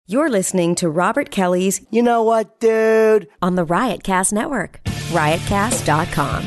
You're listening to Robert Kelly's You Know What, Dude? On the Riotcast Network, riotcast.com.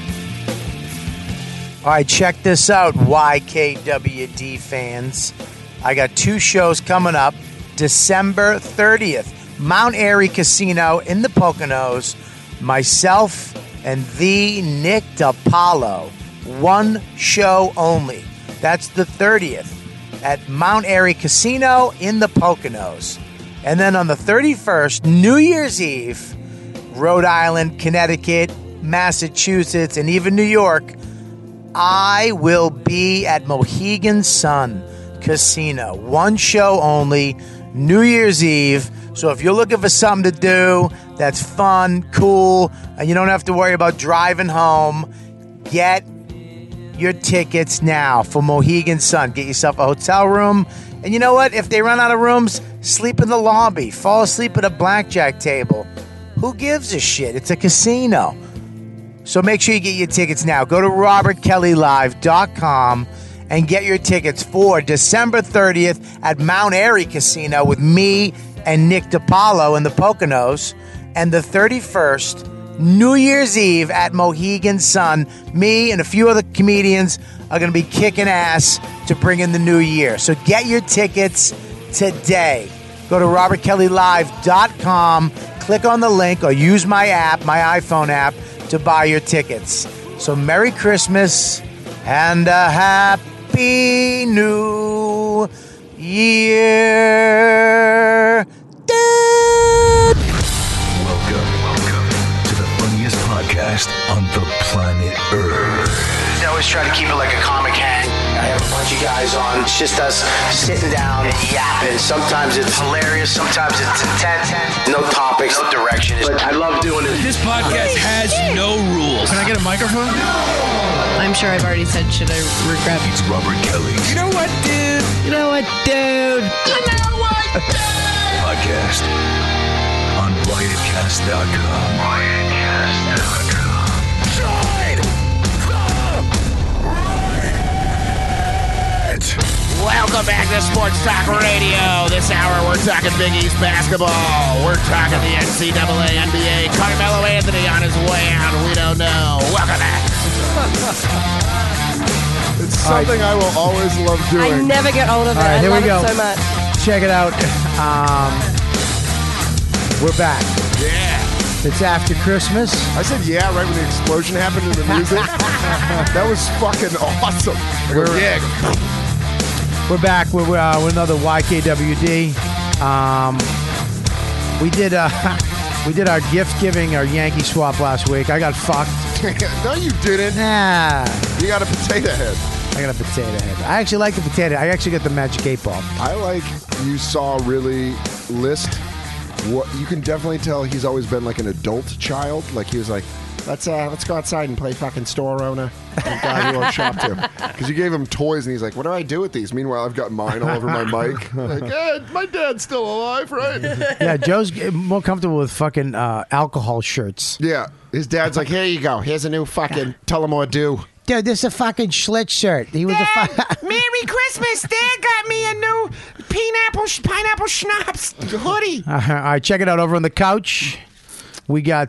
All right, check this out, YKWD fans. I got 2 shows coming up. December 30th, Mount Airy Casino in the Poconos. Myself and the Nick DiPaolo. 1 show only. That's the 30th at Mount Airy Casino in the Poconos. And then on the 31st, New Year's Eve, Rhode Island, Connecticut, Massachusetts, and even New York, I will be at Mohegan Sun Casino. 1 show only, New Year's Eve. So if you're looking for something to do that's fun, cool, and you don't have to worry about driving home, get your tickets now for Mohegan Sun. Get yourself a hotel room. And you know what? If they run out of rooms, sleep in the lobby. Fall asleep at a blackjack table. Who gives a shit? It's a casino. So make sure you get your tickets now. Go to robertkellylive.com and get your tickets for December 30th at Mount Airy Casino with me and Nick DiPaolo in the Poconos. And the 31st, New Year's Eve at Mohegan Sun. Me and a few other comedians are going to be kicking ass to bring in the new year. So get your tickets today. Go to robertkellylive.com, click on the link, or use my app, my iPhone app, to buy your tickets. So Merry Christmas and a Happy New Year. Podcast on the planet Earth. I always try to keep it like a comic hang. I have a bunch of guys on. It's just us sitting down and yapping. Sometimes it's hilarious. Sometimes it's intense. No topics, no direction. But I love doing it. This podcast has no rules. Can I get a microphone? I'm sure I've already said, should I regret? It's Robert Kelly's You know what, dude? You know what, dude? You know what, dude? podcast on riotcast.com. Riotcast.com. Join Welcome back to Sports Talk Radio. This hour we're talking Big East basketball. We're talking the NCAA, NBA. Carmelo Anthony on his way out. We don't know. Welcome back. It's something I will always love doing. I never get old of it. right, I here we love go. it so much. Check it out. We're back. Yeah. It's after Christmas. I said yeah right when the explosion happened in the music. That was fucking awesome. We're back with another YKWD. We did our gift giving, our Yankee swap last week. I got fucked. No, you didn't. Nah, You got a potato head. I got a potato head. I actually like the potato. I actually got the Magic 8-Ball. I like you saw really list. What you can definitely tell he's always been like an adult child. Like he was like, let's go outside and play fucking store owner. And guy who won't shop to. Because you gave him toys and he's like, what do I do with these? Meanwhile, I've got mine all over my mic. Like, my dad's still alive, right? Yeah, Joe's more comfortable with fucking alcohol shirts. Yeah. His dad's like, here you go. Here's a new fucking Tullamore Dew. Dude, this is a fucking Schlitz shirt. He was Merry Christmas. Dad got me a new pineapple schnapps hoodie. All right, check it out over on the couch. We got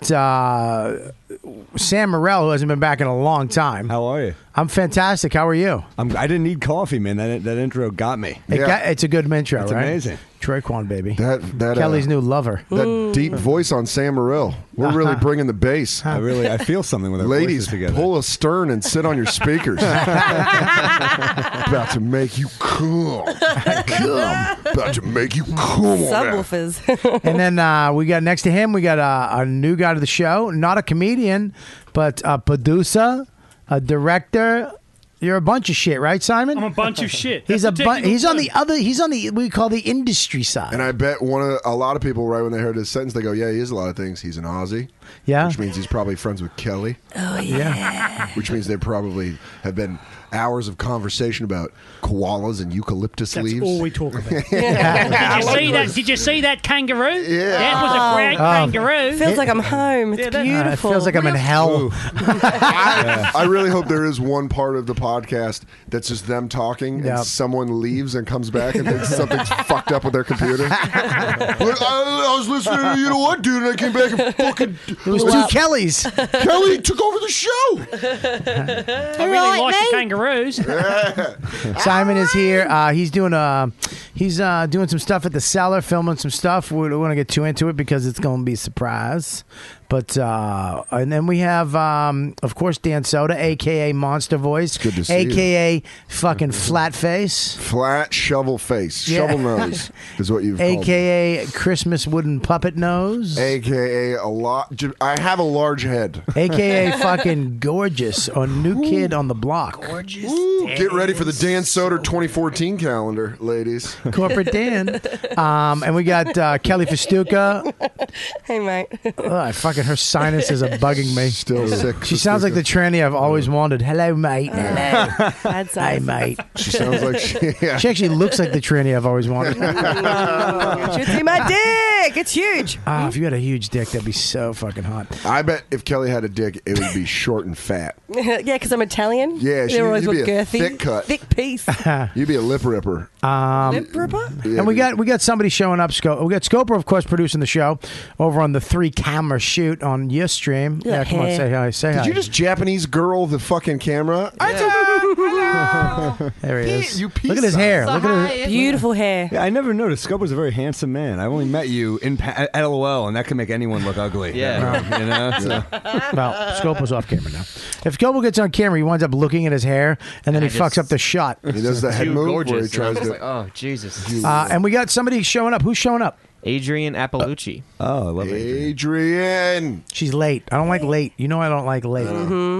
Sam Morrell, who hasn't been back in a long time. How are you? I'm fantastic. How are you? I didn't need coffee, man. That intro got me. It's a good intro, It's right? amazing. Troyquan, baby. That Kelly's new lover. That deep voice on Sam Morril. We're really bringing the bass. I feel something with our Ladies, voices together. pull a stern and sit on your speakers. About to make you cool. About to make you cool. Subwoofers. And then we got next to him, we got a new guy to the show. Not a comedian, but a producer, a director. You're a bunch of shit, right, Simon? I'm a bunch of shit. He's on the we call the industry side. And I bet a lot of people, right when they heard his sentence, they go, yeah, he is a lot of things. He's an Aussie. Yeah. Which means he's probably friends with Kelly. Oh, yeah. Which means they probably have been hours of conversation about koalas and eucalyptus That's leaves. all we talk about. Did you see that kangaroo? Yeah. That was a great kangaroo. Feels like I'm home. It's beautiful. It feels like I'm in hell. I really hope there is one part of the podcast that's just them talking Yep. and someone leaves and comes back and thinks something's fucked up with their computer. Like, I was listening to, you know what, dude, and I came back and fucking... It was two Kellys. Kelly took over the show. I really like the kangaroos. Simon is here. He's doing some stuff at the cellar, filming some stuff. We don't want to get too into it because it's going to be a surprise. But and then we have, of course, Dan Soda, aka Monster Voice, good to see aka fucking Flat Face, Flat shovel face, Yeah. shovel nose is what you've called aka Christmas Wooden Puppet Nose, AKA a lot. I have a large head. aka fucking Gorgeous or New Kid on the Block. Ooh, get ready for the Dan Soder 2014 calendar, ladies. Corporate Dan. And we got Kelly Festuca. Hey, mate. Fucking her sinuses are bugging me. Still sick. She sounds like the tranny I've always wanted. Hello, mate. Hello. Hey, mate. She sounds like she actually looks like the tranny I've always wanted. You should see my dick. It's huge. If you had a huge dick, that'd be so fucking hot. I bet if Kelly had a dick, it would be short and fat. Yeah, because I'm Italian. Yeah, They always you'd be look a girthy. thick cut. Thick piece. You'd be a lip ripper. Lip ripper? Yeah, And we got somebody showing up. We got Scoper, of course, producing the show over on the 3-camera shoot on your stream. Yeah, come on, say hi. Say hi. Did you just Japanese girl the fucking camera? There he is. You Look at his hair. Look at his. Beautiful hair. Yeah, I never noticed. Scope was a very handsome man. I only met you at LOL, and that can make anyone look ugly. Yeah. You know? So. Well, Scope was off camera now. If Scope gets on camera, he winds up looking at his hair, and then he fucks up the shot. He does the head Too move gorgeous. where he And tries I'm just to. like, oh, Jesus. And we got somebody showing up. Who's showing up? Adrian Appalucci. Oh, I love it. Adrian. She's late. I don't like late. You know I don't like late.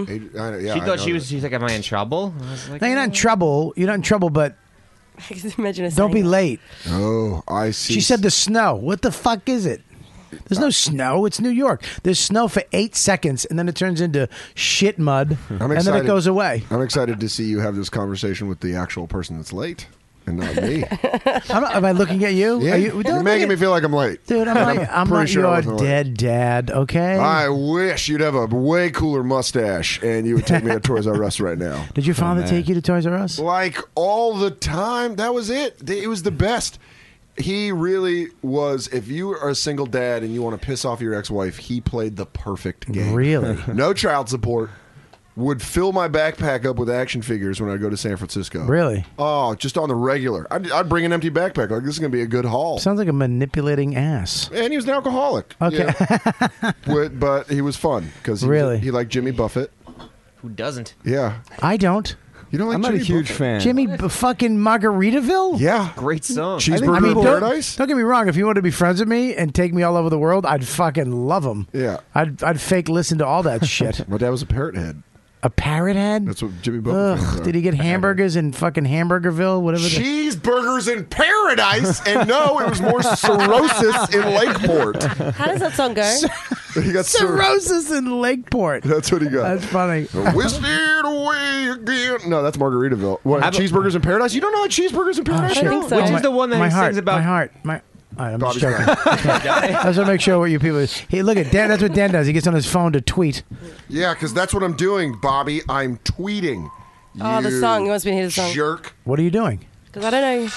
She thought she's like, am I in trouble? I was like, No, you're not in trouble. You're not in trouble, but I can imagine her don't be saying late. Oh, I see. She said the snow. What the fuck is it? There's no snow. It's New York. There's snow for 8 seconds, and then it turns into shit mud, and then it goes away. I'm excited to see you have this conversation with the actual person that's late. And not me. Am I looking at you? Yeah, Are you're making me feel like I'm late. Dude, I'm pretty not sure I your wasn't late. dead dad, okay? I wish you'd have a way cooler mustache and you would take me to Toys R Us right now. Did your father take you to Toys R Us? Like all the time. That was it. It was the best. He really was. If you are a single dad and you want to piss off your ex-wife, he played the perfect game. Really? No child support. Would fill my backpack up with action figures when I go to San Francisco. Really? Oh, just on the regular. I'd bring an empty backpack. Like, this is going to be a good haul. Sounds like a manipulating ass. And he was an alcoholic. Okay. Yeah. But he was fun because he liked Jimmy Buffett. Who doesn't? Yeah. I don't. You don't like I'm not Jimmy a huge Buffett? fan. Jimmy fucking Margaritaville? Yeah. Great song. Cheeseburger don't- Paradise? Don't get me wrong. If you want to be friends with me and take me all over the world, I'd fucking love him. Yeah. I'd fake listen to all that shit. My dad was a parrot head. A parrot head? That's what Jimmy Buffett fans Ugh, are. did he get hamburgers in fucking Hamburgerville? Whatever. Cheeseburgers in paradise, and no, it was more cirrhosis in Lakeport. How does that song go? He got Cirrhosis in Lakeport. That's what he got. That's funny. Whisked it away again. No, that's Margaritaville. What? How about- Cheeseburgers in paradise? You don't know what Cheeseburgers in paradise? I think so. Which is the one that my he heart, sings about? My heart. All right, I'm just Bobby's joking. I just want to make sure what you people. Hey, look at Dan. That's what Dan does. He gets on his phone to tweet. Yeah, because that's what I'm doing, Bobby. I'm tweeting. Oh, the You song. You want me to hear the song? Jerk. What are you doing? Because I don't know.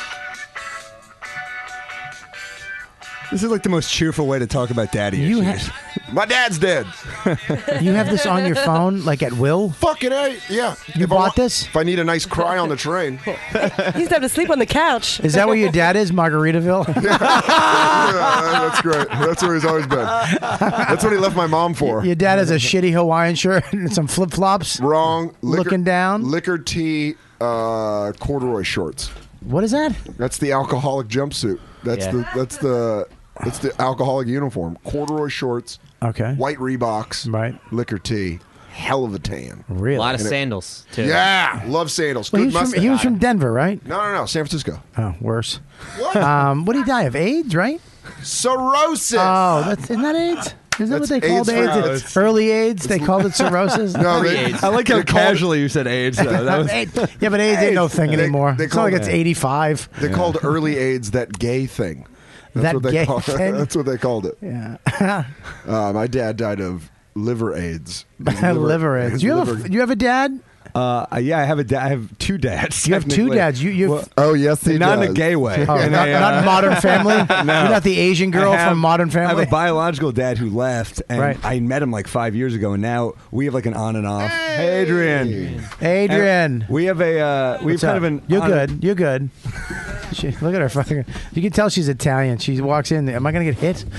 This is like the most cheerful way to talk about daddy You issues. My dad's dead. You have this on your phone, like at will. Fucking A. Yeah. You If I bought want- this? If I need a nice cry on the train. He used to have to sleep on the couch. Is that where your dad is, Margaritaville? Yeah, that's great. That's where he's always been. That's what he left my mom for. Your dad has a shitty Hawaiian shirt and some flip flops. Wrong. Looking down. Liquor tea, corduroy shorts. What is that? That's the alcoholic jumpsuit. That's Yeah. That's the alcoholic uniform. Corduroy shorts, Okay. white Reeboks, Right. liquor tea, hell of a tan. Really? A lot of sandals, too. Yeah, love sandals. Well, Good mustache. he was from Denver, right? No, San Francisco. Oh, worse. What? What did he die of? AIDS, right? Cirrhosis. Oh, isn't that AIDS? Isn't that what they That's called AIDS for- AIDS? Early AIDS? They called it cirrhosis? No, I like how casually you said AIDS. Though. That was, Yeah, but AIDS ain't no thing anymore. they It's not like call it's it- 85. They called early AIDS that gay thing. That's That what they gay call thing? That's what they called it. Yeah. My dad died of liver AIDS. Liver AIDS. his You liver- have a dad? yeah, I have a dad. I have two dads. You have two technically. dads. You Well, Oh yes, he not in does. a gay way. Oh, not Modern Family? No. You're not the Asian girl I have- from Modern I Family? have a biological dad who left, and Right. I met him like 5 years ago, and now we have like an on and off. Hey, Adrian. Adrian. And we have a we have What's kind up? of an. You're on- good. You're good. Look at her fucking. You can tell she's Italian. She walks in. Am I going to get hit?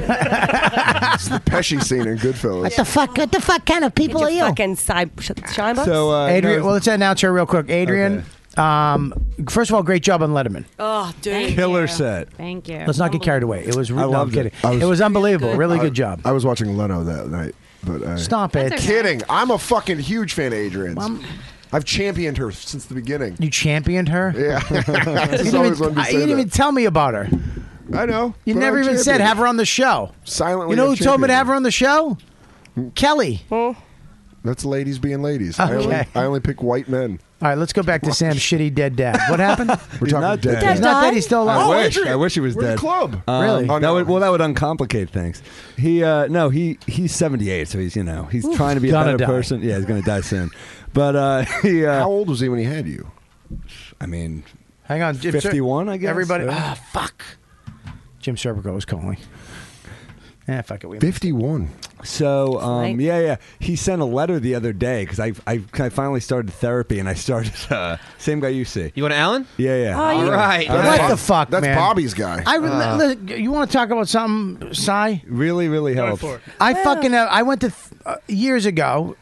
It's the Pesci scene in Goodfellas. What the fuck kind of people are you? Fucking shine box. So Adrian, well, let's announce her real quick. Adrian, first of all, great job on Letterman. Oh, dude. killer set. Thank you. Let's not get carried away. It was. I No, I'm loved kidding. it. It was unbelievable. Really good job. I was watching Leno that night, but Stop it. kidding. I'm a fucking huge fan of Adrian's. I've championed her since the beginning. You championed her? Yeah, You Just didn't, always wanted to say you didn't that. even tell me about her. I know. You but never I'm even said championed. have her on the show. Silently. You know who I've told me to championed have her on the show? Kelly. That's ladies being ladies. Okay. I only pick white men. All right, let's go back to Sam's shitty dead dad. What happened? We're He's talking not dead. dead. He's not dead. He's still alive. I wish. Adrian, I wish he was we're dead. the club. Really? Oh, That would uncomplicate things. He he's 78, so he's he's trying to be a Gonna better die. person. Yeah, he's gonna die soon. But he How old was he when he had you? I mean, Hang on. Jim 51, I guess. Everybody. Yeah. Fuck. Jim Serpico was calling. Fuck it. We 51. So Right. yeah, he sent a letter the other day because I finally started therapy and I started same guy you see. You want Alan? Yeah. Oh, All right. What the fuck, That's man? Bobby's guy. You want to talk about something, Cy? Really, really helped. I fucking I went to years ago.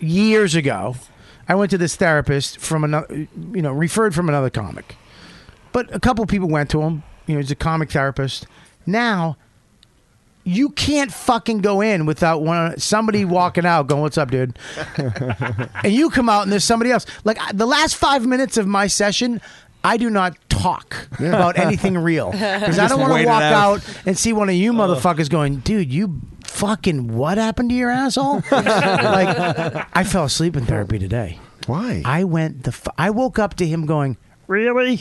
I went to this therapist from another, referred from another comic. But a couple people went to him. He's a comic therapist. Now, you can't fucking go in without somebody walking out going, "What's up, dude?" And you come out and there's somebody else. Like the last 5 minutes of my session, I do not talk about anything real because I don't want wait to it walk out. out and see one of you motherfuckers going, "Dude, you fucking what happened to your asshole?" Like I fell asleep in therapy today. Why? I woke up to him going, "Really?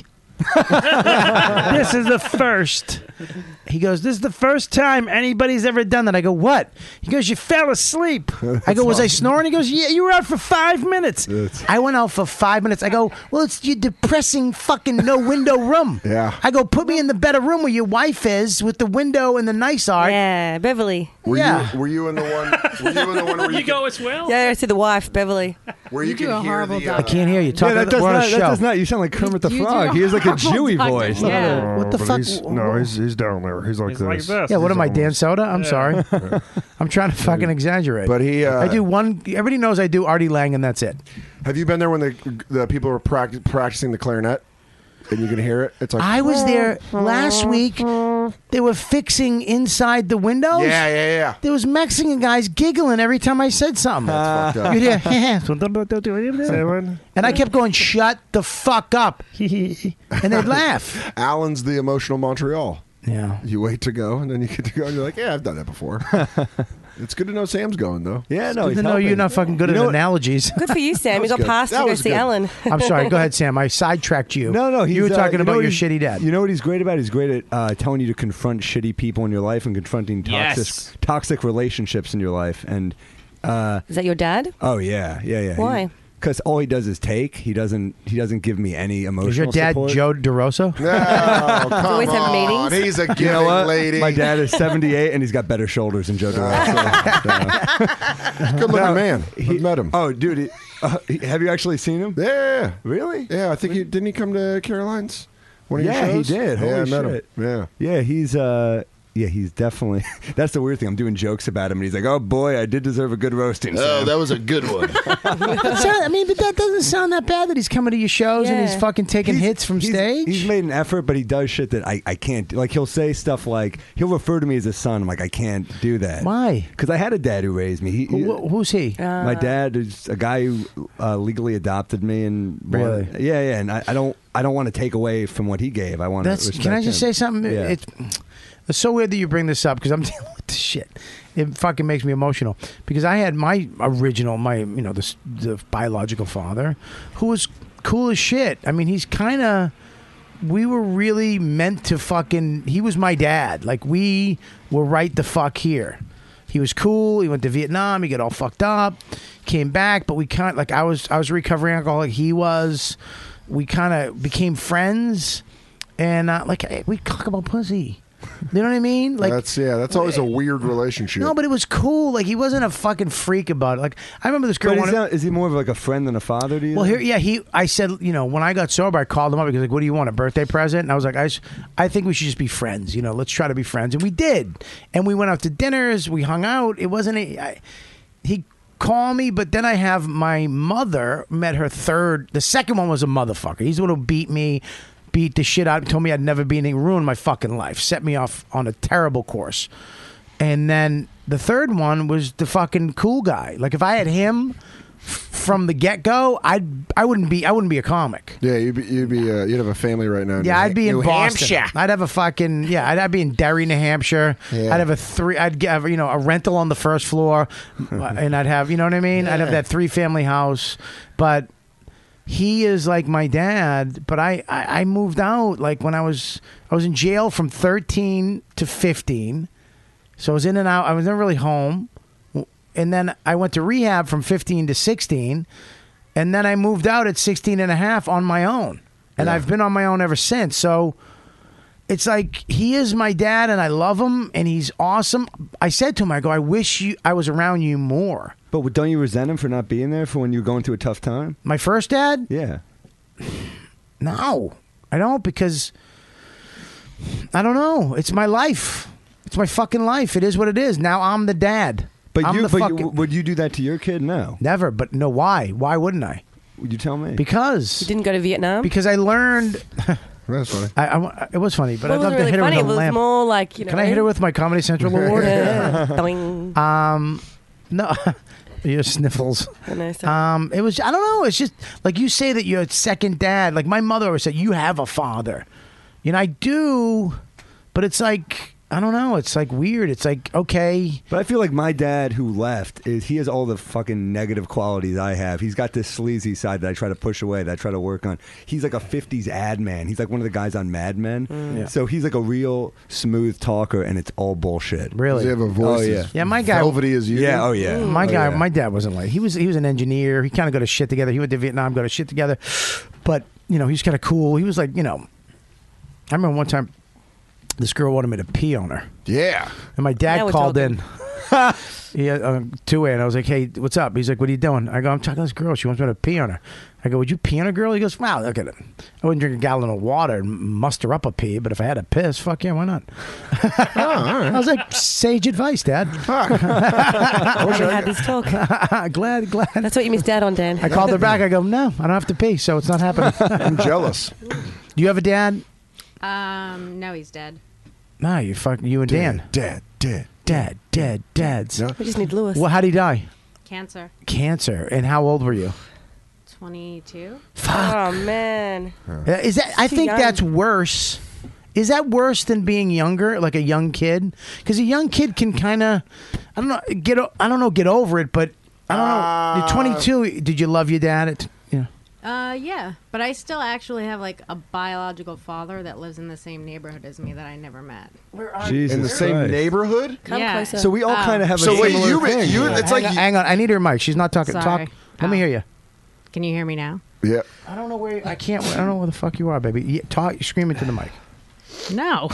This is the first." He goes, "This is the first time anybody's ever done that." I go, "What?" He goes, "You fell asleep." I go, "Was I snoring?" He goes, "Yeah, you were out for 5 minutes." I went out for 5 minutes. I go, "Well, it's your depressing fucking no window room." Yeah. I go, "Put me in the better room where your wife is with the window and the nice art." Yeah, Beverly. Were you in the one? Were you in the one where You go as well? Yeah, I see the wife, Beverly. where you can hear the? I can't hear you. Talk Yeah, we're on a show. that does not. You sound like Kermit the You do Frog. a He has like a horrible Jewy doctor. voice. Yeah. What the fuck? he's down there. He's like It's like this. Yeah, what am I, Dan Soda? I'm sorry. I'm trying to fucking exaggerate. But he. I do one. Everybody knows I do Artie Lang, and that's it. Have you been there when the people were practicing the clarinet, and you can hear it? It's like I was there last week. They were fixing inside the windows. Yeah. There was Mexican guys giggling every time I said something. That's fucked up. You'd hear, and I kept going, "Shut the fuck up," and they'd laugh. Alan's the emotional Montreal. Yeah. You wait to go, and then you get to go, and you're like, "Yeah, I've done that before." It's good to know Sam's going though. Yeah, no, Good he's to know helping. you're not fucking good You at know what? analogies. Good for you, Sam. You got good. passed That to go was see good. Ellen. I'm sorry. Go ahead, Sam. I sidetracked you. No, You were talking about your he's- shitty dad. You know what he's great about? He's great at telling you to confront shitty people in your life and confronting toxic relationships in your life. And Is that your dad? oh yeah. Why? Because all he does is take. He doesn't give me any emotional Is your dad support. Joe DeRosa? No, come always have on. meetings? He's a giving You know what? lady. My dad is 78 and he's got better shoulders than Joe DeRosa. Good looking man. I've met him. Oh, dude, have you actually seen him? Yeah. Really? Yeah, I think didn't he come to Caroline's? One of your Yeah, he shows? did. Yeah, Holy I met him. shit. Yeah. Yeah, he's definitely. That's the weird thing. I'm doing jokes about him, and he's like, "Oh boy, I did deserve a good roasting." Sam." was a good one. But that doesn't sound that bad that he's coming to your shows and he's Yeah. fucking taking hits from stage. He's made an effort, but he does shit that I can't do. Like, he'll say stuff like, he'll refer to me as a son. I'm like, I can't do that. Why? Because I had a dad who raised me. Who's he? My dad is a guy who legally adopted me, and Really? yeah. And I don't want to take away from what he gave. I want to respect Can I just him. say something? Yeah. It's so weird that you bring this up because I'm dealing with shit. It fucking makes me emotional because I had my original, the biological father, who was cool as shit. I mean, he's kind of. We were really meant to fucking. He was my dad. Like we were right the fuck here. He was cool. He went to Vietnam. He got all fucked up. Came back, but we kind of like I was a recovering alcoholic. He was. We kind of became friends, and we talk about pussy. You know what I mean? Like that's always a weird relationship. No, but it was cool. Like he wasn't a fucking freak about it. Like I remember this girl. But is he more of like a friend than a father to you? Well, I said, when I got sober, I called him up because like, what do you want, a birthday present? And I was like, I think we should just be friends. Let's try to be friends, and we did. And we went out to dinners. We hung out. It wasn't he called me, but then I have my mother met her third. The second one was a motherfucker. He's the one who beat the shit out, told me I'd never be anything, ruined my fucking life, set me off on a terrible course. And then the third one was the fucking cool guy. Like if I had him from the get go, I wouldn't be a comic. Yeah, you'd have a family right now. Yeah, I'd be in New Boston. Hampshire. I'd have a fucking I'd be in Derry, New Hampshire. Yeah. I'd have I'd have a rental on the first floor, and I'd have you know what I mean. I'd have that 3-family house, but. He is like my dad, but I moved out like when I was in jail from 13 to 15. So I was in and out. I was never really home. And then I went to rehab from 15 to 16. And then I moved out at 16 and a half on my own. And I've been on my own ever since. So it's like he is my dad and I love him and he's awesome. I said to him, I wish I was around you more. But don't you resent him for not being there for when you were going through a tough time? My first dad? Yeah. No, I don't because I don't know. It's my life. It's my fucking life. It is what it is. Now I'm the dad. But would you do that to your kid? No. Never. But no, why? Why wouldn't I? Would you tell me? Because. You didn't go to Vietnam? Because I learned. That's funny. It was funny, but I'd love really to hit her with a It was lamp. more like, Can I hit her with my Comedy Central award? No. Your sniffles. It was. I don't know. It's just like you say that you're a second dad. Like my mother always said, you have a father. I do, but it's like. I don't know. It's like weird. It's like, okay. But I feel like my dad who left, he has all the fucking negative qualities I have. He's got this sleazy side that I try to push away, that I try to work on. He's like a 50s ad man. He's like one of the guys on Mad Men. Yeah. So he's like a real smooth talker, and it's all bullshit. Really? Does he have a voice Yeah, my guy. velvety as you? Yeah, oh yeah. My guy, my dad wasn't like he was an engineer. He kind of got his shit together. He went to Vietnam, got his shit together. But he's kind of cool. He was like, I remember one time this girl wanted me to pee on her. Yeah. And my dad called in. Yeah, 2 a.m. and I was like, hey, what's up? He's like, what are you doing? I go, I'm talking to this girl. She wants me to pee on her. I go, would you pee on a girl? He goes, wow, look at it. I wouldn't drink a gallon of water and muster up a pee, but if I had to piss, fuck yeah, why not? I was like, sage advice, Dad. I wish I had this talk. Glad. That's what you miss Dad on, Dan. I called her back. I go, no, I don't have to pee, so it's not happening. I'm jealous. Do you have a dad? No, he's dead. No, you and Dan. Dads. No? We just need Lewis. Well, how'd he die? Cancer. Cancer. And how old were you? 22. Fuck. Oh, man. Is that? I think young. that's worse. Is that worse than being younger, like a young kid? Because a young kid can kind of, get over it. But I don't know. You're 22. Did you love your dad? Yeah, but I still actually have like a biological father that lives in the same neighborhood as me that I never met. Where are Jesus in the same Christ. neighborhood? Come closer. So we all kind of have a So wait, similar thing. it's like hang on. I need her mic. She's not talking. Sorry. Talk. Let me hear you. Can you hear me now? Yeah. I don't know where. I can't. I don't know where the fuck you are, baby. Talk. Scream into the mic. No.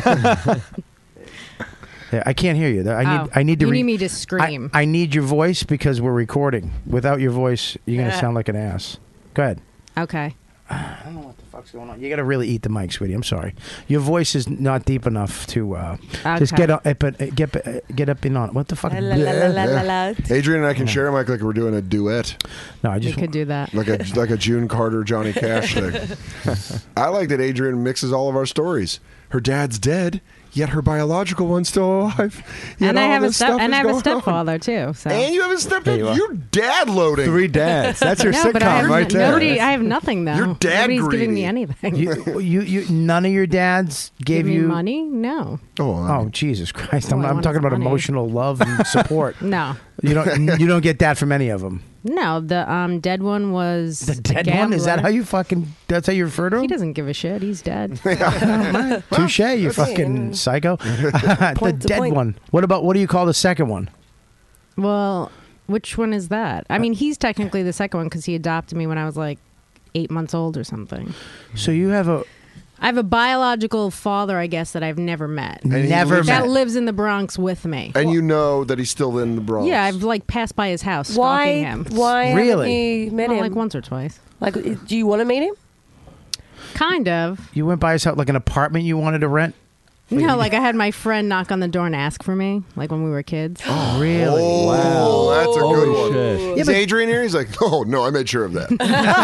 Yeah, I can't hear you. I need to. You need me to scream. I need your voice because we're recording. Without your voice, you're gonna sound like an ass. Go ahead. Okay. I don't know what the fuck's going on. You got to really eat the mic, sweetie. I'm sorry. Your voice is not deep enough to just get up in on it. What the fuck? Adrian and I can share a mic like we're doing a duet. No, We could do that. Like a June Carter, Johnny Cash thing. I like that Adrian mixes all of our stories. Her dad's dead. yet her biological one's still alive. Yet And I all have a this stuff is and I have a going on. stepfather too. So. And you have a stepdad. are. You're dad loading. 3 dads. That's your no, but I sitcom have, right there. nobody. I have nothing though. Your dad Nobody's giving greedy. me anything. You none of your dads gave Give me you money? No. Oh, Jesus Christ! I'm All I want talking is about money. emotional love and support. No. You don't get that from any of them. No, the dead one was The dead one? Is that how you fucking? That's how you refer to him? He doesn't give a shit. He's dead. Touche, you fucking psycho. The Point to dead point. one. What do you call the second one? Well, which one is that? I mean, he's technically the second one because he adopted me when I was like 8 months old or something. So you have I have a biological father, I guess, that I've never met. And he lives- That lives in the Bronx with me. And you know that he's still in the Bronx. Yeah, I've like passed by his house, Why? stalking him. Why haven't you met him? Like once or twice. Like, do you want to meet him? Kind of. You went by his house, like an apartment you wanted to rent? No, like I had my friend knock on the door and ask for me, like when we were kids. Oh, really? Oh, that's a good one. shit. Is Adrian here? He's like, oh, no, I made sure of that.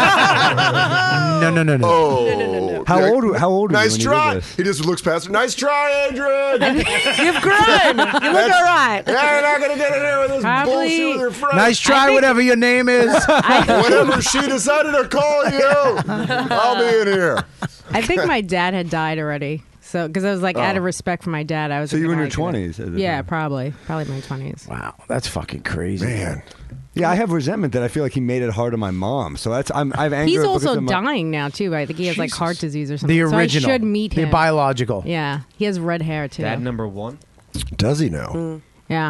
No. Oh. How old were Nice you when try. you did this? He just looks past him. Nice try, Adrian. You've grown. You look all right. Yeah, you're not going to get in there with this bullshit with your friends. Nice try, whatever your name is. Whatever she decided to call you, I'll be in here. I think my dad had died already. So, because I was like, out of respect for my dad, I was. So you were in your gonna, like, 20s at the Yeah, time. probably my 20s. Wow, that's fucking crazy, man. Yeah, I have resentment that I feel like he made it hard on my mom. So that's I've anger. He's because also of my- dying now too. I think he has like heart disease or something. The original. So I should meet him. The biological. Yeah, he has red hair too. Dad number 1. Does he know? Yeah.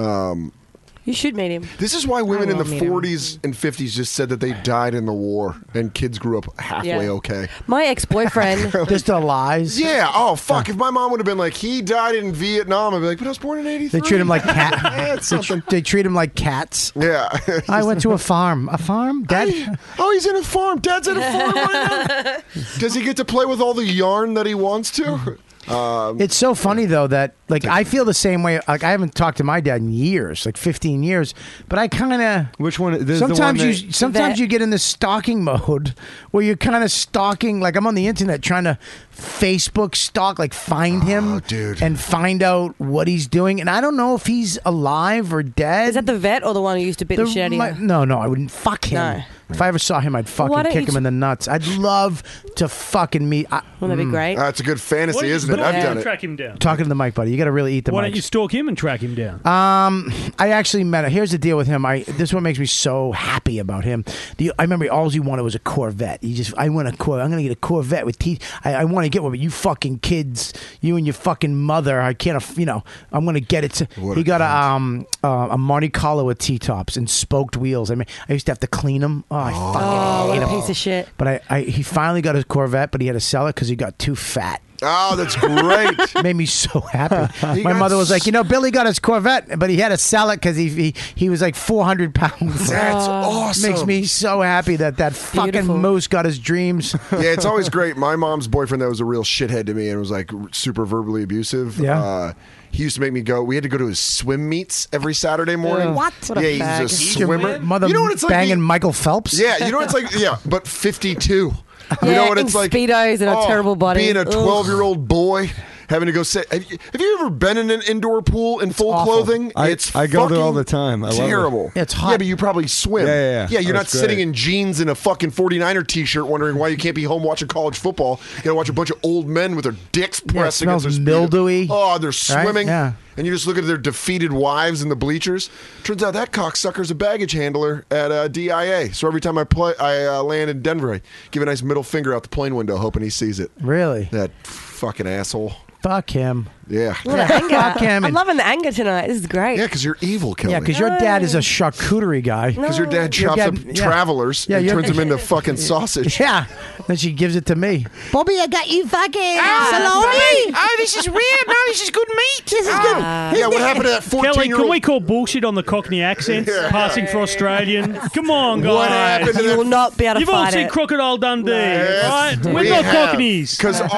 You should meet him. This is why women in the will meet him. 40s and 50s just said that they died in the war and kids grew up halfway Yeah. okay. My ex-boyfriend. Just the lies. Yeah. Oh, fuck. If my mom would have been like, he died in Vietnam, I'd be like, but I was born in 83. They treat him like cat. Yeah, it's something. They treat him like cats. Yeah. I went to a farm. A farm? Dad? Oh, he's in a farm. Dad's in a farm right now. Does he get to play with all the yarn that he wants to? It's so funny though that like I feel the same way. Like I haven't talked to my dad in years, like 15 years. But I kind of Which one? This is the sometimes one you sometimes you get in this stalking mode where you're kind of stalking. Like I'm on the internet trying to Facebook stalk, like find him, dude. and find out what he's doing. And I don't know if he's alive or dead. Is that the vet or the one who used to beat the shit out of you? No, I wouldn't fuck him. No. If I ever saw him, I'd fucking Why don't kick you him in the nuts. I'd love to fucking meet. Wouldn't that be great? That's a good fantasy, isn't it? Why I've don't you done it. track him down? Talking to the mic, buddy. You got to really eat the Why mic. don't you stalk him and track him down? I actually met him. Here's the deal with him. This is what makes me so happy about him. I remember all he wanted was a Corvette. I want a Corvette. I'm gonna get a Corvette with teeth. I want to get one, but you fucking kids, you and your fucking mother. I can't. I'm gonna get it. He got a Monte Carlo with T-tops and spoked wheels. I mean, I used to have to clean them. Oh, I fucking What hate a him. piece of shit. But he finally got his Corvette, but he had to sell it because he got too fat. Oh, that's great. Made me so happy. He My got mother was like, Billy got his Corvette, but he had to sell it because he was like 400 pounds. That's awesome. Makes me so happy that fucking Beautiful. moose got his dreams. Yeah, it's always great. My mom's boyfriend that was a real shithead to me and was like super verbally abusive. Yeah. He used to make me go. We had to go to his swim meets every Saturday morning. Ugh. What? What a Yeah, he's a fag. swimmer. Mother You know what it's like banging being- Michael Phelps? Yeah, you know what it's like? Yeah, but 52. You Yeah, know what in it's like? Speedos and a terrible body. Being a Ugh. 12-year-old boy having to go sit. Have you ever been in an indoor pool in full awful. clothing? It's I go there all fucking the time. I love it. terrible. Yeah, it's hot. Yeah, but you probably swim. Yeah. Yeah, you're Oh, not it's sitting great. in jeans and a fucking 49er t-shirt wondering why you can't be home watching college football. You gotta watch a bunch of old men with their dicks pressed it smells against their mildewy. Oh, they're swimming. Yeah. And you just look at their defeated wives in the bleachers. Turns out that cocksucker's a baggage handler at DIA. So every time I land in Denver, I give a nice middle finger out the plane window, hoping he sees it. Really? That fucking asshole. Fuck him. Yeah. What a anger. Fuck him. I'm loving the anger tonight. This is great. Yeah, because you're evil, Kelly. Yeah, because your dad is a charcuterie guy. Because your dad Your chops dad- up yeah. travelers Yeah, and your- turns them into fucking sausage. Yeah. Then she gives it to me. Bobby, I got you fucking salami. Oh, this is weird. No, this is good meat. This is good. Yeah, what happened to that Kelly, 14-year-old? can we call bullshit on the Cockney accents passing for Australian? Come on, guys. What happened to You will that? not be able to You've all fight seen it. Crocodile Dundee, right? We're We not have, Cockneys.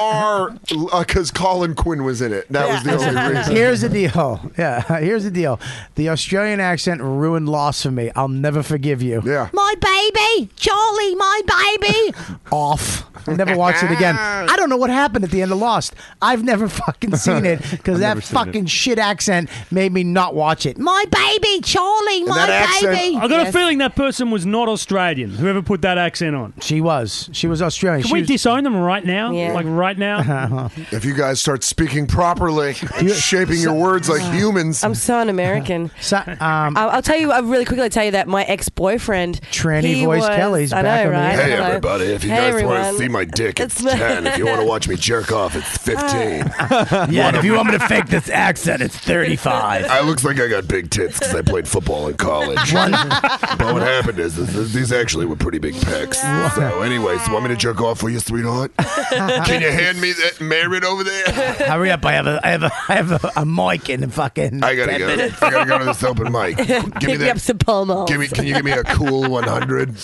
Because Colin Quinn was in it. That was the only reason. Here's the deal. Yeah, here's the deal. The Australian accent ruined Lost for me. I'll never forgive you. Yeah. My baby, Charlie, my baby. Off. I never watched it again. I don't know what happened at the end of Lost. I've never fucking seen it because that fucking shit accent made me not watch it. My baby, Charlie, my baby. I got a feeling that person was not Australian, whoever put that accent on. She was Australian. Can we disown them right now? Yeah. Like right now? If you guys start speaking properly, and shaping your words like humans. I'm so un-American. So, I'll tell you really quickly. Tell you that my ex-boyfriend, Tranny he voice was, Kelly's I back know, on the right? air. Hey Hello. everybody, if you Hey, guys want everyone. to see my dick, it's It's- 10. If you want to watch me jerk off, it's 15. Yeah, and if you want me to fake this accent, it's 35. I looks like I got big tits because I played football in college. But what happened is these actually were pretty big pecs. So anyways, want me to jerk off for you, sweetheart? Can you hand me that merit over there? Hurry up! I have a mic in the fucking. I gotta 10 go. minutes. I gotta go to this open mic. Give me Pick me up that. some Palmos. Can you give me a cool 100?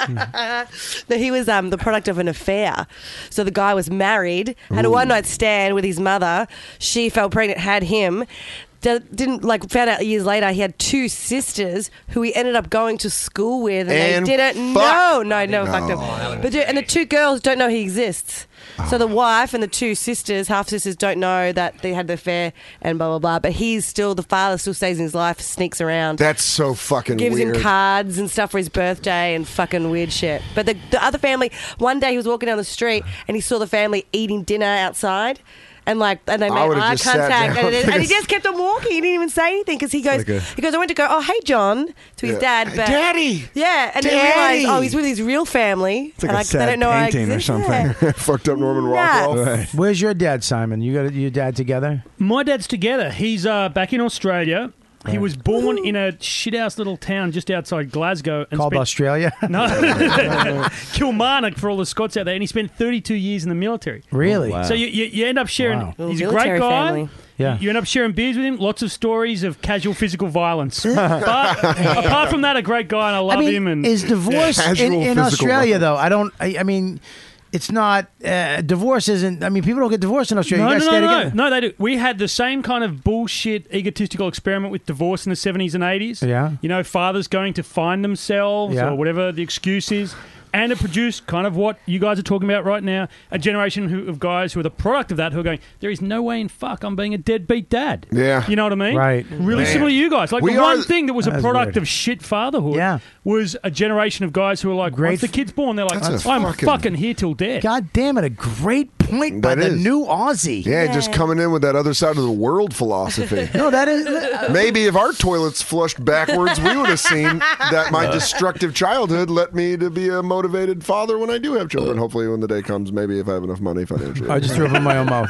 No, he was the product of an affair. So the guy was married, had a one-night stand with his mother. She fell pregnant, had him. Didn't found out years later he had two sisters who he ended up going to school with, and they didn't know. No, never fucked him. But and the two girls don't know he exists. So the wife and the two sisters, half sisters, don't know that they had the affair and blah blah blah. But the father still stays in his life, sneaks around. That's so fucking Gives weird. him cards and stuff for his birthday and fucking weird shit. But the other family, one day he was walking down the street and he saw the family eating dinner outside. And they I made would've eye just sat contact, down. and he just kept on walking. He didn't even say anything because he goes, I went to go, oh hey John, to his dad, but Daddy, yeah, and then realized, oh he's with his real family, It's like and a sad they don't know I painting or exist. something. Yeah. Fucked up Norman Rockwell. Right. Where's your dad, Simon? You got your dad together? My dad's together. He's back in Australia. He was born in a shithouse little town just outside Glasgow. And Called spent, Australia? No. Kilmarnock for all the Scots out there. And he spent 32 years in the military. Really? Wow. So you end up sharing. Wow. He's a Military great guy. family. Yeah. You end up sharing beers with him. Lots of stories of casual physical violence. But apart from that, a great guy, and I love him. And is divorce Casual in physical Australia violence. though? I mean, it's not divorce isn't. I mean, people don't get divorced in Australia. You guys stay together. No, they do. We had the same kind of bullshit, egotistical experiment with divorce in the 70s and 80s. Yeah. You know, fathers going to find themselves Yeah. or whatever the excuse is. And it produced kind of what you guys are talking about right now, a generation of guys who are the product of that, who are going, there is no way in fuck I'm being a deadbeat dad. Yeah. You know what I mean? Right. Really Man. similar to you guys. Like We the one are- thing that was a That is product weird. of shit fatherhood Yeah. was a generation of guys who were like, Great once the kid's born, they're like, That's a I'm fucking- fucking here till death. God damn it! A great point by That the is. new Aussie. Yeah, just coming in with that other side of the world philosophy. No, that is. Maybe if our toilets flushed backwards, we would have seen that my destructive childhood led me to be a motivated father when I do have children. Hopefully, when the day comes, maybe if I have enough money financially. I just threw up in my own mouth.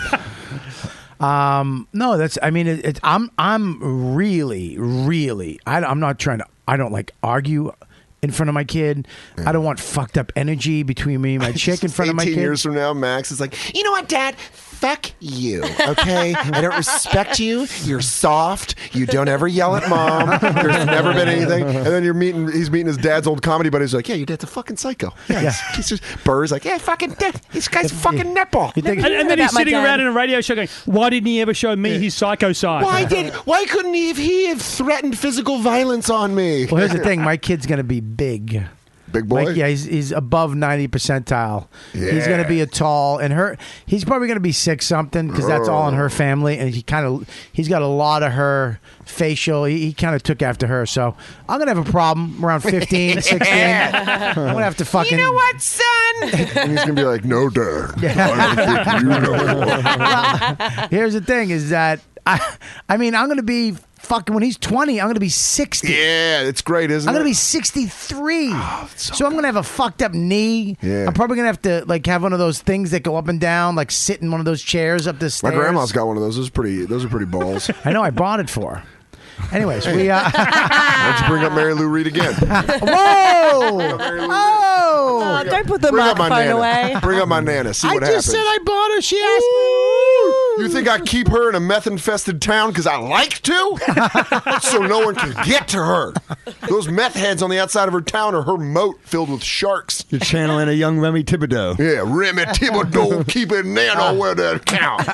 No, that's. I mean, I'm really. I'm not trying to. I don't like argue in front of my kid. I don't want fucked up energy between me and my chick in front of my 18 kid. years from now, Max is like, you know what, Dad? Fuck you, okay? I don't respect you. You're soft. You don't ever yell at Mom. There's never been anything. And then he's meeting his dad's old comedy buddy. He's like, yeah, your dad's a fucking psycho. Yeah. He's just, Burr's like, yeah, fucking dad. This guy's fucking netball. You think? And then he's About my sitting dad. around in a radio show going, why didn't he ever show me his psycho side? Why couldn't he have threatened physical violence on me? Well, here's the thing. My kid's gonna be big. Big boy? Like, yeah, he's above 90 percentile. He's Yeah. going to be a tall, and he's probably going to be 6-something because that's all in her family, and he's got a lot of her facial. He kind of took after her, so I'm going to have a problem around 15, 16. I'm going to have to fucking. You know what, son? And he's going to be like, no, Dad. I don't think you know. Well, here's the thing: is that I mean, I'm going to be. Fucking when he's 20, I'm going to be 60. Yeah, it's great, isn't I'm it? going to be 63. So I'm going to have a fucked up knee. Yeah. I'm probably going to have to have one of those things that go up and down, like sit in one of those chairs up the My stairs. grandma's got one of those. Those are pretty balls. I know, I bought it for her. Anyways, we Why don't you bring up Mary Lou Reed again? Whoa! Oh! Don't put the Bring up my microphone Nana. away. Bring up my Nana. See I what just happens. said I bought her. She asked me. You think I keep her in a meth-infested town because I like to? So no one can get to her. Those meth heads on the outside of her town are her moat filled with sharks. You're channeling a young Remy Thibodeau. Yeah, Remy Thibodeau keeping Nana where to count.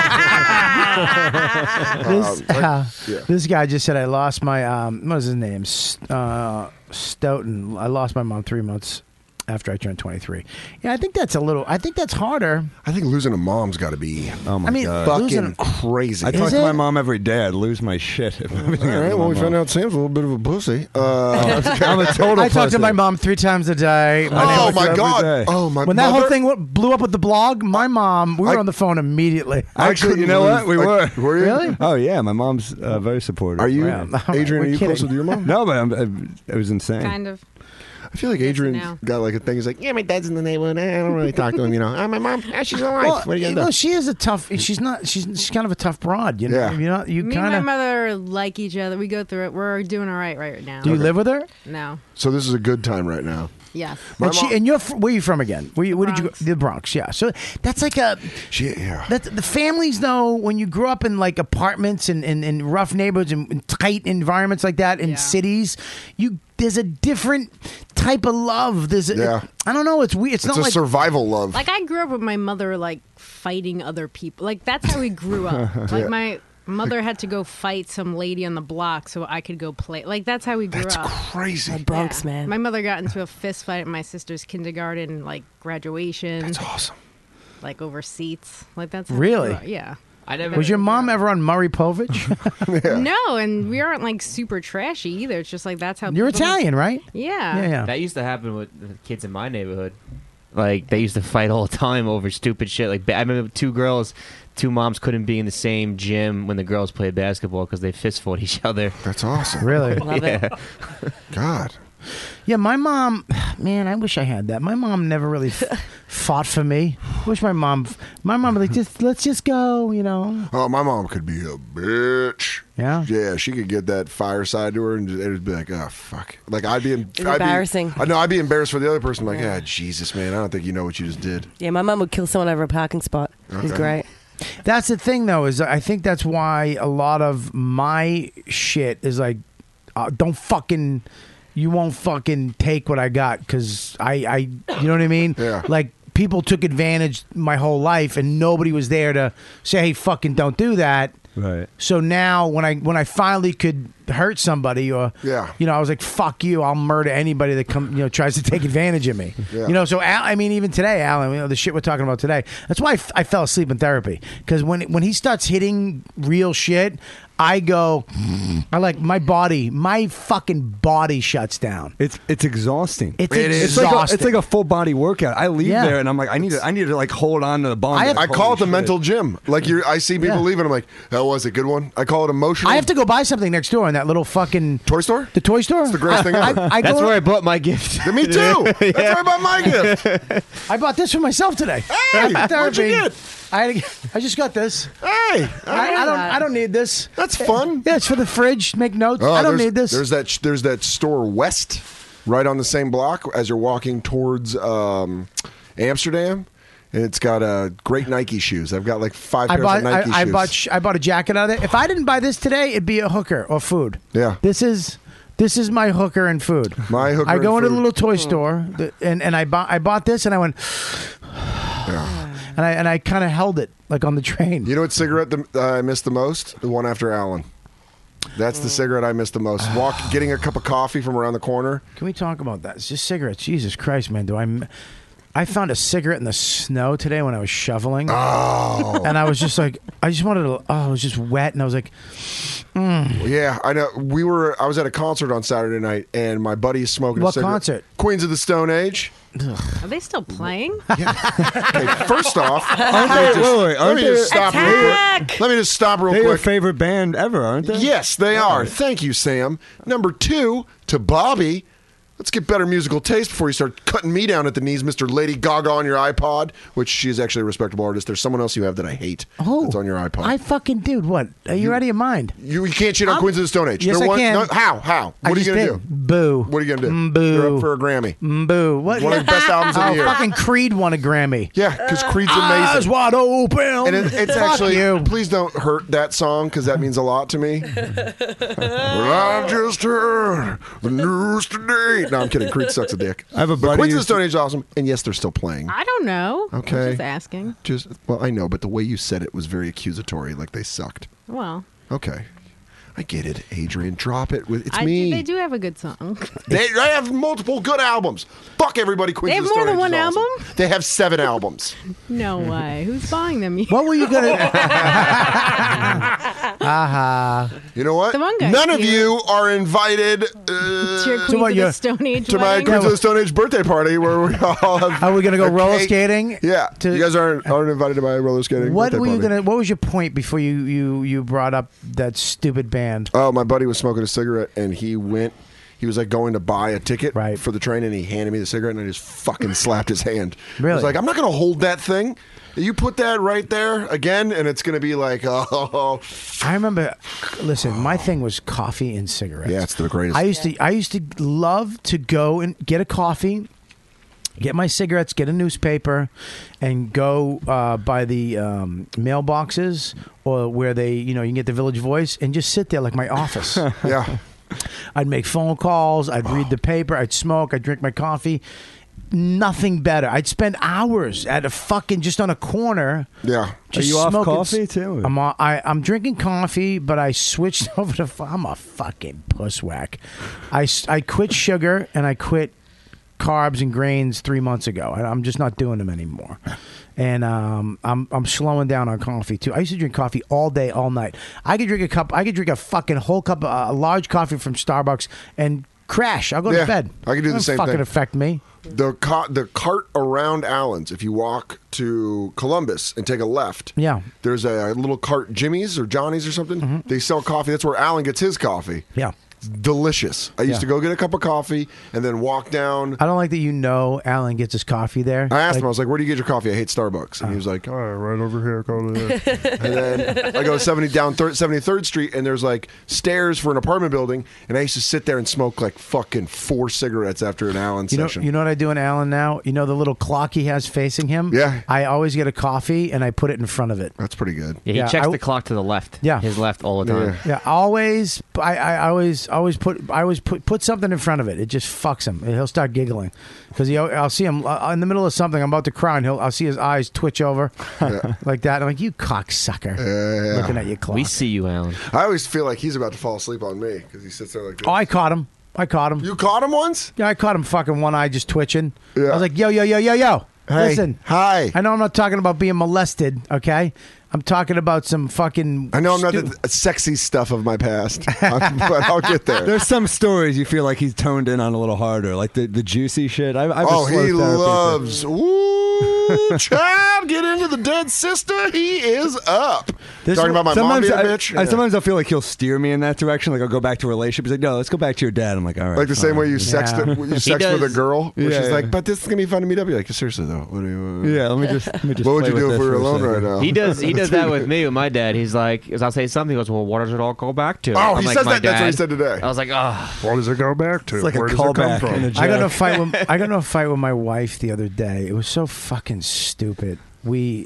This guy just said I lost my what was his name? Stoughton. I lost my mom 3 months after I turned 23. Yeah, I think that's harder. I think losing a mom's got to be. Oh my I mean, god, fucking crazy. I talk Is to my it? mom every day. I'd lose my shit. If everything All happened right, to well, my we found mom. out Sam's a little bit of a pussy. I'm a total. I talk to pussy. my mom 3 times a day. Oh my every god! day. Oh my! When that whole mother- thing blew up with the blog, my mom, we were on the phone immediately. Actually, you know what? We were. Were you? Really? Oh yeah, my mom's very supportive. Are you, Yeah. Adrian? We're Are you close kidding. with your mom? No, but it was insane. Kind of. I feel like Adrian now. got like a thing. He's like, yeah, my dad's in the neighborhood. I don't really talk to him, you know. My mom, she's alive. Well, what are you you gonna know, do? she is a tough. She's kind of a tough broad. You know, Yeah. you know, you Me and kind my of. mother like each other. We go through it. We're doing all right now. Do you live with her? No. So this is a good time right now. Yes. And you're where are you from again? Where did you go? Bronx. The Bronx, yeah. So that's like a. Yeah. That's, the families though, when you grew up in like apartments and in rough neighborhoods and tight environments like that in cities, there's a different type of love. I don't know. It's weird. It's It's not a like survival love. Like I grew up with my mother like fighting other people. Like that's how we grew up. Like my mother had to go fight some lady on the block so I could go play. Like that's how we grew That's up. crazy. Bronx, man. My mother got into a fist fight at my sister's kindergarten, like graduation. That's awesome. Like over seats. Like that's how we Really? grew up. Yeah. I never. Was your mom ever on Murray Povich? No, and we aren't like super trashy either. It's just like that's how You're people- Italian, right? Yeah. Yeah. That used to happen with the kids in my neighborhood. Like they used to fight all the time over stupid shit. Like I remember 2 moms couldn't be in the same gym when the girls played basketball because they fist fought each other. That's awesome. Really? Love it. God. Yeah, my mom, man, I wish I had that. My mom never really fought for me. I wish my mom was like, let's just go, you know. Oh, my mom could be a bitch. Yeah? Yeah, she could get that fireside to her and it'd be like, oh, fuck. Like, I'd be embarrassing. I'd be embarrassed for the other person. Like, yeah, Jesus, man, I don't think you know what you just did. Yeah, my mom would kill someone over a parking spot. He's Okay. great. That's the thing, though, is I think that's why a lot of my shit is like, you won't fucking take what I got because I you know what I mean? Yeah. Like, people took advantage my whole life and nobody was there to say, hey, fucking don't do that. Right. So now when I finally could hurt somebody or Yeah. you know, I was like, fuck you, I'll murder anybody that tries to take advantage of me. Yeah. You know, so even today, Alan, you know, the shit we're talking about today, that's why I fell asleep in therapy. Because when he starts hitting real shit, I go, my fucking body shuts down. It's exhausting. It's It's exhausting. like a full body workout. I leave Yeah. there and I'm like, I need to like hold on to the bond. I call it the mental gym. Like, I see people Yeah. leaving. I'm like, that was a good one. I call it emotional. I have to go buy something next door in that little fucking Toy store? The toy store? It's the greatest thing ever. That's where I bought my gift. Me too. That's where I bought my gift. I bought this for myself today. Hey, what'd you get? I just got this. Hey, I don't need this. That's fun. Yeah, it's for the fridge. Make notes. Oh, I don't there's- need this. There's that store West, right on the same block as you're walking towards Amsterdam. And it's got great Nike shoes. I've got like 5 pairs of Nike shoes. I bought a jacket out of there. If I didn't buy this today, it'd be a hooker or food. Yeah. This is my hooker and food. My hooker I go and into the food. little toy store and I bought this and I went and I kind of held it like on the train. You know what cigarette I miss the most? The one after Allen. That's the cigarette I miss the most. Getting a cup of coffee from around the corner. Can we talk about that? It's just cigarettes. Jesus Christ, man! I found a cigarette in the snow today when I was shoveling. Oh. And I was just like, I just wanted to. Oh, it was just wet, and I was like, Yeah, I know. I was at a concert on Saturday night, and my buddy's smoking a What cigarette. concert? Queens of the Stone Age. Are they still playing? Okay, first off, Aren't let me they- just stop real Attack! quick. Let me just stop real They're your quick. favorite band ever, aren't they? Yes, they are. Thank you, Sam. Number 2, to Bobby. Let's get better musical taste before you start cutting me down at the knees, Mr. Lady Gaga on your iPod, which she is actually a respectable artist. There's someone else you have that I hate that's on your iPod. I fucking dude. What? Are you out of your mind? You can't shit on Queens of the Stone Age. Yes, They're I can. No, how? I What are you just going to did. do? Boo. What are you going to do? Boo. You're up for a Grammy. Boo. What? One of the best albums of the year. Fucking Creed won a Grammy. Yeah, because Creed's Eyes amazing. wide open. And it's Fuck actually, you. please don't hurt that song because that means a lot to me. Well, I just heard the news today. No, I'm kidding. Creed sucks a dick. I have a But buddy. Queens of the who's- Stone Age is awesome. And yes, they're still playing. I don't know. Okay. I'm just asking. Well, I know, but the way you said it was very accusatory, like they sucked. Well, Okay. I get it, Adrian. Drop it. It's They me. do have a good song. They have multiple good albums. Fuck everybody. Queens They of have the more Stone than Age one is awesome. album? They have 7 albums. No way. Who's buying them? What were you gonna? You know what? The one guy's None of cute. you are invited To your So Queens what, of you're- the Stone Age to my wedding? Queens of the Stone Age birthday party where we all have. Are we gonna go a roller cake. skating? Yeah. To- You guys aren't invited to my roller skating. What birthday were you party. gonna? What was your point before you brought up that stupid band? Oh, my buddy was smoking a cigarette and he was like going to buy a ticket for the train and he handed me the cigarette and I just fucking slapped his hand. I Really? was like, I'm not going to hold that thing. You put that right there again and it's going to be like, oh. I remember. Listen, my thing was coffee and cigarettes. Yeah, it's the greatest. I used to love to go and get a coffee, get my cigarettes, get a newspaper, and go by the mailboxes or where you can get the Village Voice and just sit there like my office. Yeah. I'd make phone calls. I'd read the paper. I'd smoke. I'd drink my coffee. Nothing better. I'd spend hours at a fucking just on a corner. Yeah. Just Are you off smoking coffee too? I'm drinking coffee, but I switched over to. I'm a fucking pusswhack. I quit sugar and I quit carbs and grains 3 months ago. I'm just not doing them anymore. And I'm slowing down on coffee too. I used to drink coffee all day, all night. I could drink a cup. I could drink a fucking whole cup, a large coffee from Starbucks, and crash. I'll go to bed. I can do the Doesn't same fucking thing. affect me. The cart around Allen's, if you walk to Columbus and take a left, Yeah. there's a little cart, Jimmy's or Johnny's or something. They sell coffee. That's where Allen gets his coffee. Yeah. It's delicious. I used Yeah. to go get a cup of coffee and then walk down. I don't like that Alan gets his coffee there. I asked him, I was like, where do you get your coffee? I hate Starbucks. And he was like, oh, right over here. Go to there. And then I go 73rd Street, and there's like stairs for an apartment building. And I used to sit there and smoke like fucking 4 cigarettes after an Allen session. You know what I do in Alan now? You know the little clock he has facing him? Yeah. I always get a coffee and I put it in front of it. That's pretty good. Yeah, he checks the clock to the left. Yeah. His left all the time. Yeah, always. I always put something in front of it. It just fucks him. He'll start giggling because I'll see him in the middle of something. I'm about to cry, and I'll see his eyes twitch over like that. I'm like, you cocksucker, looking at your clock. We see you, Alan. I always feel like he's about to fall asleep on me because he sits there like this. Oh, I caught him. You caught him once? Yeah, I caught him fucking one eye just twitching. Yeah. I was like, yo. Hey, Listen. hi. I know I'm not talking about being molested, okay? I'm talking about some fucking... I know I'm not the sexy stuff of my past, but I'll get there. There's some stories you feel like he's toned in on a little harder, like the juicy shit. He He loves. Ooh, child, get into the dead sister. He is up. Talking about my mom being a bitch. Sometimes I feel like he'll steer me in that direction. Like I'll go back to a relationship. He's like, no, let's go back to your dad. I'm like, all right. Like the same fine. way you sext with a girl, where she's like, but this is gonna be fun to meet up. You're like, seriously though, what do you? Yeah, let me just. What would you do if we were alone right now? He does that with me, with my dad. He's like, as I'll say something, he goes, well, what does it all go back to? Oh, I'm he like, says "My that. That's what he dad." said today. I was like, oh. What does it go back to? It's like Where a does it come callback from? in a I got joke. in a fight with my wife the other day. It was so fucking stupid. I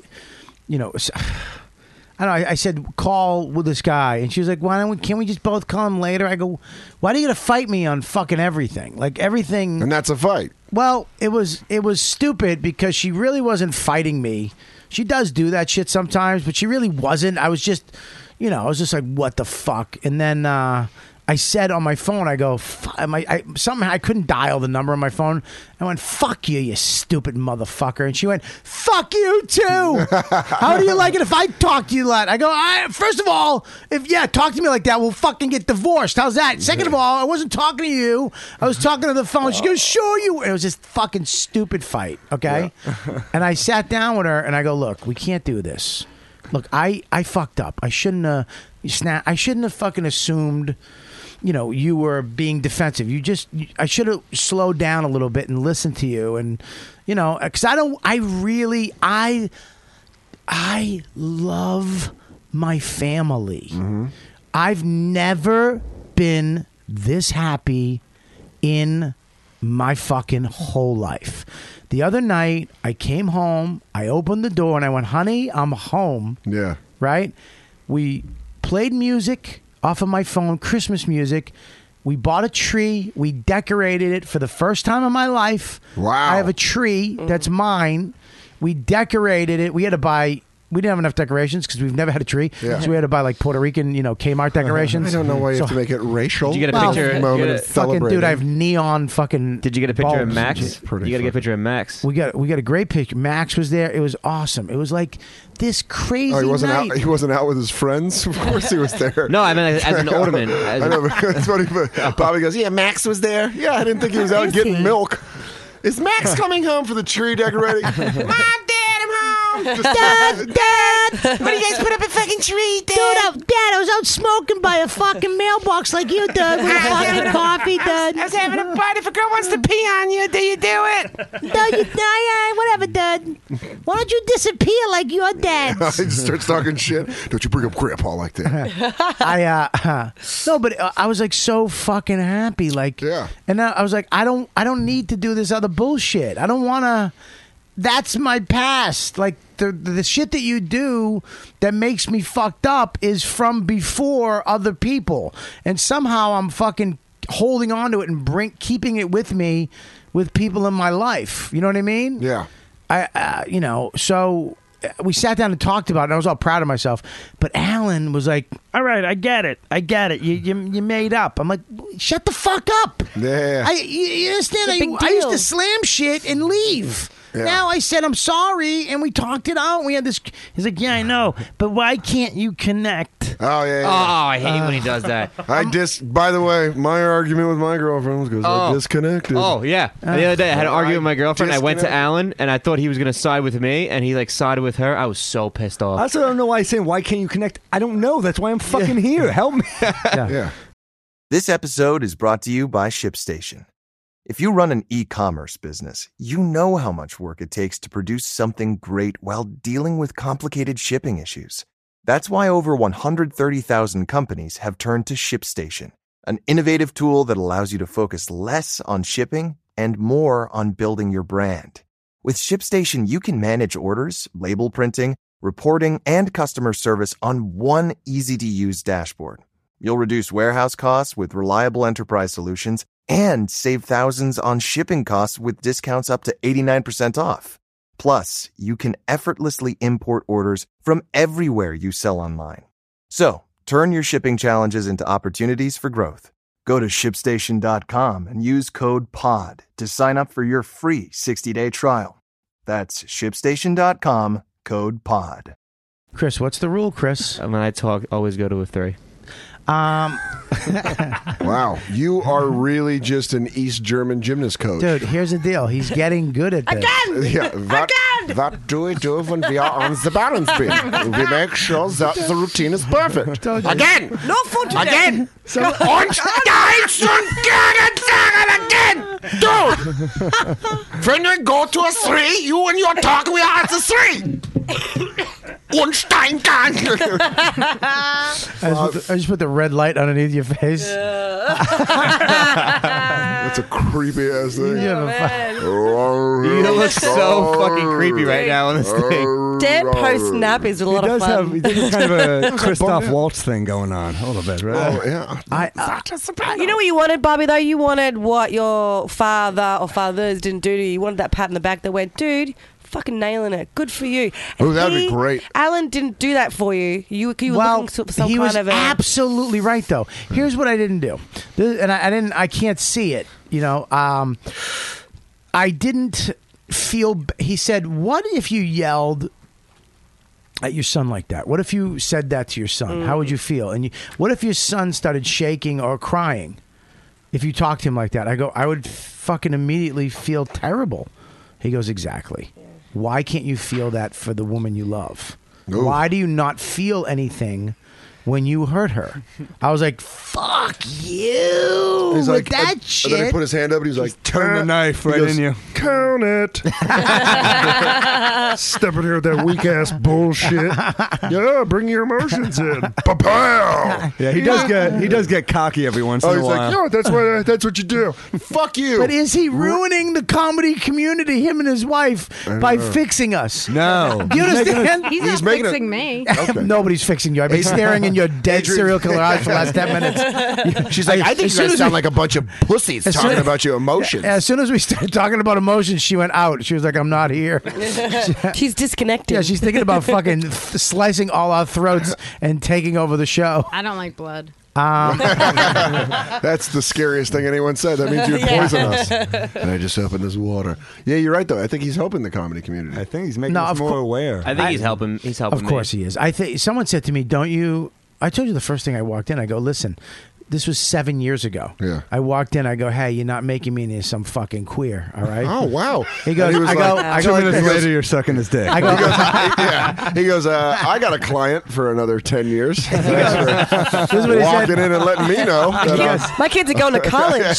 don't know. I said call with this guy, and she was like, "Can't we just both call him later?" I go, "Why do you got to fight me on fucking everything? Like everything." And that's a fight. Well, it was stupid because she really wasn't fighting me. She does do that shit sometimes, but she really wasn't. I was just, I was just like, what the fuck? And then I said on my phone, I go, somehow I couldn't dial the number on my phone. I went, fuck you, you stupid motherfucker. And she went, fuck you too. How do you like it if I talk to you like that? I go, first of all, talk to me like that, we'll fucking get divorced. How's that? Second of all, I wasn't talking to you. I was talking to the phone. She goes, sure you were. It was this fucking stupid fight, okay? Yeah. And I sat down with her and I go, look, we can't do this. Look, I fucked up. I shouldn't have fucking assumed you were being defensive. I should have slowed down a little bit and listened to you. And, because I love my family. Mm-hmm. I've never been this happy in my fucking whole life. The other night, I came home, I opened the door, and I went, honey, I'm home. Yeah. Right? We played music off of my phone, Christmas music. We bought a tree. We decorated it for the first time in my life. Wow. I have a tree that's mine. We decorated it. We had to buy we didn't have enough decorations because we've never had a tree. Yeah. So we had to buy like Puerto Rican, Kmart decorations. I don't know why you have to make it racial. Did you get a picture? Moment of Fucking celebrating. dude, I have neon fucking. Did you get a picture of bulbs. Max? You got to get a picture of Max. We got a great picture. Max was there. It was awesome. It was like this crazy Oh, he wasn't night. out. He wasn't out with his friends. Of course, he was there. No, I mean as an ornament. I know. But it's funny. But Bobby goes, "Yeah, Max was there. Yeah, I didn't think he was out getting milk. Is Max coming home for the tree decorating? Mom, Dad, I'm home. Dad, when you guys put up a fucking tree, Dad? Dad, I was out smoking by a fucking mailbox like you did with a fucking coffee, Dad. I was having a party. If a girl wants to pee on you, do you do it? Whatever, Dad. Why don't you disappear like your dad? He just starts talking shit. Don't you bring up Grandpa like that? No, but I was like so fucking happy, like, yeah. And I was like, I don't need to do this other bullshit. I don't want to. That's my past. Like the shit that you do that makes me fucked up is from before other people, and somehow I'm fucking holding on to it and keeping it with me with people in my life. You know what I mean? Yeah. So we sat down and talked about it, and I was all proud of myself. But Alan was like, all right, I get it. You made up. I'm like, shut the fuck up. Yeah. You understand? It's a big I used deal. to slam shit and leave. Yeah. Now I said I'm sorry, and we talked it out. We had this. He's like, yeah, I know, but why can't you connect? Oh yeah. Oh, I hate when he does that. By the way, my argument with my girlfriend was because I disconnected. Oh yeah. The other day I had an argument with my girlfriend. I went to Alan and I thought he was gonna side with me, and he like sided with her. I was so pissed off. I also don't know why he's saying, why can't you connect? I don't know. That's why I'm fucking here. Help me. Yeah. This episode is brought to you by ShipStation. If you run an e-commerce business, you know how much work it takes to produce something great while dealing with complicated shipping issues. That's why over 130,000 companies have turned to ShipStation, an innovative tool that allows you to focus less on shipping and more on building your brand. With ShipStation, you can manage orders, label printing, reporting, and customer service on one easy-to-use dashboard. You'll reduce warehouse costs with reliable enterprise solutions and save thousands on shipping costs with discounts up to 89% off. Plus, you can effortlessly import orders from everywhere you sell online. So, turn your shipping challenges into opportunities for growth. Go to ShipStation.com and use code POD to sign up for your free 60-day trial. That's ShipStation.com, code POD. Chris, what's the rule, Chris? When I talk, always go to a 3. Wow, you are really just an East German gymnast coach. Dude, here's the deal. He's getting good at this. Yeah, what do we do when we are on the balance beam? We make sure that the routine is perfect. Again! No foot today. Again! Und eins und again! Dude! When we go to a 3, you and your talk, we are at the 3! Und Steingang! I just put the red light underneath your face. That's a creepy ass thing. You look so fucking creepy right now on this thing. Dan post nap is a lot of fun. He does have kind of a Christoph Waltz thing going on a little bit, right? Oh, yeah. You know what you wanted, Bobby, though? You wanted what your father or fathers didn't do to you. You wanted that pat in the back that went, dude, fucking nailing it. Good for you. Oh, that would be great. Alan didn't do that for you. You were looking for some he kind was of a... absolutely right, though. Here's what I didn't do, and I can't see it. I didn't feel. He said, "What if you yelled at your son like that? What if you said that to your son? How would you feel? And what if your son started shaking or crying? If you talked to him like that?" I go, "I would fucking immediately feel terrible." He goes, "Exactly. Why can't you feel that for the woman you love? Ooh. Why do you not feel anything when you hurt her?" I was like, "Fuck you!" He's with like, that and shit. then he put his hand up and he's like, Turn the knife He right goes, in you. Count it. Step in here with that weak ass bullshit. Yeah, bring your emotions in. Pow! Yeah, he does get cocky every once in a he's while. like, that's what you do. Fuck you. But is he ruining the comedy community, him and his wife, by fixing us? No. Do you understand? He's not making fixing me. Okay. Nobody's fixing you. I've been staring in open your dead serial killer eyes for the last 10 minutes. She's like, I think you guys sound like a bunch of pussies as soon talking as- about your emotions. As soon as we started talking about emotions, she went out. She was like, I'm not here. She's disconnected. Yeah, she's thinking about fucking slicing all our throats and taking over the show. I don't like blood. That's the scariest thing anyone said. That means you'd Yeah. poison us. And I just opened this water. Yeah, you're right, though. I think he's helping the comedy community. I think he's making No, us of more cour- aware. I think he's helping. He's helping. Of course he is. I think someone said to me, "Don't you?" I told you the first thing I walked in. I go, "Listen, this was 7 years ago." Yeah. I walked in. I go, "Hey, you're not making me into some fucking queer, all right?" Oh, wow. He goes, And he was I go, like, I 2 go like minutes this. later, you're sucking his dick. I go, He goes, I got a client for another 10 years. Thanks This is for what he walking said. in and letting me know. That My kids are going to college.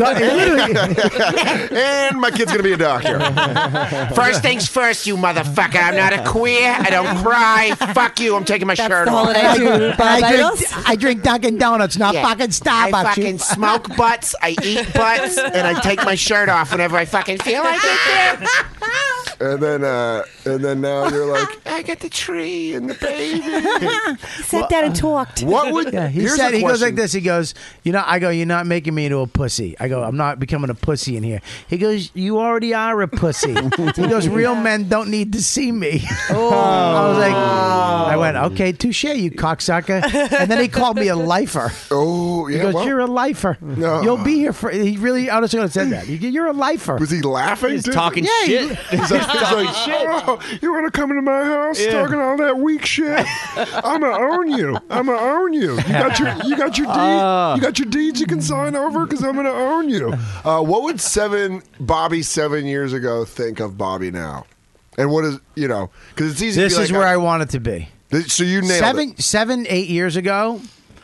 and my kid's going to be a doctor. First things first, you motherfucker. I'm not a queer. I don't cry. Fuck you. I'm taking my shirt the off. holiday to Barbados. I drink Dunkin' Donuts, not Yeah. fucking I Starbucks. fucking smoke butts, I eat butts, and I take my shirt off whenever I fucking feel like it. And then now you're like, I got the tree and the baby. Sat down and talked. What would Yeah, he here's said a he goes like question. this. He goes, I go, you're not making me into a pussy. I go, I'm not becoming a pussy in here. He goes, you already are a pussy. He goes, real men don't need to see me. I was like, I went, okay, touche, you cocksucker. And then he called me a lifer. Oh, yeah. He goes, well, you're a lifer. No. You'll be here for. He really honestly said that. You're a lifer. was he laughing? He's too? talking Yeah, shit. He's like, oh, you want to come into my house talking all that weak shit? I'm gonna own you. I'm gonna own you. You got your deeds you can sign over because I'm gonna own you. What would Bobby 7 years ago think of Bobby now? And what is because it's easy. This to be is like, where I want it to be. So you nailed it. 7, 8 years ago.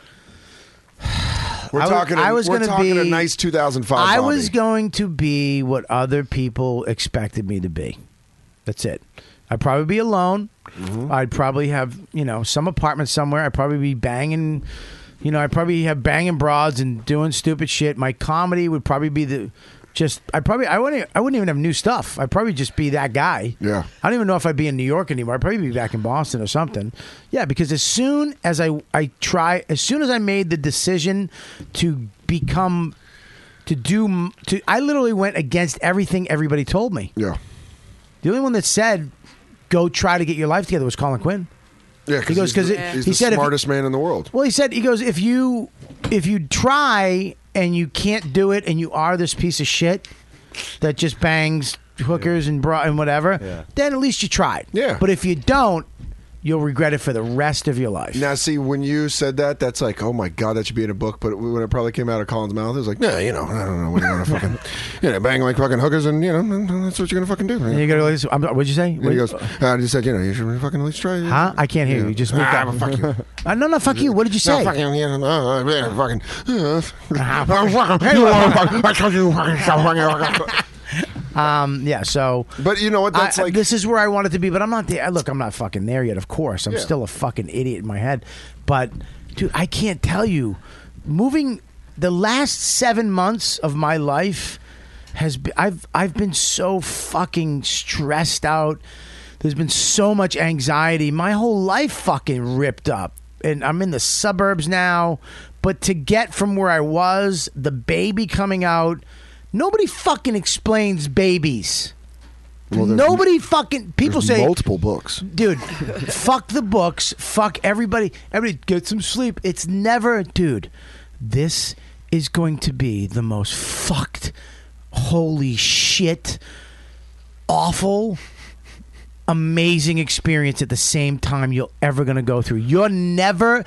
We're talking. We're talking a nice 2005. I Bobby. was going to be what other people expected me to be. That's it. I'd probably be alone. Mm-hmm. I'd probably have some apartment somewhere. I'd probably be banging. I'd probably have banging broads and doing stupid shit. My comedy would probably be I wouldn't even have new stuff. I'd probably just be that guy. Yeah. I don't even know if I'd be in New York anymore. I'd probably be back in Boston or something. Yeah, because as soon as I made the decision to I literally went against everything everybody told me. Yeah. The only one that said, go try to get your life together was Colin Quinn. Yeah, He goes, he's 'cause the he said if- smartest man in the world. Well, he goes, if you try and you can't do it and you are this piece of shit that just bangs hookers and whatever, then at least you tried. Yeah. But if you don't, you'll regret it for the rest of your life. Now, see, when you said that, that's like, oh my God, that should be in a book. But when it probably came out of Colin's mouth, it was like, no, I don't know. When you want to fucking, bang like fucking hookers, and that's what you're gonna fucking do. And you go, what'd you say? And he goes, I just said, you should fucking at least try. Huh? I can't hear you. You just moved up. Fuck you. No, fuck you. What did you say? No, fucking, fucking. I told you yeah, so. But you know what? That's like. This is where I wanted to be, but I'm not there. Look, I'm not fucking there yet, of course. I'm still a fucking idiot in my head. But, dude, I can't tell you. Moving the last 7 months of my life has been. I've been so fucking stressed out. There's been so much anxiety. My whole life fucking ripped up. And I'm in the suburbs now. But to get from where I was, the baby coming out. Nobody fucking explains babies. Well, Nobody fucking. People say multiple books, dude. Fuck the books. Fuck everybody. Everybody get some sleep. It's never, dude. This is going to be the most fucked, holy shit, awful, amazing experience at the same time you're ever gonna go through. You've never,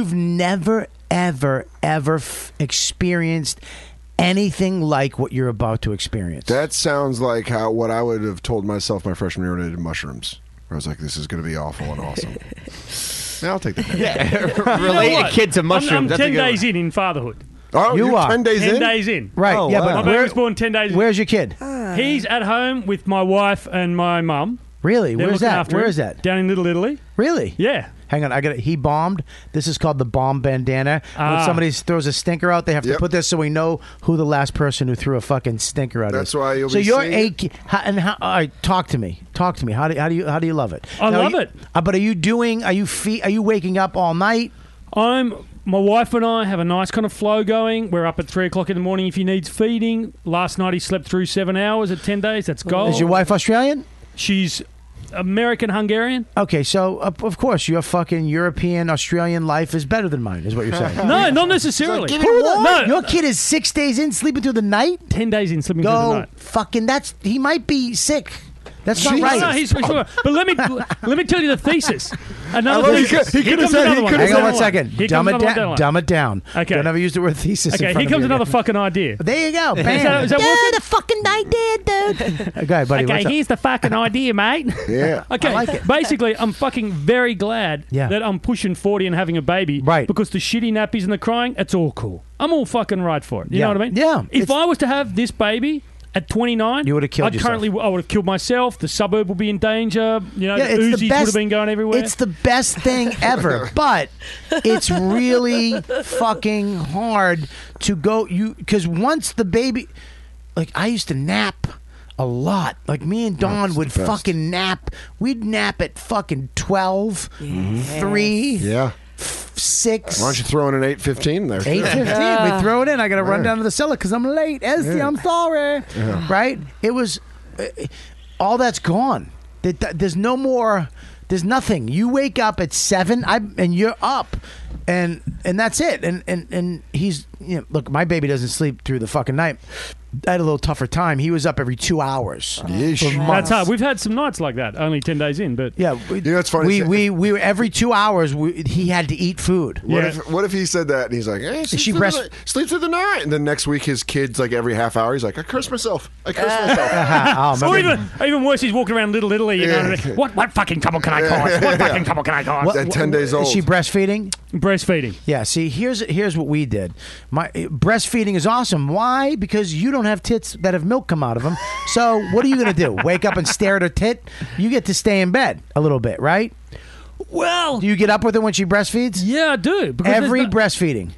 ever experienced anything like what you're about to experience. That sounds like what I would have told myself my freshman year when I did mushrooms. I was like, this is going to be awful and awesome. Yeah, I'll take that. You know Relate what? a kid to mushrooms. I'm That's a 10 good one. days in fatherhood. Oh, You you're are. 10 days 10 in? days in. Right, Oh, yeah, wow. but My baby was born 10 days in. where's your kid? He's at home with my wife and my mum. Really? They're Where's looking that? after Where him. is that? Down in Little Italy. Really? Yeah. Hang on, he bombed. This is called the bomb bandana. When somebody throws a stinker out, they have to Yep. put this so we know who the last person who threw a fucking stinker out is. That's why you'll so be you're seeing all right, talk to me. Talk to me. How do you love it? I Now, love it. But are you waking up all night? My wife and I have a nice kind of flow going. We're up at 3 o'clock in the morning if he needs feeding. Last night he slept through 7 hours at 10 days. That's gold. Is your wife Australian? She's American-Hungarian. Okay, so of course your fucking European Australian life is better than mine, is what you're saying. No, not necessarily. No, your kid is 6 days in sleeping through the night. 10 days in sleeping through the night. Fucking he might be sick. That's not right. No, he's sure. But let me tell you the thesis. Another thesis. He could have said. Hang on one second. Dumb it down. Okay. Don't ever use the word thesis. Okay. Here comes another fucking idea. There you go. Bam. Is that working? the fucking idea, dude. Okay, buddy. Okay, here's the fucking idea, mate. Yeah. Okay. I like it. Basically, I'm fucking very glad that I'm pushing 40 and having a baby. Right. Because the shitty nappies and the crying, it's all cool. I'm all fucking right for it. You know what I mean? Yeah. If I was to have this baby at 29, you would have killed yourself. I would have killed myself. The suburb would be in danger. You know, the it's Uzis would have been going everywhere. It's the best thing ever, but it's really fucking hard to go. Because once the baby, like I used to nap a lot. Like me and Dawn would fucking nap. We'd nap at fucking 12, 3. Yeah. 6. Why don't you throw in an 8:15 there? 8:15. We throw it in. I got to run down to the cellar because I'm late. Esty, I'm sorry. Yeah. Right? It was all that's gone. There's no more. There's nothing. You wake up at 7, and you're up, and that's it. And he's look. My baby doesn't sleep through the fucking night. I had a little tougher time. He was up every 2 hours. That's hard. We've had some nights like that, only 10 days in, but yeah, that's funny. We were every 2 hours. He had to eat food. What if he said that and he's like, "Hey, sleep through the night," and then next week his kid's like every half hour he's like, "I cursed myself. I cursed myself." Or even worse, he's walking around Little Italy. You know, what fucking couple can I cause? What fucking couple can I cause? At 10 days old. Is she breastfeeding? Breastfeeding. Yeah. See, here's what we did. Breastfeeding is awesome. Why? Because you don't have tits that have milk come out of them. So what are you going to do? Wake up and stare at her tit? You get to stay in bed a little bit, right? Well, do you get up with her when she breastfeeds? Yeah, I do. Because every breastfeeding.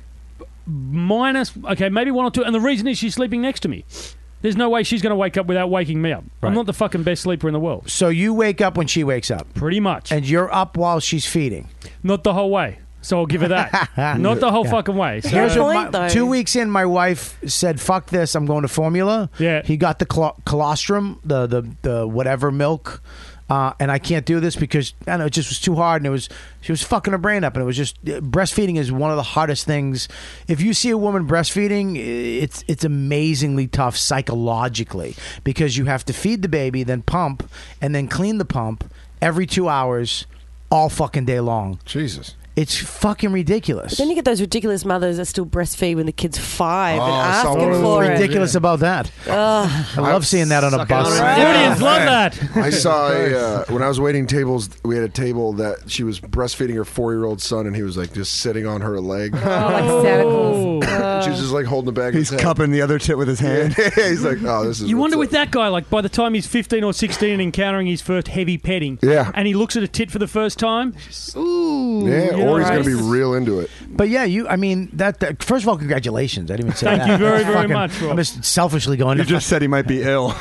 Minus, maybe 1 or 2. And the reason is she's sleeping next to me. There's no way she's going to wake up without waking me up. Right. I'm not the fucking best sleeper in the world. So you wake up when she wakes up? Pretty much. And you're up while she's feeding? Not the whole way. So I'll give her that. Not the whole fucking way. So, here's what 2 weeks in, my wife said, "Fuck this! I'm going to formula." Yeah. He got the colostrum, the whatever milk, and I can't do this because I don't know, it just was too hard, and she was fucking her brain up, and it was just breastfeeding is one of the hardest things. If you see a woman breastfeeding, it's amazingly tough psychologically because you have to feed the baby, then pump, and then clean the pump every 2 hours, all fucking day long. Jesus. It's fucking ridiculous. But then you get those ridiculous mothers that still breastfeed when the kid's 5 and asking for it. What's ridiculous about that? I love seeing that on a bus. Audience love that. I saw when I was waiting tables, we had a table that she was breastfeeding her 4-year-old son, and he was like just sitting on her leg. Like Santa Claus. She was just like holding the bag. He's cupping the other tit with his hand. He's like, "Oh, this is." You wonder with that guy, like by the time he's 15 or 16 and encountering his first heavy petting, and he looks at a tit for the first time, ooh, yeah, or he's going to be real into it. But yeah, that first of all, congratulations. I didn't even say that. Thank you very, very much, Rob. I'm just selfishly going. You just said he might be ill.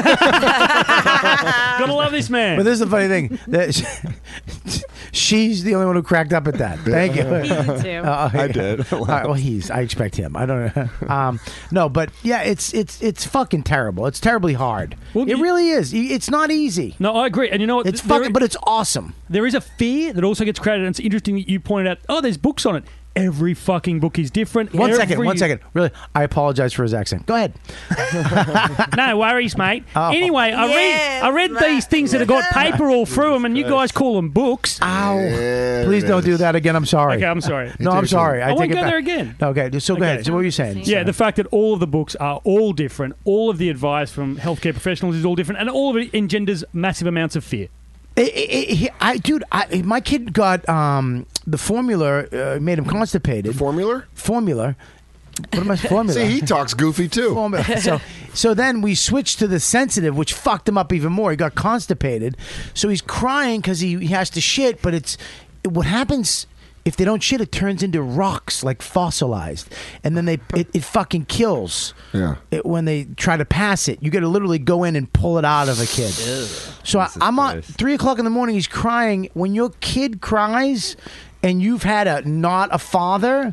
Gotta love this man. But this is the funny thing that she's the only one who cracked up at that. Thank you. Me too. I did. All right, well, I expect him. I don't know. No, but yeah, it's fucking terrible. It's terribly hard. Well, it really is. It's not easy. No, I agree. And you know what? It's fucking, but it's awesome. There is a fear that also gets created, and it's interesting that you pointed out, there's books on it. Every fucking book is different. One second. Really, I apologize for his accent. Go ahead. No worries, mate. Anyway, I read these things that have got paper all through them, and you guys call them books. Ow. Please don't do that again. I'm sorry. Okay, I'm sorry. No, I'm sorry. I won't go there again. Okay, so go ahead. So what were you saying? Yeah, the fact that all of the books are all different, all of the advice from healthcare professionals is all different, and all of it engenders massive amounts of fear. My kid got the formula made him constipated. Formula. What am I? Formula. See, he talks goofy too. So then we switched to the sensitive, which fucked him up even more. He got constipated, so he's crying because he has to shit. But what happens if they don't shit? It turns into rocks, like fossilized, and then it fucking kills. Yeah. When they try to pass it, you got to literally go in and pull it out of a kid. So I'm on 3 o'clock in the morning. He's crying. When your kid cries, and you've had not a father,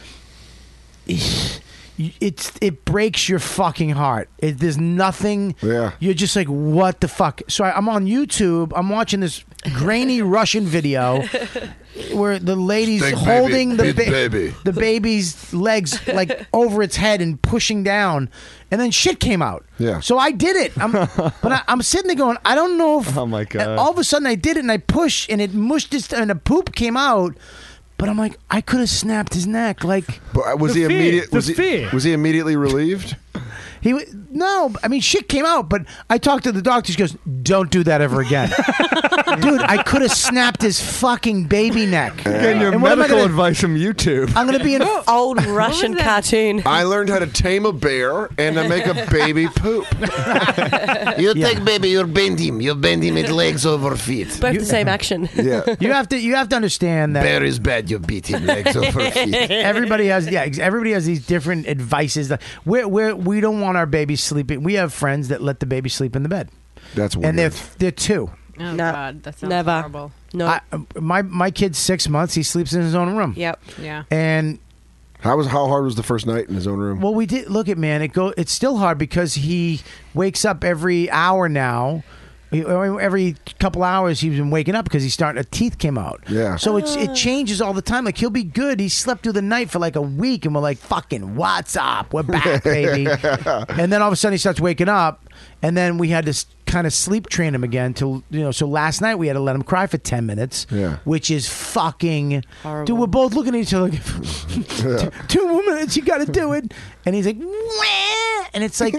it breaks your fucking heart. There's nothing. Yeah. You're just like, what the fuck? So I'm on YouTube. I'm watching this grainy Russian video where the lady's Big holding baby, big baby. the baby's legs like over its head and pushing down, and then shit came out. Yeah. So I did it. But I'm sitting there going, I don't know if. Oh my God. And all of a sudden I did it and I pushed and it mushed this and the poop came out. But I'm like, I could have snapped his neck. Like, But was The he fear, immediate? the Was he, fear. was he immediately relieved? no, I mean, shit came out, but I talked to the doctor. She goes, don't do that ever again. Dude, I could have snapped his fucking baby neck. Getting your And what am I medical gonna- advice from YouTube. I'm going to be in Old Russian cartoon. I learned how to tame a bear and to make a baby poop. You take baby, you bend him. You bend him with legs over feet. Both the same action. Yeah. You have to understand that Bear is bad, you beat him legs over feet. everybody has these different advices. We don't want our babies sleeping. We have friends that let the baby sleep in the bed. That's weird. And they're two. Oh No, God, that sounds never. horrible. No. My kid's 6 months. He sleeps in his own room. Yep. Yeah. And How hard was the first night in his own room? well, we did look at man. It's still hard because he wakes up every hour now. Every couple hours he's been waking up because teeth came out. Yeah. So it changes all the time. Like he'll be good. He slept through the night for like a week, and we're like, "Fucking what's up? We're back, baby." And then all of a sudden he starts waking up, and then we had to kind of sleep train him again till So last night we had to let him cry for 10 minutes. Yeah. Which is fucking. Horrible. Dude, we're both looking at each other. Like, 2 more minutes, you got to do it. And he's like, "Wah," and it's like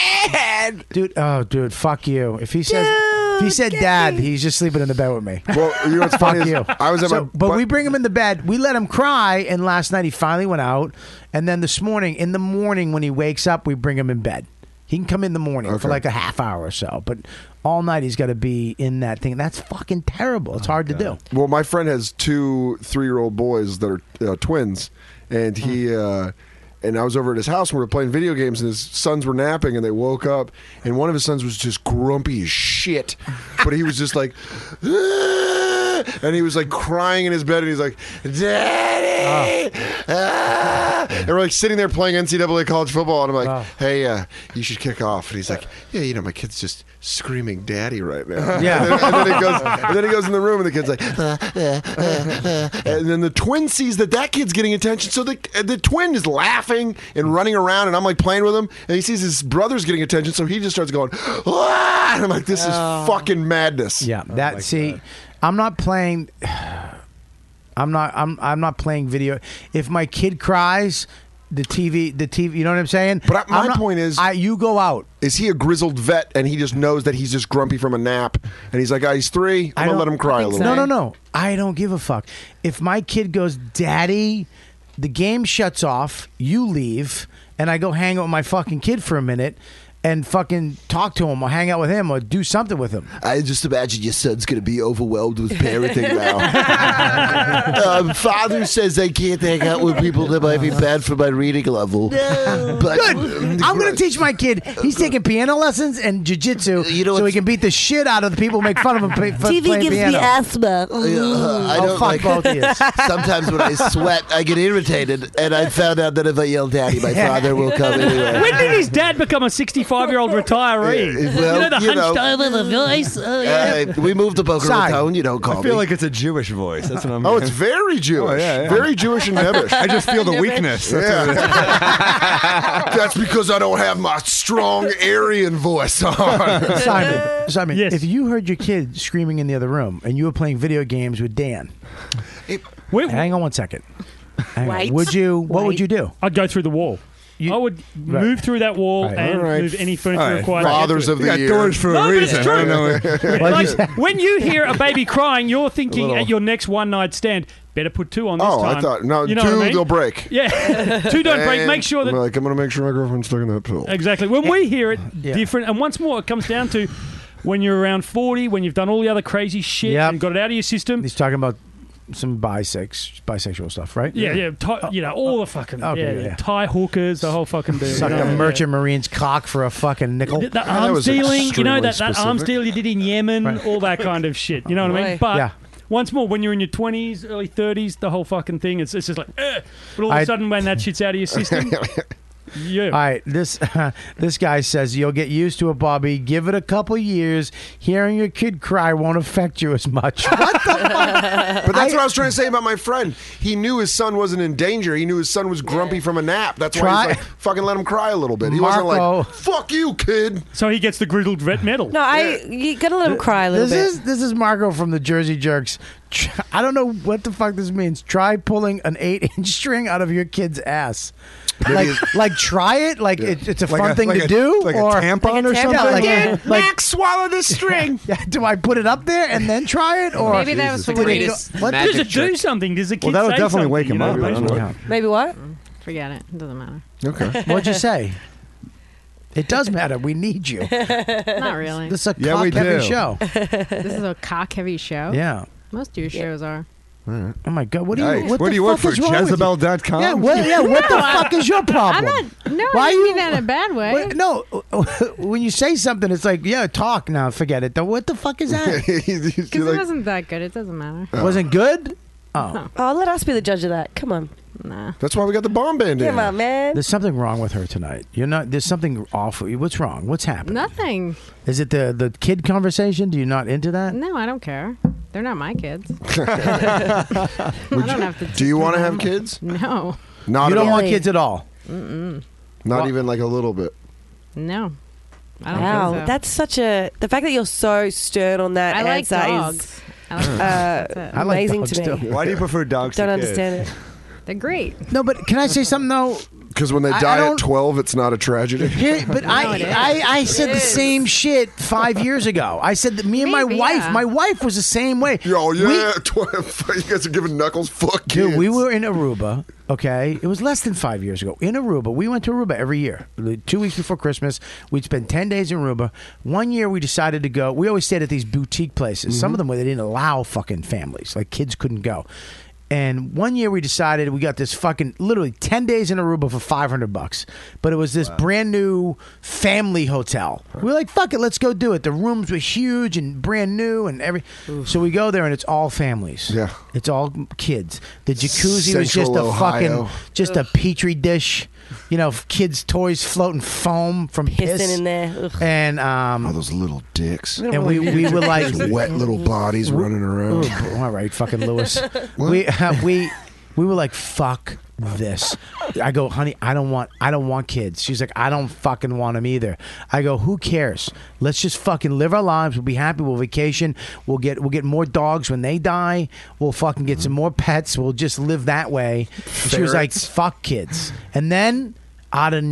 dude, fuck you. If he said dad, he's just sleeping in the bed with me. Well, you know what's funny Fuck is you. I was at But we bring him in the bed. We let him cry, and last night he finally went out. And then in the morning when he wakes up, we bring him in bed. He can come in the morning for like a half hour or so, but all night he's got to be in that thing. That's fucking terrible. It's hard to do. Well, my friend has 2 3-year-old boys that are twins, and he and I was over at his house and we were playing video games, and his sons were napping, and they woke up, and one of his sons was just grumpy as shit, but he was just like, "Ah," and he was like crying in his bed, and he's like, "Daddy!" Ah. And we're like sitting there playing NCAA college football, and I'm like, "Hey, you should kick off." And he's like, "Yeah, my kid's just screaming daddy right now." Yeah. And then he goes in the room, and the kid's like, and then the twin sees that kid's getting attention, so the twin is laughing and running around, and I'm like playing with him, and he sees his brother's getting attention, so he just starts going, "Ah!" And I'm like, this is fucking madness. Yeah, I'm not playing. I'm not playing video. If my kid cries, the TV. You know what I'm saying? But my point is, you go out. Is he a grizzled vet and he just knows that he's just grumpy from a nap, and he's like, he's 3. I'm gonna let him cry a little. No. I don't give a fuck. If my kid goes, "Daddy," the game shuts off. You leave, and I go hang out with my fucking kid for a minute. And fucking talk to him or hang out with him or do something with him. I just imagine your son's going to be overwhelmed with parenting now. Father says I can't hang out with people that might be bad for my reading level. No. But good. I'm going to teach my kid. He's taking piano lessons and jiu-jitsu so he can beat the shit out of the people who make fun of him playing TV gives piano. me asthma. I don't fuck both of you. Sometimes when I sweat, I get irritated, and I found out that if I yell "Daddy," my father will come anyway. When did his dad become a 65-year-old retiree? Well, the hunched over the voice. We moved to Boca Raton. You don't call me. I feel like it's a Jewish voice. That's what I'm. Oh, it's very Jewish. Oh, yeah. Very Jewish and nebbish. I just feel the weakness. That's what it is. That's because I don't have my strong Aryan voice on. Simon, if you heard your kid screaming in the other room and you were playing video games with Dan, hang on one second. Hang on. What would you do? I'd go through the wall. I would move through that wall and move any furniture required. Fathers of the year. Doors for a reason. It's true. I don't know. Like, when you hear a baby crying, you're thinking at your next one-night stand, better put 2 on this time. I thought, no, you know 2, what I mean? they'll break. Yeah, 2 don't break. Make sure that... I'm going to make sure my girlfriend's stuck in that pill. Exactly. When we hear it, different. And once more, it comes down to when you're around 40, when you've done all the other crazy shit and got it out of your system. He's talking about some bisexual stuff, right? Yeah. All the fucking Thai hookers, the whole fucking deal. Suck a merchant marine's cock for a fucking nickel. The arms dealing, that arms deal you did in Yemen, all that kind of shit. You know what I mean? But once more, when you're in your 20s, early 30s, the whole fucking thing, it's just like, but all of a sudden when that shit's out of your system, yeah. All right, this guy says you'll get used to it, Bobby. Give it a couple years. Hearing your kid cry won't affect you as much. What the fuck? But that's what I was trying to say about my friend. He knew his son wasn't in danger. He knew his son was grumpy from a nap. That's why he's like, fucking let him cry a little bit. He wasn't like, fuck you, kid. So he gets the griddled red medal. No, you gotta let him cry a little bit. This is Marco from the Jersey Jerks. I don't know what the fuck this means. Try pulling an 8-inch string out of your kid's ass. Like try it. Like it's a fun thing to do. Like or a tampon or something. Yeah, Max, swallow this string. Yeah, do I put it up there and then try it, or Maybe that was for did What does it do something? Does the kid that'll say definitely something, wake him up. I don't know. Maybe what? Forget it. It doesn't matter. Okay. What'd you say? It does matter. We need you. Not really. This is a cock-heavy show. This is a cock-heavy show? Yeah. Most of your shows are. Oh my God! What do you? Yikes. What Where the do you work fuck for? is wrong with you? Jezebel.com? Yeah. What the fuck is your problem? I didn't mean that in a bad way. Wait, no, when you say something, it's like, yeah, talk now. Forget it. What the fuck is that? Because it wasn't that good. It doesn't matter. Wasn't good? Oh. Oh, let us be the judge of that. Come on. Nah. That's why we got the bomb band in. Come on, man. There's something wrong with her tonight. You're not. There's something off. What's wrong? What's happening? Nothing. Is it the kid conversation? Do you not into that? No, I don't care. They're not my kids. I don't have to. Do you want to have kids? No. Not you at don't all. want kids at all. Mm-mm. Not even like a little bit. No. I don't Wow, think so. that's such a. The fact that you're so stern on that I like answer dogs. is I like dogs. That's it. amazing dogs to me. too. Why do you prefer dogs Don't to understand kids? it. They're great. No, but can I say something though? Because when they I die don't- at 12, it's not a tragedy. But No, it is. I said the same shit 5 years ago. I said that me and Maybe, my wife was the same way. Oh, yeah. 12. You guys are giving Knuckles fuck kids. Dude, we were in Aruba, okay? It was less than 5 years ago. In Aruba. We went to Aruba every year. 2 weeks before Christmas, we'd spend 10 days in Aruba. One year we decided to go. We always stayed at these boutique places. Some of them where they didn't allow fucking families. Like kids couldn't go. And one year we decided we got this fucking literally 10 days in Aruba for $500, but it was this brand new family hotel. We were like, fuck it, let's go do it. The rooms were huge and brand new and so we go there and it's all families. Yeah. It's all kids. The jacuzzi was just Central a Ohio. fucking, just a petri dish. You know, kids' toys floating foam from piss. Pissing in there. Ugh. And all those little dicks. and we were like Wet little bodies running around. Ooh, all right, fucking Lewis. we were like, fuck this. I go, honey, I don't want kids. She's like, I don't fucking want them either. I go, who cares? Let's just fucking live our lives. We'll be happy. We'll vacation. We'll get more dogs when they die. We'll fucking get some more pets. We'll just live that way. And she was like, fuck kids. And then out of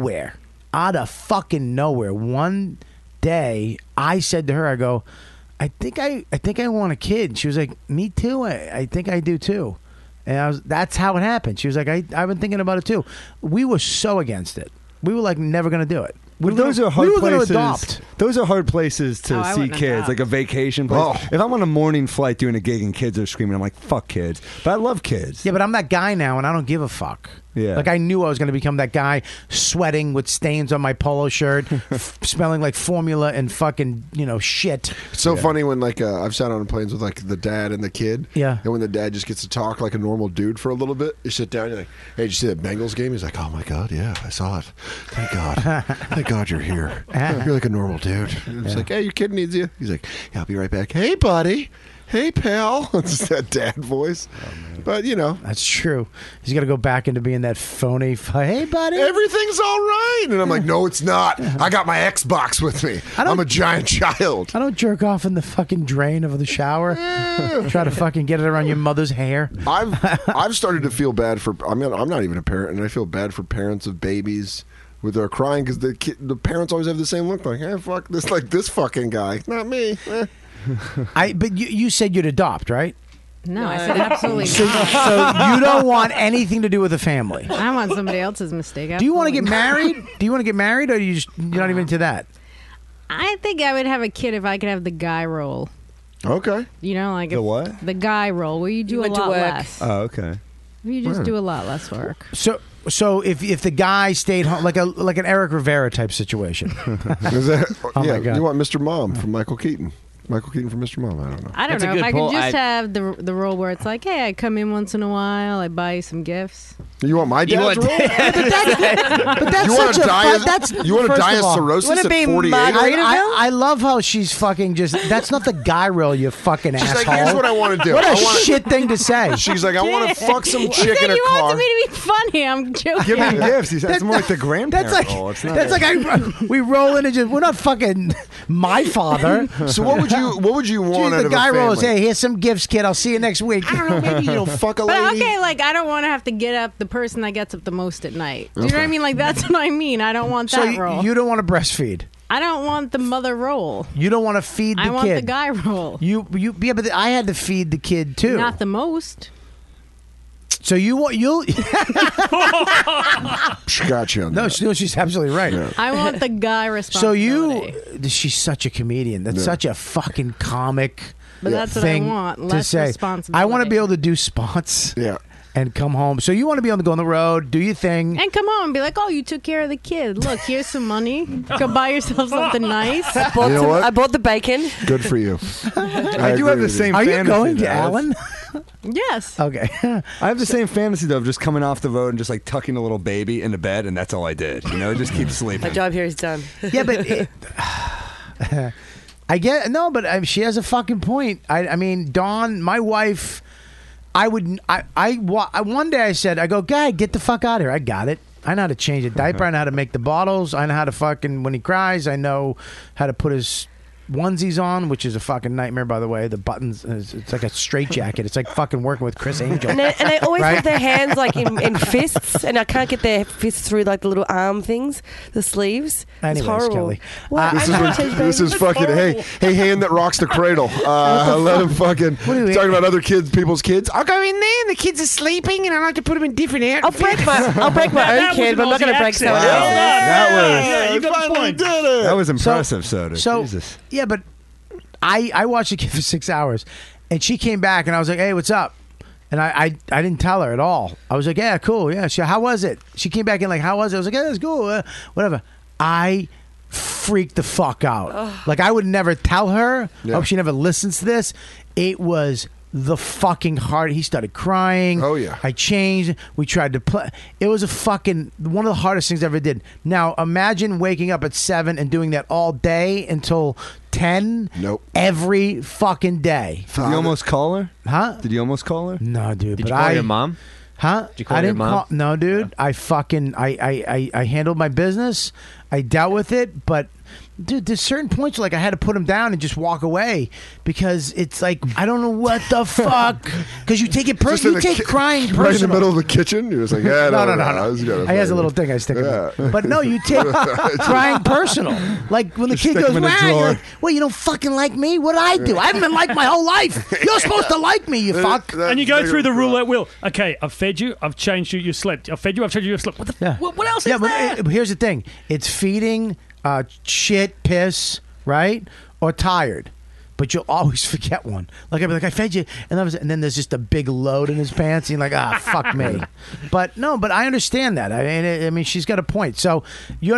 fucking nowhere, one day I said to her, I go, I think I want a kid. And she was like, me too. I think I do too. And that's how it happened. She was like, I've been thinking about it too. We were so against it. We were like never going to do it. But those are hard we were going places. to adopt. Those are hard places to I see wouldn't kids, adopt. like a vacation place. Oh. If I'm on a morning flight doing a gig and kids are screaming, I'm like, fuck kids. But I love kids. Yeah, but I'm that guy now, and I don't give a fuck. Yeah. Like I knew I was going to become that guy, sweating with stains on my polo shirt, smelling like formula and fucking shit. It's so funny when I've sat on planes with like the dad and the kid. Yeah. And when the dad just gets to talk like a normal dude for a little bit, you sit down, you're like, hey, did you see that Bengals game? He's like, oh my God, yeah, I saw it. Thank God. Thank God you're here. You're like a normal dude. And it's like, hey, your kid needs you. He's like, yeah, I'll be right back. Hey, buddy. Hey, pal. It's just that dad voice. But, That's true. He's got to go back into being that phony, hey, buddy. everything's all right. And I'm like, no, it's not. I got my Xbox with me. I'm a giant child. I don't jerk off in the fucking drain of the shower. Try to fucking get it around your mother's hair. I've started to feel bad for. I'm not even a parent, and I feel bad for parents of babies with their crying because the parents always have the same look, like, hey, fuck this, like this fucking guy, not me. But you said you'd adopt, right? No, I said absolutely So not. you don't want anything to do with a family. I want somebody else's mistake. Do you want to Absolutely get not. married? Do you want to get married, or you're not even into that? I think I would have a kid if I could have the guy role. Okay. Like The what? The guy role, where you do a went to lot work. less. Oh, okay. You just do a lot less work. So if the guy stayed home, like an Eric Rivera type situation. Is that, Oh yeah, my God. you want Mr. Mom from Michael Keaton. Michael Keaton from Mr. Mom. I don't know. I don't That's a know if good I could poll. just have the role where it's like, hey, I come in once in a while, I buy you some gifts. You want my You dad's want- role? But that's You want such to die? that's You want to first die of of all, cirrhosis Wouldn't it be at 48? I love how she's fucking just. That's not the guy role, you fucking She's asshole. like, here's what I want to do. What I a want shit thing to say. She's like, I want to fuck some He chick said in a you car. wanted me to be funny. I'm joking. Give him gifts. That's more like the grandparent That's like role. It's not that's like we roll in and just we're not fucking my father. So what would you want Geez, out the of guy a family? rolls. Hey, here's some gifts, kid. I'll see you next week. I don't know. Maybe you don't fuck a But lady. okay, like I don't want to have to get up the person that gets up the most at night. Do you know what I mean? Like that's what I mean. I don't want So that role. you don't want to breastfeed. I don't want the mother role. You don't want to feed the I kid. want the guy role. Yeah, but I had to feed the kid too. Not the most. So you'll. She got you on No, that. she's absolutely right. I want the guy So responsibility. she's such a comedian. That's Yeah. such a fucking comic. But that's what I thing want. to Less say. responsibility. I want to be able to do spots. Yeah. And come home. So you want to be able to go on the road, do your thing. And come home and be like, oh, you took care of the kid. Look, here's some money. Go buy yourself something nice. I bought, You know what? I bought the bacon. Good for you. I do have the same Are fantasy. you going to though. Alan? Yes. Okay. I have the same fantasy though of just coming off the road and just like tucking a little baby into bed, and that's all I did. You know, just keep My sleeping. job here is done. Yeah, but I get no, but she has a fucking point. I mean, Dawn, my wife. One day I said, I go, God, get the fuck out of here. I got it. I know how to change a diaper. I know how to make the bottles. I know how to fucking, when he cries, I know how to put his onesies on, which is a fucking nightmare, by the way. The buttons, it's like a straitjacket. It's like fucking working with Chris Angel. And they always Right? have their hands like in fists, and I can't get their fists through like the little arm things, the sleeves. Anyways, it's horrible. Kelly. What? This is fucking hey hand that rocks the cradle. Let him fucking talking about other people's kids. I'll go in there and the kids are sleeping and I like to put them in different outfits. I'll break my own kid, but I'm not going to break someone else. you got the point. That was impressive, Soda. So, Jesus. yeah, but I watched the kid for 6 hours, and she came back, and I was like, hey, what's up? And I didn't tell her at all. I was like, yeah, cool, yeah. How was it? She came back in like, how was it? I was like, yeah, it's cool, whatever. I freaked the fuck out. Like, I would never tell her. I hope she never listens to this. It was the fucking hard. He started crying. Oh, yeah. I changed. We tried to play. It was one of the hardest things I ever did. Now, imagine waking up at 7 and doing that all day until 10. Nope. Every fucking day. Did you almost call her? Huh? Did you almost call her? No, dude. Did but you call your mom? Huh? Did you call I your didn't mom? call. No, dude. I fucking I handled my business. I dealt with it, but dude, there's certain points where, like, I had to put him down and just walk away because it's like I don't know what the fuck. Because you take it personally. You take crying personal. right in the middle of the kitchen. You're just like, yeah, no. He has a little thing I stick him. But no, you take crying personal. Like when the kid stick goes, him in a "Wow," drawer. you're like, well, you don't fucking like me. What I do? I haven't been liked my whole life. You're supposed to like me, you fuck. And you go through the roulette wheel. Okay, I've fed you. I've changed you. You slept. I've fed you. I've changed you. You slept. What the? Yeah. What else Yeah, is but there? here's the thing: it's feeding, shit, piss, right, or tired. But you'll always forget one. Like I'd be like, I fed you, and then there's just a big load in his pants, and you're like, fuck me. But no, but I understand that. I mean, she's got a point. So you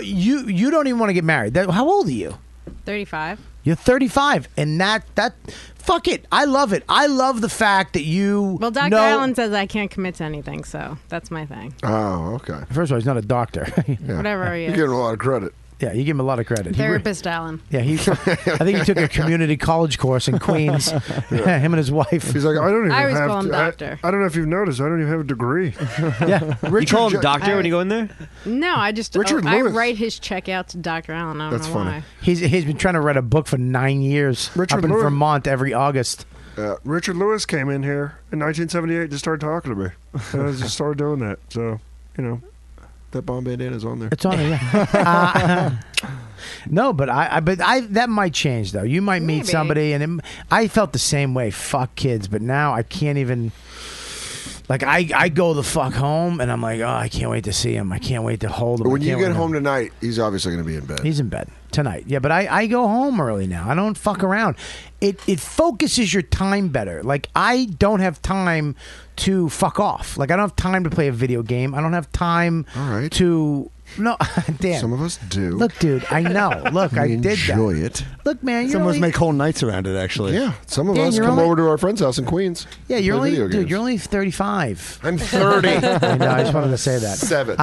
don't even want to get married. How old are you? 35. You're 35, and that fuck it. I love it. I love the fact that you. Well, Dr. know- Allen says I can't commit to anything, so that's my thing. Oh, okay. First of all, he's not a doctor. Yeah. Whatever he You're is. getting a lot of credit. Yeah, you give him a lot of credit. Therapist Allen. Yeah, I think he took a community college course in Queens. Him and his wife. He's like, I don't even I always have call him to- doctor. I don't know if you've noticed. I don't even have a degree. Yeah, You call him doctor when you go in there? No, I just Richard I Lewis. wite his check out to Dr. Allen. I don't That's know funny. why. He's been trying to write a book for 9 years Richard up in Lewis. Vermont every August. Richard Lewis came in here in 1978 to start talking to me. And I just started doing that. So, that bomb bandana's on there. It's on it. Yeah. No, but I that might change though. You might meet Maybe. somebody, and I felt the same way. Fuck kids, but now I can't even. Like I go the fuck home, and I'm like, oh, I can't wait to see him. I can't wait to hold him. But when I you can't get wait to- home tonight, he's obviously going to be in bed. He's in bed tonight. Yeah, but I go home early now. I don't fuck around. It focuses your time better. Like I don't have time to fuck off. Like I don't have time to play a video game. I don't have time All right. to No, Dan. Some of us do. Look, dude, I know. Look, I did that. Enjoy it. Look, man, you're Some of us only, make whole nights around it, actually. Yeah, some of Dan, us you're come only- over to our friend's house in Queens. Yeah, you're play only, video dude, games. you're only 35. I'm 30. I know, I just wanted to say that. 7.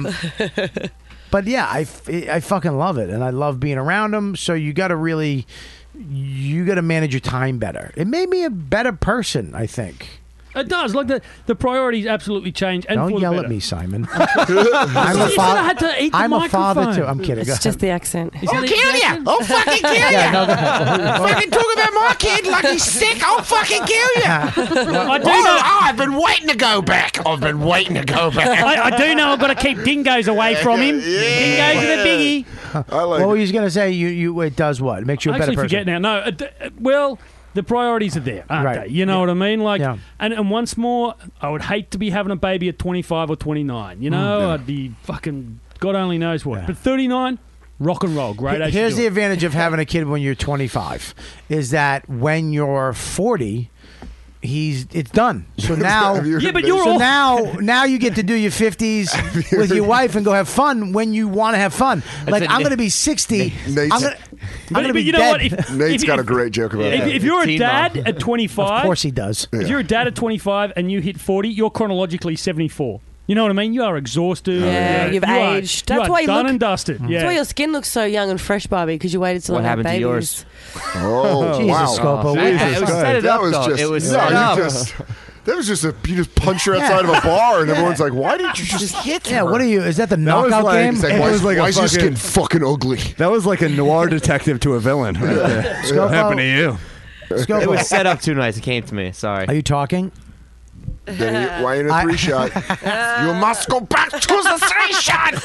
But yeah, I fucking love it, and I love being around them. So you got to manage your time better. It made me a better person, I think. It does. Like the priorities absolutely change. And Don't for the yell better. at me, Simon. I'm a father. Had to eat the I'm a father microphone. too. I'm kidding. Go It's just the accent. Is that the kill accent? you! I'll fucking kill you! Yeah, no, go ahead. Fucking talk about my kid like he's sick. I'll fucking kill you! I do know. I've been waiting to go back. I've been waiting to go back. I do know I've got to keep dingoes away from him. Dingoes are the biggie. I like What were it. you going to say? It does what? It makes you a I better actually person. forget now. No, well, the priorities are there, aren't Right. they? You know what I mean? Like, Yeah. and once more, I would hate to be having a baby at 25 or 29. You know, I'd be fucking God only knows what. Yeah. But 39, rock and roll, great age. Here's to the do it. advantage of having a kid when you're 25 is that when you're 40, it's done. So now, Yeah, but you're so all now you get to do your 50s with your wife and go have fun when you want to have fun. Like I'm going to be 60. I'm Nate's- going But to be you know dead. what? If, Nate's if- got a great joke about If, that. if you're a Teen dad mom. at 25, Of course he does. if you're a dad at 25 and you hit 40, you're chronologically 74. You know what I mean? You are exhausted. Yeah, you've you are- aged. You That's are why you done look- and dusted. Yeah. That's why your skin looks so young and fresh, Barbie, because you waited till What I had happened to babies. yours? Oh, Jesus, wow. Scopo. I was set it That up, was though. just, It was no, set you up. that was just you just punched her outside of a bar, and everyone's like, "Why didn't you just hit her?" Yeah, what are you? Is that the was knockout like- game? It's like, It why was like a why is your fucking- skin fucking ugly? That was like a noir detective to a villain. Right there. Scopo. What happened to you? Scopo, It was set up too nice. It came to me. Sorry. Are you talking? Then why ain't a 3-shot? You must go back to the 3-shot.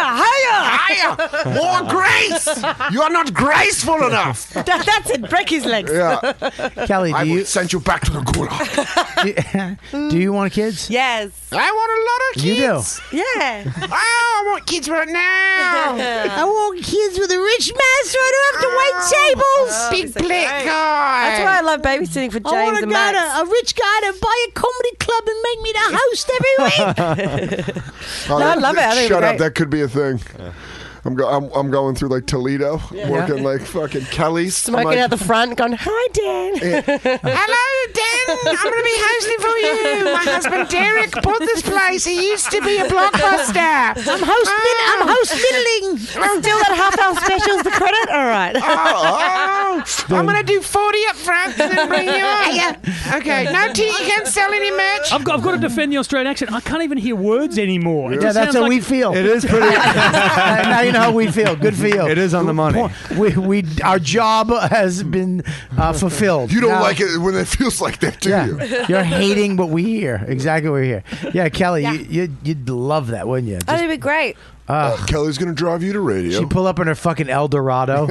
Higher. More grace. You are not graceful enough. That's it. Break his legs. Yeah, Kelly, I do will you, send you back to the gulag. do you want kids? Yes. I want a lot of You do. kids. Yeah. I want kids right now. I want kids with a rich man so I don't have to wait tables. Big black guy. That's why I love babysitting for I James want a and guy, Max. a rich guy to buy a comedy club and make me the host every week. Oh, No, I love it. I think it'd be Shut up. great. That could be a thing. I'm going through like Toledo, working like fucking Kelly's. Smoking I'm like, out the front, going, "Hi, Dan." Hello, Dan. I'm going to be hosting for you. My husband Derek bought this place. He used to be a blockbuster. I'm host middling. Still got half-hour specials to credit. All right. I'm going to do 40 up front and then bring you on. Okay, no tea. You can't sell any merch. I've got to defend the Australian accent. I can't even hear words anymore. It Yeah, just that's sounds how like we feel. It is pretty. Now you know how we feel. Good for you. It is on the money. Our job has been fulfilled. you don't Now- like it when it feels like that, do you? Yeah, you're hating what we hear. Exactly what we hear. Yeah, Kelly, you'd love that, wouldn't you? Oh, it'd be great. Kelly's gonna drive you to radio. She pull up in her fucking Eldorado.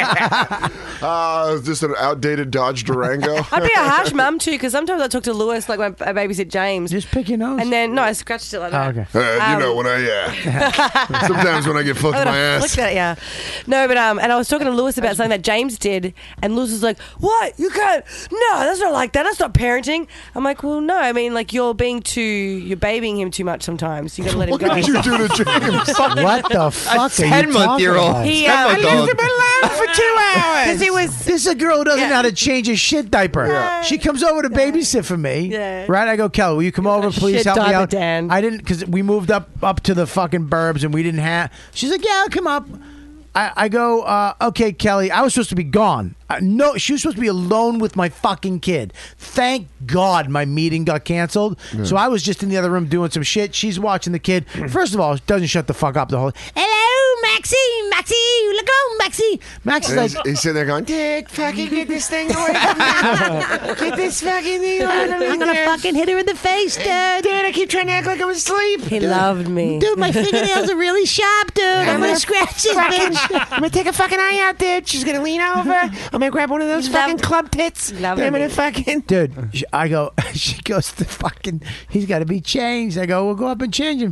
Just an outdated Dodge Durango. I'd be a harsh mum too, because sometimes I talk to Lewis like when I babysit James. Just pick your nose. And then I scratched it like that. okay. You know when I sometimes when I get fucked I'm in gonna my ass. flick that, yeah. No, but and I was talking to Lewis about something that James did, and Lewis was like, "What? You can't? No, that's not like that. That's not parenting." I'm like, "Well, no. I mean, like you're babying him too much sometimes. You got to let him What go." did you do to James? What the fuck are you 10-month-year-old. talking about? He, I left him alone for 2 hours. because he was. This is a girl who doesn't know how to change a shit diaper. Yeah. She comes over to babysit for me. Yeah. Right? I go, Kelly, will you come over, please Shit help me diaper, out? Dan. I didn't, because we moved up to the fucking burbs and we didn't have. She's like, yeah, I'll come up. I go, okay, Kelly, I was supposed to be gone. No, she was supposed to be alone with my fucking kid. Thank God my meeting got canceled. So I was just in the other room doing some shit. She's watching the kid. First of all, doesn't shut the fuck up the whole. Hello, Maxie. Look out, Maxie. Max is And like, he's sitting there going, Dick, fucking get this thing away from me. Get this fucking thing away from me. I'm gonna fucking hit her in the face, dude. Dad, I keep trying to act like I'm asleep. He loved me. Dude, my fingernails are really sharp, dude. I'm gonna scratch this bitch. I'm gonna take a fucking eye out, dude. She's gonna lean over. I'm gonna grab one of those fucking club tits. I'm Loved gonna me. fucking. dude, I go, she goes to fucking, he's got to be changed. I go, we'll go up and change him.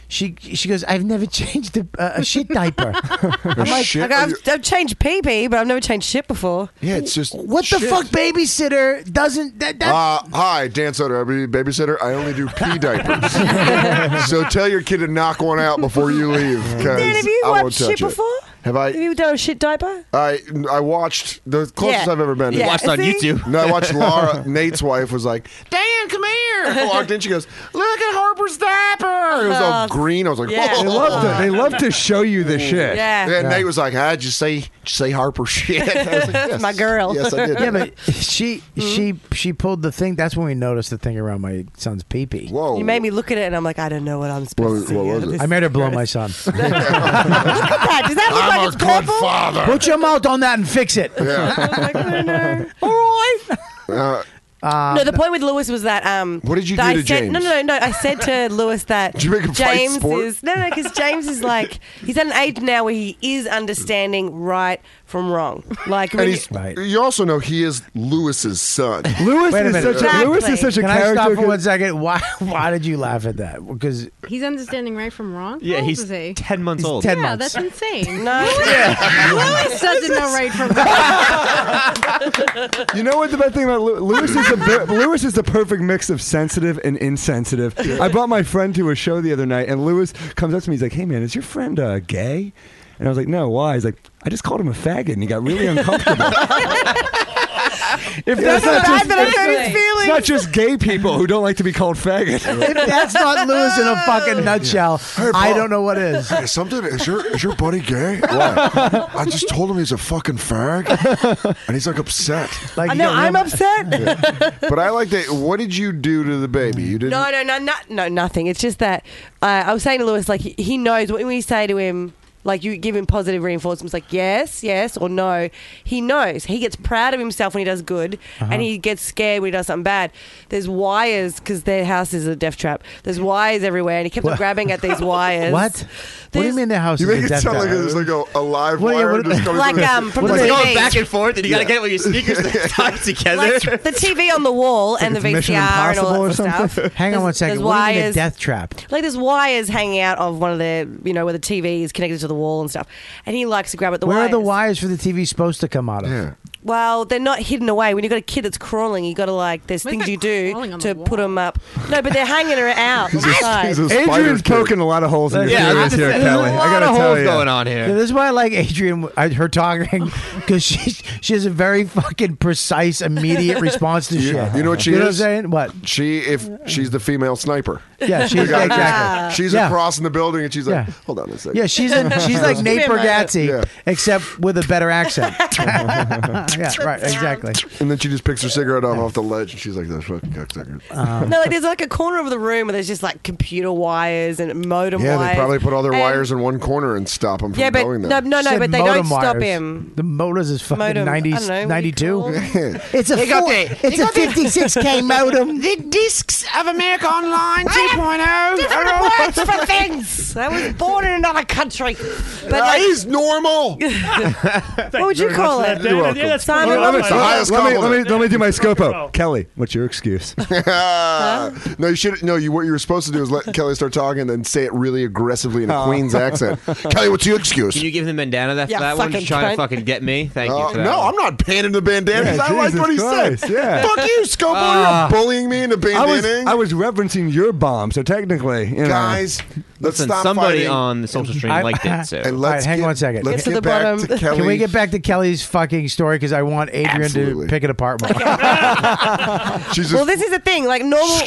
She goes, I've never changed a shit diaper. I'm like, I've changed pee-pee, but I've never changed shit before. Yeah, it's just what the fuck babysitter doesn't... Hi, Dan Soder, babysitter. I only do pee diapers. So tell your kid to knock one out before you leave. Dan, have you I won't watched shit touch it. before? Have you done a shit diaper? I watched the closest I've ever been. Yeah. Watched on See? YouTube. No, I watched Laura. Nate's wife was like, Dan, come here. I walked in. She goes, look at Harper's diaper. It was all green. I was like, Yeah. whoa. They love to show you the shit. Yeah. And Nate was like, did you say Harper shit? I was like, yes. My girl. Yes, I did. Yeah, but she pulled the thing. That's when we noticed the thing around my son's pee-pee. Whoa. You made me look at it, and I'm like, I don't know what I'm supposed to see. what was it? I made her blow my son. Look at that. Does that look I'm like a it's good purple? father. Put your mouth on that and fix it. Yeah. All right. Uh, No, the point with Lewis was that What did you that do I to said, James? No. I said to Lewis that Did you make him fight James sport? is because James is like he's at an age now where he is understanding right from wrong. Like and when he's, you also know he is Lewis's son. Lewis Wait a minute. Lewis is such a Can I character. stop for 1 second? Why did you laugh at that? Because He's understanding right from wrong? Yeah, How old he's is he? 10 months old. 10 Yeah, months. that's insane. No. Lewis doesn't know right from wrong. You know what the bad thing about Lewis is? Lewis is the perfect mix of sensitive and insensitive. I brought my friend to a show the other night, and Lewis comes up to me. He's like, "Hey man, is your friend gay?" And I was like, "No, why?" He's like, "I just called him a faggot," and he got really uncomfortable. If that's not just, it's not just gay people who don't like to be called faggot. if that's not Lewis in a fucking nutshell, I don't know what is. Hey, is your buddy gay? Why? I just told him he's a fucking fag, and he's like upset. Like, I know I'm upset. But I like that. What did you do to the baby? You didn't. No, nothing. It's just that I was saying to Lewis, like he knows when we say to him. Like you give him positive reinforcements, like yes, or no. He knows. He gets proud of himself when he does good, and he gets scared when he does something bad. There's wires because their house is a death trap. There's wires everywhere, and he kept on grabbing at these wires. What? What do you mean their house You is make a it death sound like trap? it's like a live What- wire what- just coming Like through. from the It's TV. going back and forth, and you got to get with your sneakers tied together. Like the TV on the wall and the it's Mission VCR and all Impossible that or sort of something? stuff. Hang on one second. There's What do you mean a wires. death trap? Like there's wires hanging out of one of the, where the TV is connected to the wall and stuff. And he likes to grab at the Where wires. are the wires for the TV supposed to come out of? Yeah. Well, they're not hidden away. When you've got a kid that's crawling, you got to there's Why is things that you do crawling on to the put them up. No, but they're hanging her out. He's outside. a spider Adrian's kid. poking a lot of holes in your Yeah, theories here, there's Kelly. a I lot gotta of tell holes you. going on Yeah, here. this is why I like Adrian, her talking, because she has a very fucking precise, immediate response to shit. You know what she You know what I'm is? saying? What? If she's the female sniper. Yeah, she's exactly. She's Yeah. across in the building, and she's like, Yeah. "Hold on a second." Yeah, she's like Nate Bargatze, Yeah. except with a better accent. Yeah, right, exactly. And then she just picks her cigarette off the ledge, and she's like, "That's fucking cocksucker." No, there's a corner of the room where there's just computer wires and modem Yeah, wires. they probably put all their And- wires in one corner and stop him from Yeah, but going there. no, Said but they don't modem stop wires. him. The motors is fucking Modem, I 90, don't know, what do you 92. call them? It's a 56K modem. The discs of America Online 2.0. Different words for things. I was born in another country. But He's normal. what would you call it? You're welcome. Yeah, that's Simon pretty Let me, good. the highest compliment. let me do my scopo. Kelly, what's your excuse? No, you should. No, what you were supposed to do is let Kelly start talking and then say it really aggressively in a Queen's accent. Kelly, what's your excuse? Can you give him the bandana for Yeah, that one? fucking Just trying cunt. to fucking get me? Thank you for that no, one. I'm not panning the bandana. Yeah, I like Jesus what he Christ, said. yeah. Fuck you, Scopo. You're bullying me into bandanaing. I was referencing your bomb, so technically, Guys, let's Listen, stop somebody fighting. on the social stream liked it, so. And All let's right, hang get, on a second. Let's Get to get the back bottom. to Kelly. Can we get back to Kelly's fucking story? Because I want Adrian Absolutely. to pick it apart more. She's Well, just, this is the thing. Normal.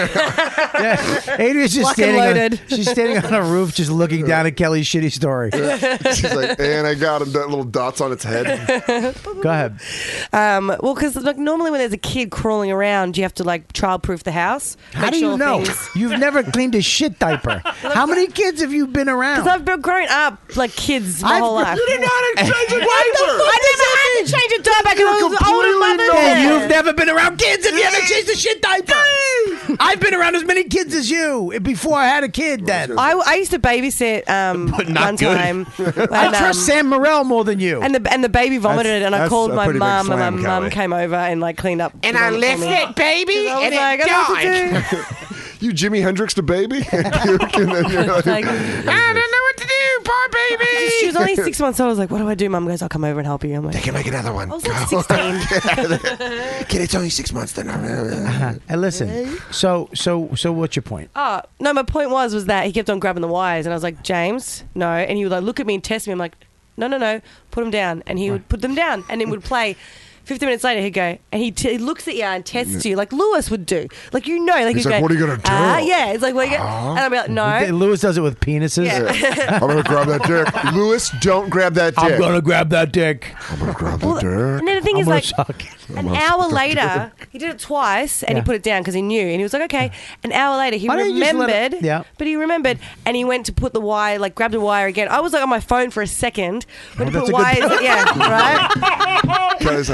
Yeah. Adrian's just Lock and standing loaded. she's standing on a roof just looking down at Kelly's shitty story. she's like, and I got that little dots on its head. Go ahead. Well, because normally when there's a kid crawling around, you have to child-proof the house. How Make do you sure know? things- You've never cleaned a shit diaper. How many kids have you been around? Because I've been growing up like kids my whole life. You didn't know how to change a What the diaper. fuck? I never had to change a diaper because I was older mother. Hey, you've never been around kids if you haven't changed a shit diaper. I've been around as many kids as you before I had a kid then. I used to babysit But not one good. time. I And, trust Sam Morril more than you. and the baby vomited, and I that's called a my pretty big mum, and my slam, mum Kelly. came over and cleaned up. And the I vomit left for me. it, baby, I was and like, it I don't know what to died. do. You Jimi Hendrix the baby? And puke, and then you're like, Like- I don't know what to do, poor baby. She was only 6 months old. I was like, what do I do? Mum goes, I'll come over and help you. I'm like, they can make another one. I was like 16. Kid, it's only 6 months then. And listen, so what's your point? Oh, no, my point was that he kept on grabbing the wires. And I was like, James, no. And he would like look at me and test me. I'm like, no, put them down. And he would put them down. And it would play. 50 minutes later, he'd go, and he looks at you and tests you like Lewis would do. Like, you know. Like, He's he'd like, go, what are you going to do? Yeah, it's like, what are you gonna-" and I'd be like, no. Lewis does it with penises. Yeah. I'm going to grab that dick. Lewis, don't grab that dick. I'm gonna grab that dick. I'm going to grab that dick. And then the thing I'm is, gonna like, suck it. an hour later, he did it twice, and he put it down because he knew. And he was like, okay. An hour later, he Why don't you just let remembered. it- yeah. But he remembered, and he went to put the wire, like, grabbed the wire again. I was, like, on my phone for a second. Went to put wires. Yeah, right? Guys,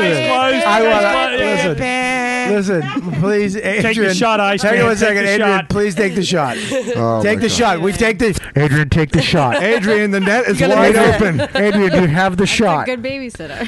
Listen, please, Adrian. Take the shot, Ice Hang Man. on a Take second, the Adrian. shot. Please take the shot. Oh, Take my the God. shot. We take the. Adrian, take the shot. Adrian, the net is You're gonna wide miss it. open. Adrian, you have the That's a shot. good babysitter.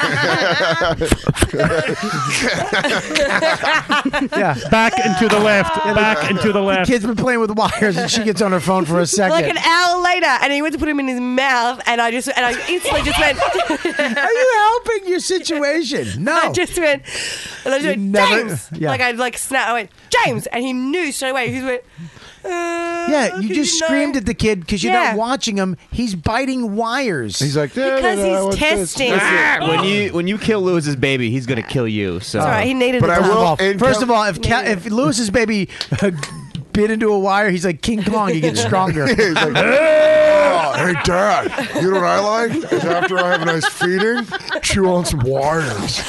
Yeah. Back and to the left. Back and to the The left. kid's been playing with wires, and she gets on her phone for a second. Like an hour later, and he went to put him in his mouth, and I instantly just went. Are you helping your situation? No. I just went, and I just You went, never- James. yeah. Like I like snapped. I went, James, and he knew straight away. He just went. Yeah, you just screamed at the kid because you're Yeah. not watching him. He's biting wires. He's like, Because he's testing. When you kill Lewis's baby, he's gonna kill you. So That's all right. He needed But the I time. will. and First Kel- of all, if Lewis's baby bit into a wire, he's like King Kong. He gets stronger. He's like, "Oh, hey, Dad, you know what I like? Is after I have a nice feeding, chew on some wires.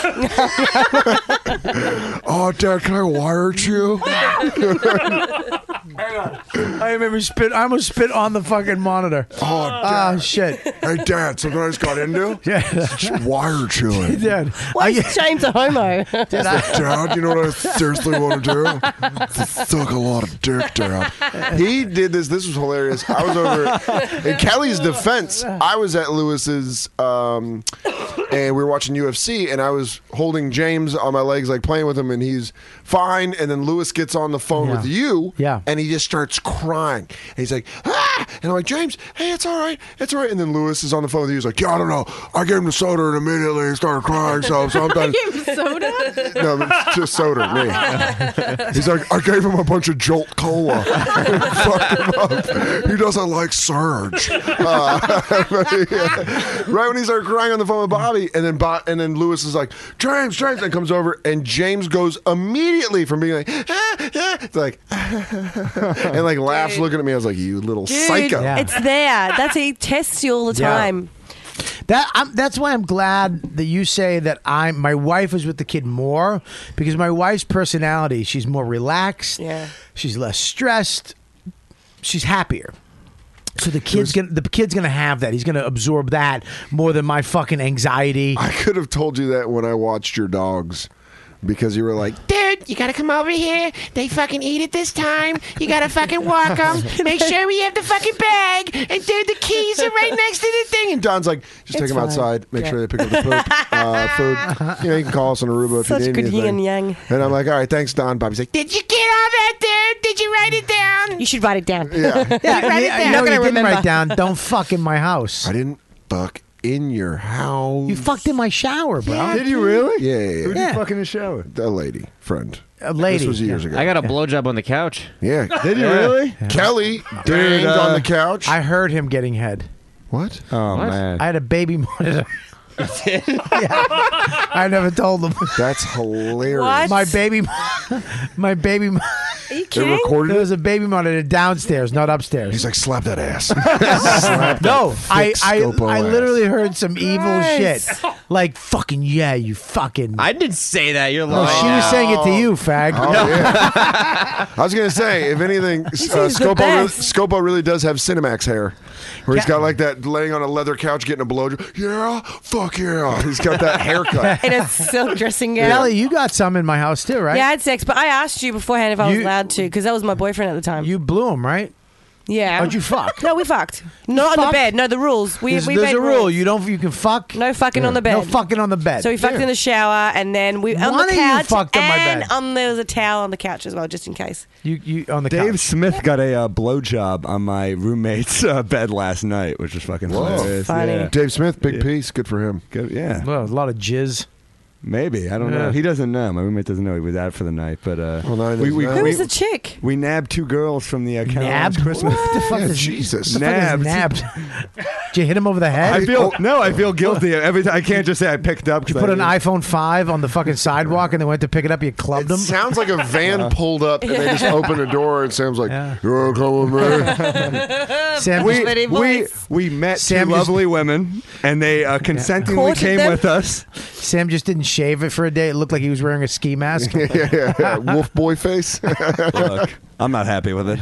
Oh, Dad, can I wire chew? I remember I almost spit on the fucking monitor. Oh, Dad. Oh shit. Hey, Dad, something I just got into? Yeah. Just wire chewing. Dad. Why is James a homo? Dad, you know what I seriously want to do? To suck a lot of dick, Dad. He did this. This was hilarious. I was over in Kelly's defense. I was at Lewis's, and we were watching UFC, and I was holding James on my legs, like playing with him, and he's fine. And then Lewis gets on the phone with you, and he just starts crying. And he's like, ah! And I'm like, James, hey, it's all right. It's all right. And then Lewis is on the phone with you. He's like, yeah, I don't know. I gave him the soda, and immediately he started crying. So sometimes. Soda? No, it's just soda, me. He's like, I gave him a bunch of Jolt Cola. Fucked him up. He doesn't like Surge. Right when he started crying on the phone with Bobby, and then Lewis is like, James, and comes over, and James goes immediately from being like, it's like, and like laughs, looking at me. I was like, you little Dude, psycho. it's there. That's he tests you all the Yeah. time. That's why I'm glad that you say that my wife is with the kid more, because my wife's personality, she's more relaxed. Yeah. She's less stressed. She's happier. So the kid's gonna have that. He's gonna absorb that more than my fucking anxiety. I could have told you that when I watched your dogs, because you were like, Dude, you gotta come over here. They fucking eat it this time. You gotta fucking walk them. Make sure we have the fucking bag. And dude, the keys are right next to the thing. and Don's like, just take It's them fine. outside. Make Yeah. sure they pick up the poop, food. You know, you can call us on Aruba if Such you need good anything. yin and yang. And I'm like, all right, thanks, Don. Bobby's like, Did you get all that, dude? Did you write it down? You should write it down. yeah. Write it Yeah, down. you Not know gonna you didn't remember. write down. Don't fuck in my house. I didn't fuck in your house. You fucked in my shower, bro. Did you really? Yeah. Who did you fuck in the shower? A lady friend. A lady. This was years ago. I got a blowjob on the couch. Yeah. Did you really? Kelly banged on the couch. I heard him getting head. What? Oh What? man. I had a baby monitor. Yeah. I never told him. That's hilarious. What? My baby. Are you They kidding? recorded There it. was a baby monitor downstairs, not upstairs. He's like, slap that ass. Slap No, that I thick Scopo ass. literally heard some evil Nice. shit. Like, fucking, yeah, you fucking. I didn't say that. You're No, lying. she was saying it to you, fag. Oh, yeah. I was going to say, if anything, He's the best. Scopo really does have Cinemax hair. Where he's got like that laying on a leather couch getting a blowjob. Yeah, fuck yeah. He's got that haircut. In a silk dressing gown. Ellie, you got some in my house too, right? Yeah, I had sex, but I asked you beforehand if I was You- allowed to because that was my boyfriend at the time. You blew him, right? Yeah. How'd you fuck? No, we fucked. Not on the bed. No, the rules. We There's made a rule. rules. You can fuck. No fucking on the bed. No fucking on the bed. So we fucked in the shower, and then we on One the of you couch, fucked on my and bed. there was a towel on the couch as well, just in case. You on the Dave couch. Smith got a blowjob on my roommate's bed last night, which was fucking hilarious. Funny. Yeah. Dave Smith, big piece. Good for him. Good, yeah. Well, a lot of jizz. Maybe. I don't know. Yeah. He doesn't know. My roommate doesn't know. He was out for the night. But Well, now he we, doesn't we, know. Who we, was the chick? we nabbed 2 girls from the Caroline's Nabbed? Christmas. What the fuck Yeah, is Jesus. What the fuck is nabbed? Did you hit him over the head? I feel guilty every time. I can't just say I picked up. Did you put an iPhone 5 on the fucking sidewalk and they went to pick it up? You clubbed them? Sounds like a van pulled up and they just opened a door and Sam's like, "You wanna come with me?" Sam, we met Sam two just- lovely women, and they consentingly Courted came them? with us. Sam just didn't shave it for a day. It looked like he was wearing a ski mask. yeah. Wolf boy face. Look, I'm not happy with it.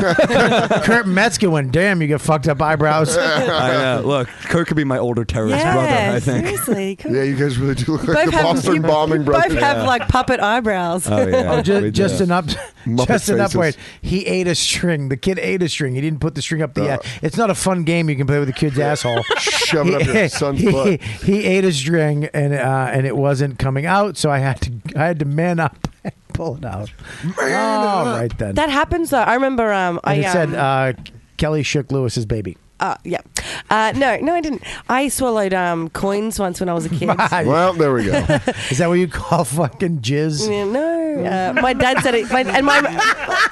Kurt Metzger went, damn, you got fucked up eyebrows. I know. Look, Kurt could be my older terrorist brother, I think. Seriously. Yeah, you guys really do look Both like the have- Boston you bombing brothers. Both have like puppet eyebrows. Oh, yeah. Oh, we just do. an up, Muppet just an faces. upward. He ate a string. The kid ate a string. He didn't put the string up the ass. It's not a fun game you can play with a kid's asshole. Shove it up your son's butt. He ate a string and it wasn't coming out, so I had to man up and pull it out. Right then. That happens though. I remember. and it said Kelly shook Lewis's baby. Yeah. No, I didn't. I swallowed coins once when I was a kid. Well, there we go. Is that what you call fucking jizz? Yeah, no, my dad said it, and my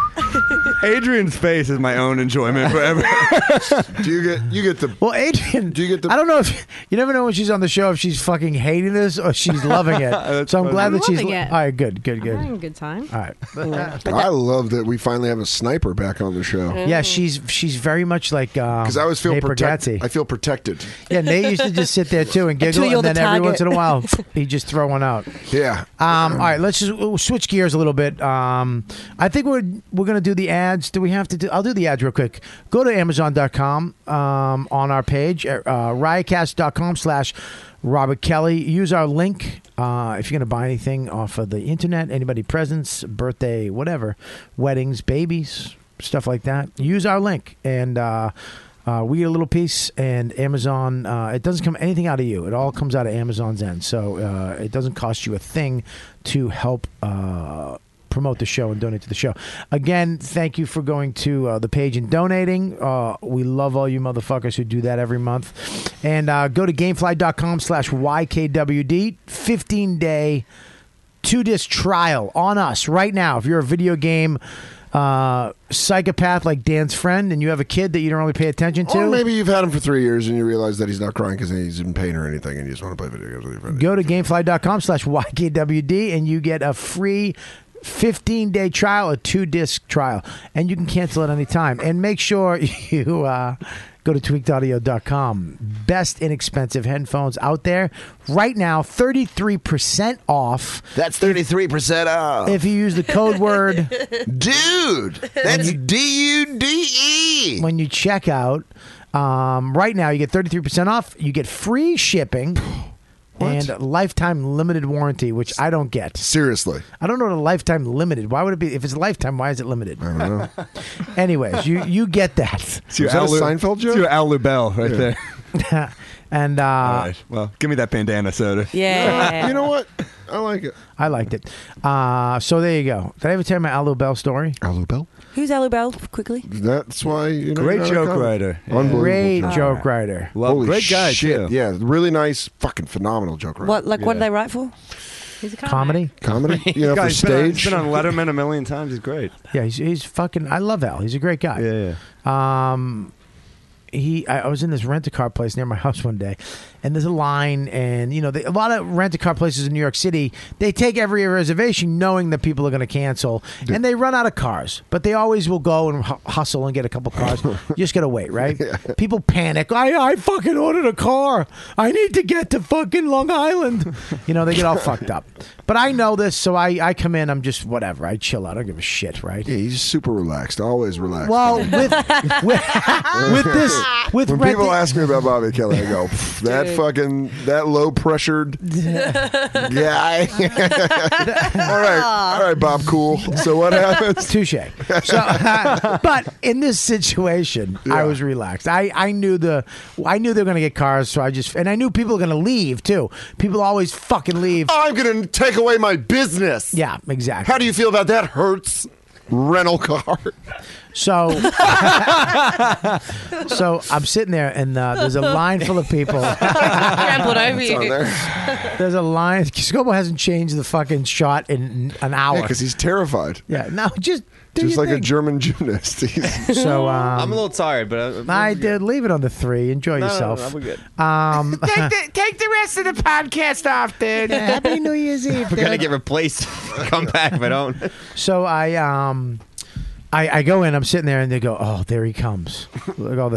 Adrian's face is my own enjoyment forever. Do you get the? Well, Adrian, do you get the? I don't know if you never know when she's on the show if she's fucking hating this or she's loving it. So I'm glad that she's. loving it. All right, good. I'm having a good time. All right. I love that we finally have a sniper back on the show. Yeah, she's very much like Because I always feel Nate protected. Bargatze. I feel protected. Yeah, Nate used to just sit there too and Until giggle, you're and then the every target. once in a while he'd just throw one out. Yeah. All right, let's just we'll switch gears a little bit. I think we're gonna do the ads. Do we have to do? I'll do the ads real quick. Go to Amazon.com on our page, riotcast.com/Robert Kelly. Use our link if you're gonna buy anything off of the internet. Anybody presents, birthday, whatever, weddings, babies, stuff like that. Use our link and. We get a little piece, and Amazon. It doesn't come anything out of you. It all comes out of Amazon's end. So it doesn't cost you a thing to help promote the show and donate to the show. Again, thank you for going to the page and donating. We love all you motherfuckers who do that every month. And go to gamefly.com/YKWD. 15-day 2-disc trial on us right now. If you're a video game psychopath like Dan's friend and you have a kid that you don't really pay attention to, Or maybe you've had him for 3 years and you realize that he's not crying because he's in pain or anything and you just want to play video games with your friend. go to gamefly.com/YKWD and you get a free 15-day trial, a 2-disc trial, and you can cancel at any time. And make sure you go to tweakedaudio.com. Best inexpensive headphones out there right now, 33% off. That's 33% off. If you use the code word Dude, that's DUDE. when you check out. Right now, you get 33% off. You get free shipping and lifetime limited warranty, which I don't get. Seriously. I don't know what a lifetime limited. Why would it be? If it's lifetime, why is it limited? I don't know. Anyways, you get that. It's your Was that a Al Seinfeld joke? It's your Al Lubell right there. And All right. Well, give me that bandana soda. yeah. You know what? I like it. I liked it. So there you go. Did I ever tell you my Alu Bell story? Alu Bell? Who's Alu Bell? Quickly. That's why you know. Great you gotta joke come. writer. Yeah. Unbelievable. Great joke. joke writer. Well, Holy great guy shit. too. Yeah, really nice, fucking phenomenal joke writer. What? Like, what Yeah. do they write for? He's a comic. Comedy. Comedy? You know, for Guy's stage? been on Letterman a million times. He's great. Yeah, he's fucking. I love Al. He's a great guy. Yeah. I was in this rent-a-car place near my house one day, and there's a line, and you know, a lot of rent-a-car places in New York City, they take every reservation knowing that people are going to cancel, and they run out of cars, but they always will go and hustle and get a couple cars. You just got to wait, right? People panic. I fucking ordered a car. I need to get to fucking Long Island. You know, they get all fucked up. But I know this, so I come in, I'm just whatever. I chill out. I don't give a shit, right? Yeah, he's super relaxed. Always relaxed. Well, with this, with when rent- people ask me about Bobby Kelly, I go, that fucking that low pressured guy. All right, Bob. Cool. So what happens? Touche. So, but in this situation, I was relaxed. I knew they were going to get cars, so and I knew people were going to leave too. People always fucking leave. I'm going to take away my business. Yeah, exactly. How do you feel about that? Hertz rental car. So, I'm sitting there, and there's a line full of people. Trampled over you. There's a line. Scobo hasn't changed the fucking shot in an hour. because he's terrified. Yeah, no, just like a German gymnast. So I'm a little tired, but I did leave it on the 3. Enjoy yourself. No, we're good. Take the rest of the podcast off, dude. Happy New Year's Eve. We're gonna get replaced. Come back if I don't. So I go in. I'm sitting there, and they go, "Oh, there he comes! Look, all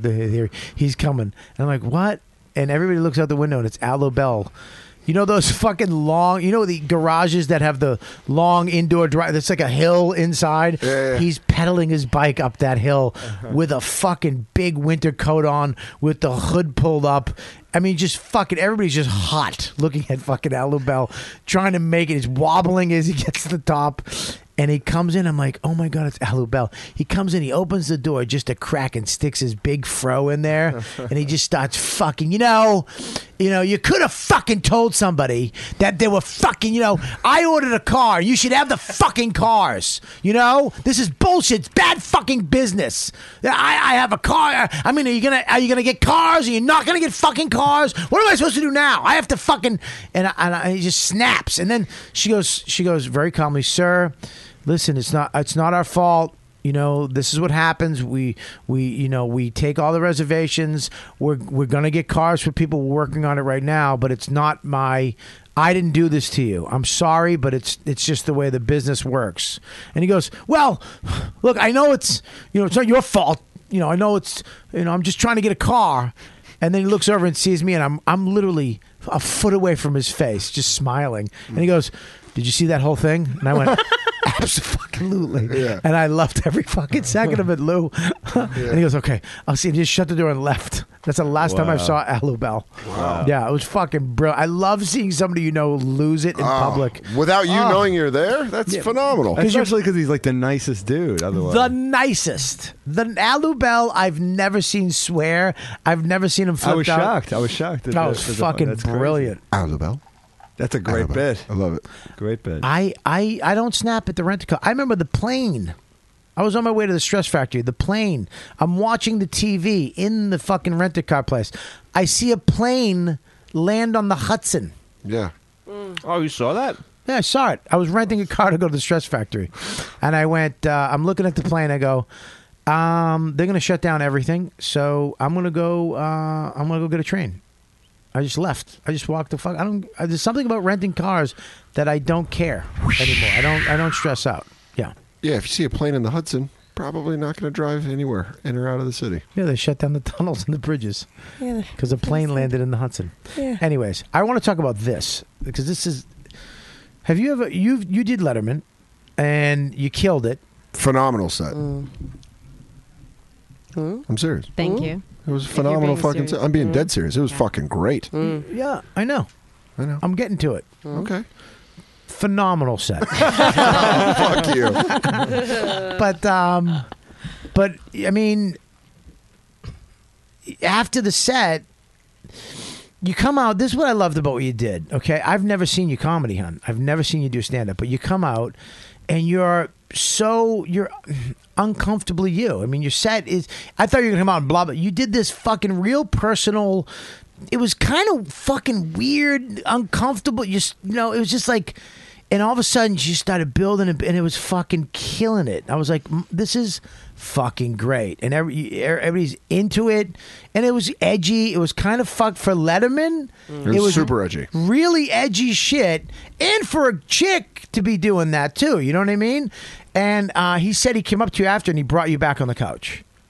he's coming." And I'm like, "What?" And everybody looks out the window, and it's Al Bell. You know those fucking long, the garages that have the long indoor drive? There's like a hill inside. Yeah. He's pedaling his bike up that hill with a fucking big winter coat on with the hood pulled up. I mean, just fucking, everybody's just hot looking at fucking Al Bell trying to make it. He's wobbling as he gets to the top. And he comes in. I'm like, oh my God, it's Al Bell. He comes in. He opens the door just a crack and sticks his big fro in there. And he just starts fucking, you could have fucking told somebody that they were fucking, I ordered a car. You should have the fucking cars. This is bullshit. It's bad fucking business. I have a car. I mean, are you gonna get cars? Are you not gonna get fucking cars? What am I supposed to do now? I have to fucking, and he just snaps. And then she goes very calmly, sir, listen, it's not our fault. This is what happens. We take all the reservations. We're gonna get cars for people working on it right now, but it's not I didn't do this to you. I'm sorry, but it's just the way the business works. And he goes, well, look, I know it's it's not your fault. I know it's I'm just trying to get a car. And then he looks over and sees me, and I'm literally a foot away from his face, just smiling. And he goes, did you see that whole thing? And I went, absolutely. Yeah. And I loved every fucking second of it, Lou. And he goes, okay, I'll see. He just shut the door and left. That's the last time I saw Al Bell. Wow. Yeah, it was fucking brilliant. I love seeing somebody lose it in public. Without you knowing you're there? That's phenomenal. Especially because he's like the nicest dude. Otherwise, the nicest. The Al Bell, I've never seen swear. I've never seen him flipped out. I was shocked. That was fucking brilliant. Al Bell. That's a great bit. I love it. Great bit. I don't snap at the rent-a-car. I remember the plane. I was on my way to the Stress Factory. The plane. I'm watching the TV in the fucking rent-a-car place. I see a plane land on the Hudson. Yeah. Oh, you saw that? Yeah, I saw it. I was renting a car to go to the Stress Factory. And I went, I'm looking at the plane. I go, they're going to shut down everything. So I'm going to go get a train. I just left. I just walked the fuck. There's something about renting cars that I don't care anymore. I don't stress out. Yeah. Yeah, if you see a plane in the Hudson, probably not going to drive anywhere in or out of the city. Yeah, they shut down the tunnels and the bridges because a plane landed in the Hudson. Yeah. Anyways, I want to talk about this because this is. Have you ever you did Letterman, and you killed it. Phenomenal set. I'm serious. Thank you. It was a phenomenal fucking set. I'm being dead serious. It was fucking great. Yeah, I know. I'm getting to it. Okay. Phenomenal set. Fuck you. But I mean, after the set, you come out. This is what I loved about what you did. Okay, I've never seen you comedy, hon. I've never seen you do stand up, but you come out and you're uncomfortably you. I mean, your set is. I thought you were gonna come out and blah, but you did this fucking real personal. It was kind of fucking weird, uncomfortable. It was just like, and all of a sudden, you started building it, and it was fucking killing it. I was like, this is fucking great, and everybody's into it, and it was edgy. It was kind of fucked for Letterman. It was super edgy, really edgy shit, and for a chick to be doing that too. You know what I mean? And he said he came up to you after, and he brought you back on the couch.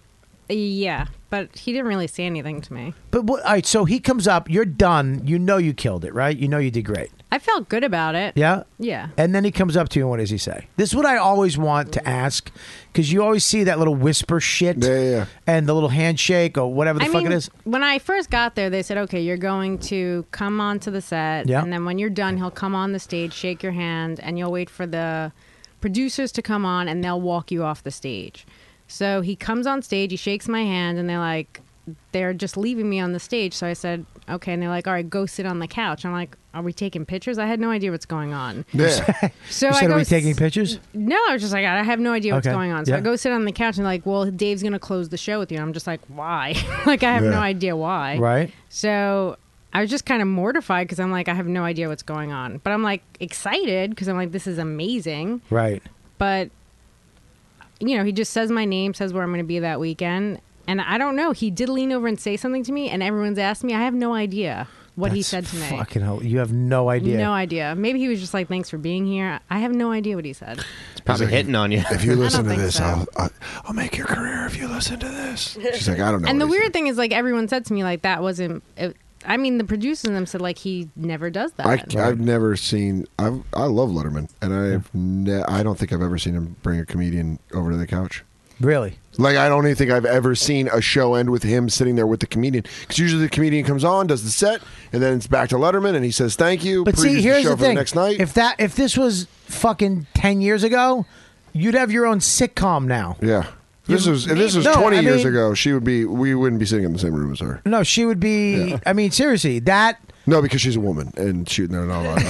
Yeah, but he didn't really say anything to me. But all right, so he comes up, you're done. You know you killed it, right? You know you did great. I felt good about it. Yeah? Yeah. And then he comes up to you, and what does he say? This is what I always want to ask, because you always see that little whisper shit and the little handshake or whatever the fuck it is. When I first got there, they said, okay, you're going to come onto the set, Yeah. and then when you're done, he'll come on the stage, shake your hand, and you'll wait for the producers to come on, and they'll walk you off the stage. So he comes on stage, he shakes my hand, and they're just leaving me on the stage. So I said, okay. And they're like, all right, go sit on the couch. I'm like, are we taking pictures? I had no idea what's going on. Yeah. So you I said, go are we taking pictures? No, I was just like, I have no idea what's Okay. going on. So Yeah. I go sit on the couch and like, well, Dave's going to close the show with you. And I'm just like, why? Like, I have no idea why. Right. So I was just kind of mortified because I'm like, I have no idea what's going on. But I'm like excited because I'm like, this is amazing. Right. But, you know, he just says my name, says where I'm going to be that weekend. And I don't know. He did lean over and say something to me, and everyone's asked me. I have no idea what he said to me. Fucking hell. You have no idea. No idea. Maybe he was just like, thanks for being here. I have no idea what he said. It's probably hitting on you. If you listen to think this, so. I'll make your career if you listen to this. She's like, I don't know. And the what he weird thing is, like, everyone said to me, like, that wasn't. I mean, the producers and them said, like, he never does that. I've never seen. I love Letterman, and I don't think I've ever seen him bring a comedian over to the couch. Really? Like, I don't even think I've ever seen a show end with him sitting there with the comedian. Because usually the comedian comes on, does the set, and then it's back to Letterman, and he says thank you. But see, previews here's show the for thing. next night. If this was fucking 10 years ago, you'd have your own sitcom now. Yeah. If this was No, 20 I years mean- ago, we wouldn't be sitting in the same room as her. No, she would be. Yeah. I mean, seriously, that. No, because she's a woman, and no.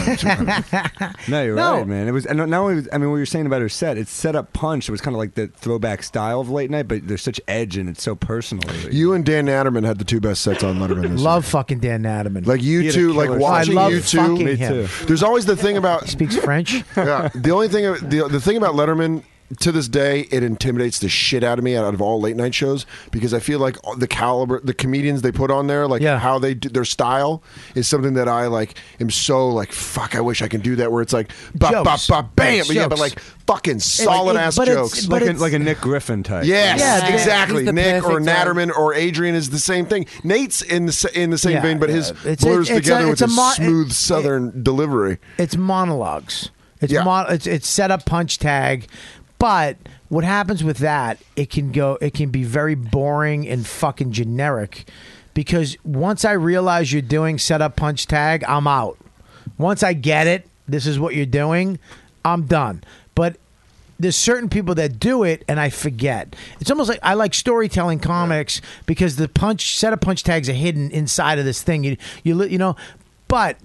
No, you're No. right, man. It was, and not only, I mean, what you're saying about her set, it's set up punch. It was kind of like the throwback style of late night, but there's such edge and it's so personal. You and Dan Natterman had the two best sets on Letterman this Love fucking Dan Natterman. Like you He had a two, like killer watching I love you two. fucking Me him. too. There's always the thing about Speaks French. yeah. The only thing, the thing about Letterman. To this day, it intimidates the shit out of me out of all late night shows because I feel like the caliber, the comedians they put on there, like how they do their style is something that I like am so like fuck. I wish I can do that where it's like bop bop bop bam, Jokes. yeah, but like fucking solid ass but it's- jokes. but like a Nick Griffin type. Yes, Yeah, exactly. he's the Nick or perfect type. Natterman or Adrian is the same thing. Nate's in the same Yeah, vein, but his yeah. It's- blurs it's together a- with it's a his mo- smooth it- Southern delivery. It's monologues. It's Yeah. it's set up punch tag, but what happens with that? It can be very boring and fucking generic, because once I realize you're doing set up punch tag, I'm out. Once I get it, this is what you're doing, I'm done. But there's certain people that do it and I forget. It's almost like I like storytelling comics because the set up punch tags are hidden inside of this thing. You know, but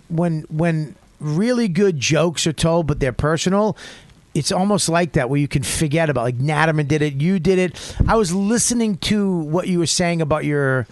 when really good jokes are told but they're personal, it's almost like that where you can forget about, like Natterman did it, you did it. I was listening to what you were saying about your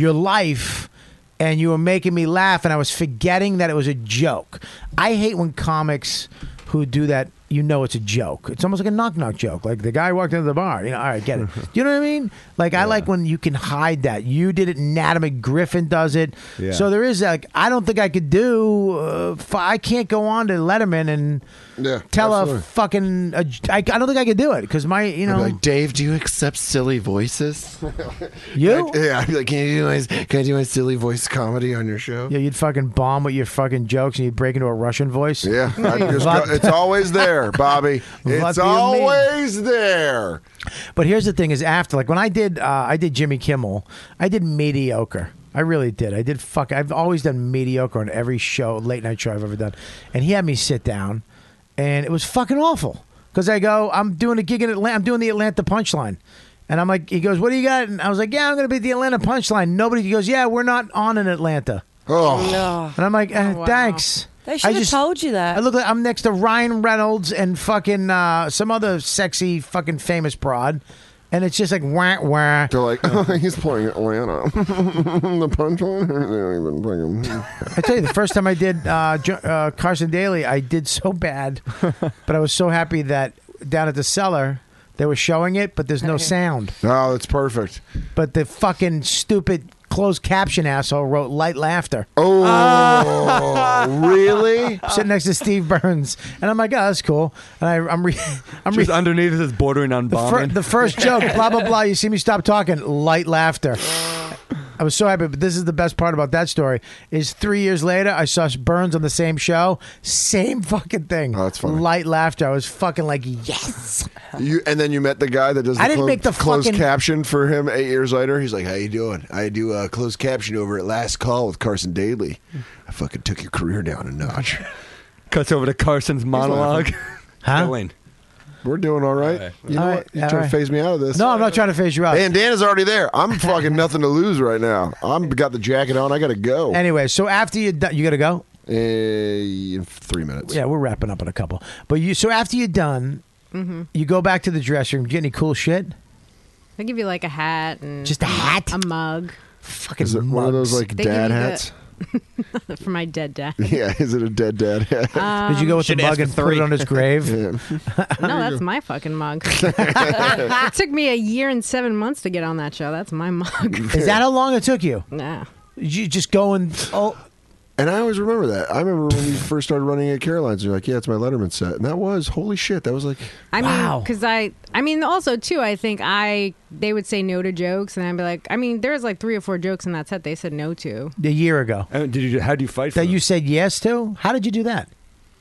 life and you were making me laugh and I was forgetting that it was a joke. I hate when comics who do that, you know it's a joke. It's almost like a knock-knock joke. Like the guy walked into the bar. You know, all right, get it. You know what I mean? Like, I like when you can hide that. You did it. Natterman Griffin does it. Yeah. So there is, like, I don't think I could do, I can't go on to Letterman and tell absolutely. a fucking, I don't think I could do it because my, you know. I'd be like, Dave, do you accept silly voices? You? Yeah, I'd be like, can I do my silly voice comedy on your show? Yeah, you'd fucking bomb with your fucking jokes and you'd break into a Russian voice. Yeah, it's always there, Bobby. It's always there. But here's the thing: is after, like when I did Jimmy Kimmel, I did mediocre. I really did. I've always done mediocre on every show, late night show I've ever done, and he had me sit down, and it was fucking awful because I go, I'm doing a gig in Atlanta. I'm doing the Atlanta Punchline. And I'm like, he goes, what do you got? And I was like, yeah, I'm going to be at the Atlanta Punchline. Nobody, he goes, yeah, we're not on in Atlanta. Oh. And I'm like, thanks. They should have told you that. I look like I'm next to Ryan Reynolds and fucking some other sexy fucking famous broad. And it's just like, wah, wah. They're like, he's playing Atlanta. The punchline? They don't even bring him. I tell you, the first time I did Carson Daly, I did so bad. But I was so happy that down at the Cellar, they were showing it, but there's no sound. Oh, it's perfect. But the fucking stupid closed caption asshole wrote light laughter. Oh, really? I'm sitting next to Steve Burns, and I'm like, oh, that's cool. And I'm Just underneath it is bordering on bombing. the first joke, blah blah blah. You see me stop talking, light laughter. I was so happy, but this is the best part about that story. Is 3 years later, I saw Burns on the same show, same fucking thing. Oh, that's funny. Light laughter. I was fucking like, yes. And then you met the guy that does the I didn't make the closed fucking- caption for him 8 years later. He's like, how you doing? I do a closed caption over at Last Call with Carson Daly. I fucking took your career down a notch. Cuts over to Carson's monologue. Huh? Killing. We're doing all right. You know All what? right, You're all trying right. to phase me out of this. No, I'm not trying to phase you out. Hey, and Dan is already there. I'm fucking nothing to lose right now. I'm got the jacket on. I got to go. Anyway, so after you got to go? In 3 minutes. Yeah, we're wrapping up in a couple. But so after you're done, you go back to the dressing room. Get any cool shit? They give you like a hat and Just a hat? a mug Fucking Is it one of those like They give dad you the- hats? for my dead dad. Yeah, is it a dead dad hat? Did you go with the Should ask mug for and put three. it on his grave? No, that's my fucking mug. It took me a year and 7 months to get on that show. That's my mug. Is that how long it took you? Nah. Did you just go and And I always remember that. I remember when we first started running at Caroline's. You're like, yeah, it's my Letterman set, and that was holy shit. That was like, I mean, Wow. because I mean, also too, I think they would say no to jokes, and I'd be like, I mean, there's like 3 or 4 jokes in that set they said no to. a year ago How did you fight for that it? you said yes to? How did you do that?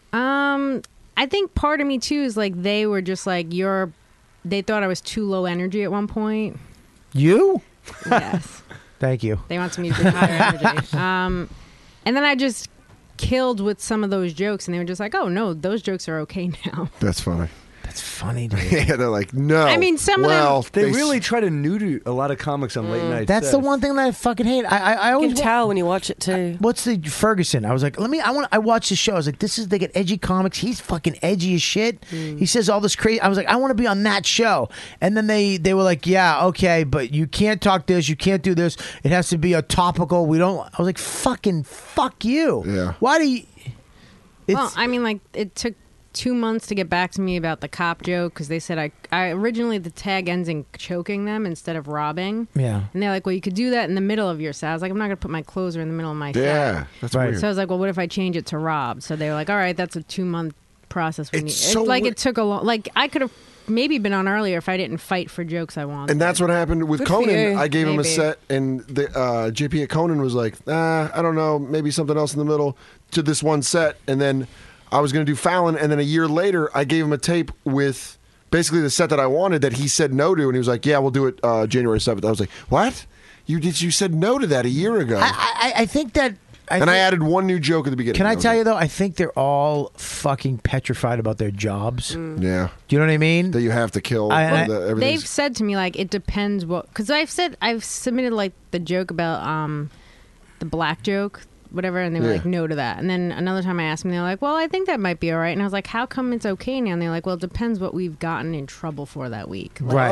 I think part of me too is like they were just like they thought I was too low energy at one point. You? Yes. Thank you. They wanted me to be higher energy. And then I just killed with some of those jokes, and they were just like, "Oh no, those jokes are okay now." that's funny. That's funny, dude. Yeah, they're like, no. I mean, some of them- well, They really try to neuter a lot of comics on late night. That's the one thing that I fucking hate. I You always can tell when you watch it too. What's the Ferguson? I was like, I watched the show. I was like, they get edgy comics. He's fucking edgy as shit. He says all this crazy. I was like, I want to be on that show. And then they were like, yeah, okay, but you can't talk this. You can't do this. It has to be a topical. We don't. I was like, fucking fuck you. Yeah. Why do you? Well, I mean, like it took 2 months to get back to me about the cop joke because they said I originally the tag ends in choking them instead of robbing. Yeah. And they're like, well, you could do that in the middle of your set. I was like, I'm not going to put my closer in the middle of my set. Yeah, that's Right. weird. So I was like, well, what if I change it to rob? So they were like, all right, that's a 2-month process. It's so like weird. it took a long. Like I could have maybe been on earlier if I didn't fight for jokes I wanted. And that's what happened with Good for Conan. you. I gave him a Maybe. set, and the JP at Conan was like, I don't know, maybe something else in the middle to this one set. And then I was going to do Fallon, and then a year later, I gave him a tape with basically the set that I wanted that he said no to, and he was like, yeah, we'll do it January 7th. I was like, what? You said no to that a year ago. I think that. I added one new joke at the beginning. Can I That was tell it. you though? I think they're all fucking petrified about their jobs. Yeah. Do you know what I mean? That you have to kill. They've said to me like it depends what because I've submitted like the joke about the black joke whatever and they were Yeah. like no to that and then another time I asked them they're like well I think that might be all right and I was like how come it's okay now and they're like well it depends what we've gotten in trouble for that week. Like, Right.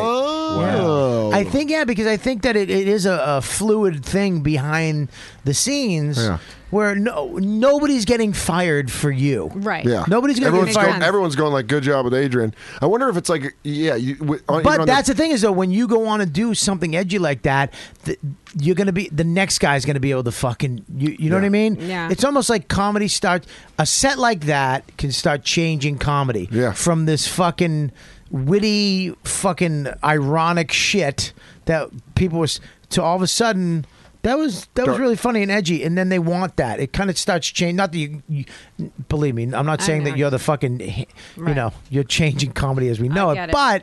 Oh. I think because I think that it is a fluid thing behind the scenes Yeah. where nobody's getting fired for you. Right. Yeah. Nobody's going to get fired. Everyone's going like, good job with Adrian. I wonder if it's like, But that's the thing is though, when you go on and do something edgy like that, you're gonna be the next guy's gonna be able to fucking you know what I mean? Yeah. It's almost like comedy starts. A set like that can start changing comedy. Yeah. From this fucking witty, fucking ironic shit that people was to all of a sudden. That was really funny and edgy, and then they want that. It kind of starts changing. Not that you believe me. I'm not saying that you're the fucking, you're changing comedy as we know get it. it. But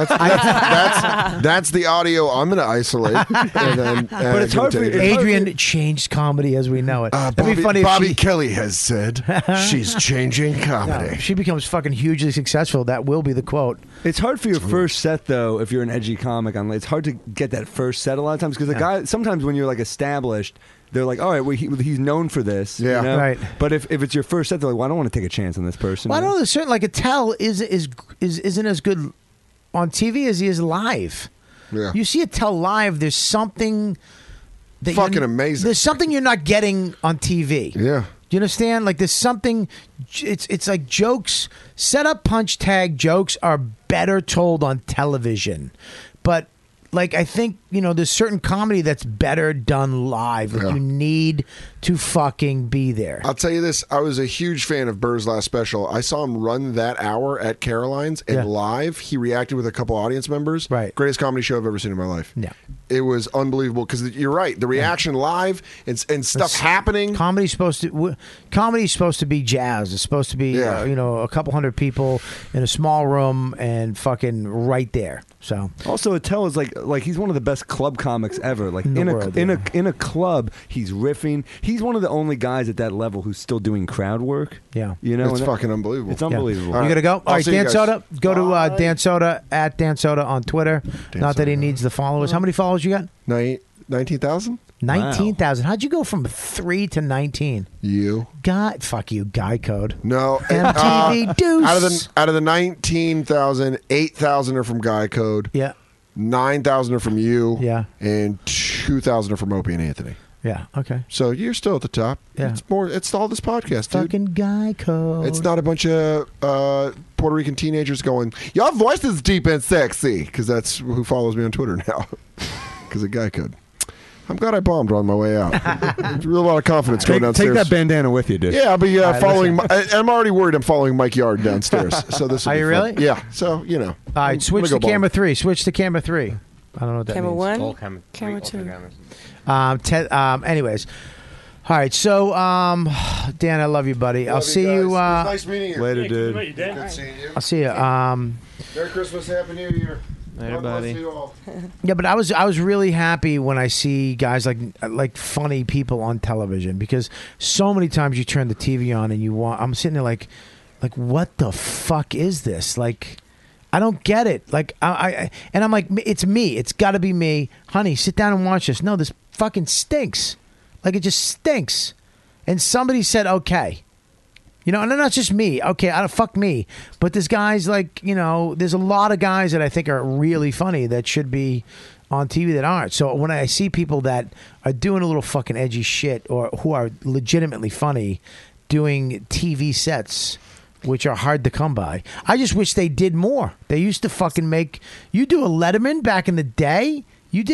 that's the audio I'm going to isolate. And then, But it's hard for Adrian changed comedy as we know it. It'd be funny if Bobby she- Kelly has said she's changing comedy. if she becomes fucking hugely successful, that will be the quote. It's hard for your first set though. If you're an edgy comic, it's hard to get that first set a lot of times because the guy. Sometimes when you're like established, they're like, all right, well, he's known for this. Yeah. you know? Right. But if it's your first set, they're like, well, I don't want to take a chance on this person. Well, I you don't know. There's certain like Attell isn't as good on TV as he is live. Yeah. You see Attell live, there's something that Fucking you're- amazing. There's something you're not getting on TV. Yeah. Do you understand? Like there's something. It's like jokes. Set up punch tag jokes are better told on television, but Like, I think, there's certain comedy that's better done live. Like, you need to fucking be there. I'll tell you this. I was a huge fan of Burr's last special. I saw him run that hour at Caroline's, and live, he reacted with a couple audience members. Right. Greatest comedy show I've ever seen in my life. Yeah. It was unbelievable because you're right. The reaction live and stuff happening. Comedy's supposed to be jazz. It's supposed to be, a couple hundred people in a small room and fucking right there. So also, Attell is like he's one of the best club comics ever. Like In the in a club, he's riffing. He's one of the only guys at that level who's still doing crowd work. Yeah, it's fucking unbelievable. It's unbelievable. You gotta go. All right, see you Dan guys. Soda. Go to Dan Soda at Dan Soda on Twitter. Not that he needs the followers. How many followers you got? 19,000. 19,000. How'd you go from 3 to 19? You. Fuck you, Guy Code. No. MTV Deuce. Out of the 19,000, 8,000 are from Guy Code. Yeah. 9,000 are from you. Yeah. And 2,000 are from Opie and Anthony. Yeah. Okay. So you're still at the top. Yeah. It's all this podcast, dude. Fucking Guy Code. It's not a bunch of Puerto Rican teenagers going, your voice is deep and sexy, because that's who follows me on Twitter now. Because of Guy Code. I'm glad I bombed on my way out. There's a real lot of confidence going downstairs. Take that bandana with you, dude. Yeah, I'll be following. I'm already worried I'm following Mike Yard downstairs. So this. Are you really? Yeah. So All right, switch to camera 3. Switch to camera 3. I don't know what that Camera means. 1, camera 2. Anyways. All right, so Dan, I love you, buddy. I'll see you. Nice meeting you. Later, dude. Good seeing you. I'll see you. Merry Christmas, Happy New Year. Later, God bless buddy. you all. Yeah, but I was really happy when I see guys like funny people on television, because so many times you turn the TV on and I'm sitting there like what the fuck is this? Like, I don't get it. Like and I'm like, it's me. It's got to be me, honey. Sit down and watch this. No, this fucking stinks. Like, it just stinks. And somebody said okay. And not just me. Okay, fuck me. But there's guys there's a lot of guys that I think are really funny that should be on TV that aren't. So when I see people that are doing a little fucking edgy shit, or who are legitimately funny doing TV sets, which are hard to come by, I just wish they did more. They used to fucking you do a Letterman back in the day.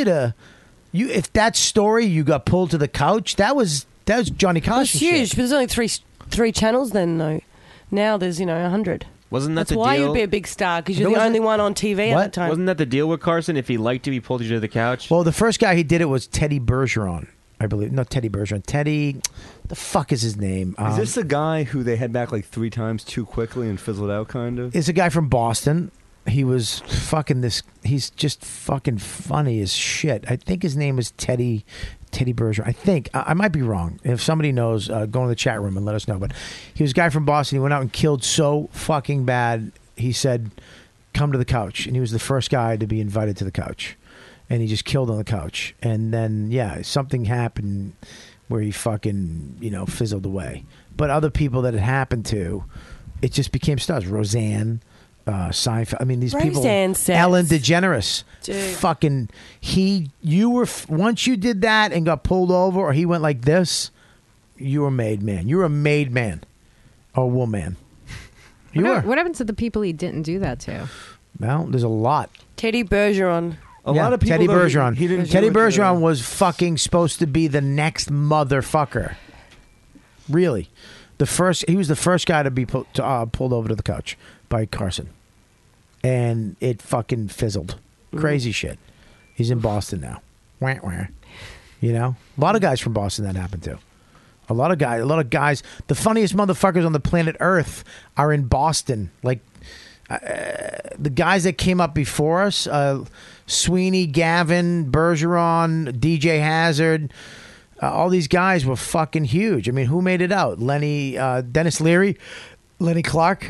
If that story, you got pulled to the couch, that was Johnny Carson It's huge, shit. but there's only three channels then, though. Now there's 100. Wasn't that That's the why deal? you'd be a big star, because you're the only one on TV at that time. Wasn't that the deal with Carson? If he liked you, he pulled you to the couch. Well, the first guy he did it was Teddy Bergeron, I believe. No, Teddy Bergeron. Teddy, the fuck is his name? Is this the guy who they had back like 3 times too quickly and fizzled out, kind of? It's a guy from Boston. He was fucking he's just fucking funny as shit. I think his name is Teddy Bergeron. I think. I might be wrong. If somebody knows, go in the chat room and let us know. But he was a guy from Boston. He went out and killed so fucking bad. He said, come to the couch. And he was the first guy to be invited to the couch. And he just killed on the couch. And then, something happened where he fucking, fizzled away. But other people that it happened to, it just became stars. Roseanne. Seinfeld. I mean, these people. Ellen DeGeneres. Dude. Fucking. Once you did that and got pulled over, or he went like this, you were made man. You were a made man, or woman. You were. What happens to the people he didn't do that to? Well, there's a lot. Teddy Bergeron. A lot of people. Teddy Bergeron. He didn't. Teddy do it to- Bergeron was fucking supposed to be the next motherfucker. Really, he was the first guy to be pulled over to the couch by Carson. And it fucking fizzled. Crazy shit. He's in Boston now. Wah, wah. A lot of guys from Boston that happened to. A lot of guys. The funniest motherfuckers on the planet Earth are in Boston. Like, the guys that came up before us, Sweeney, Gavin, Bergeron, DJ Hazard, all these guys were fucking huge. I mean, who made it out? Dennis Leary, Lenny Clark,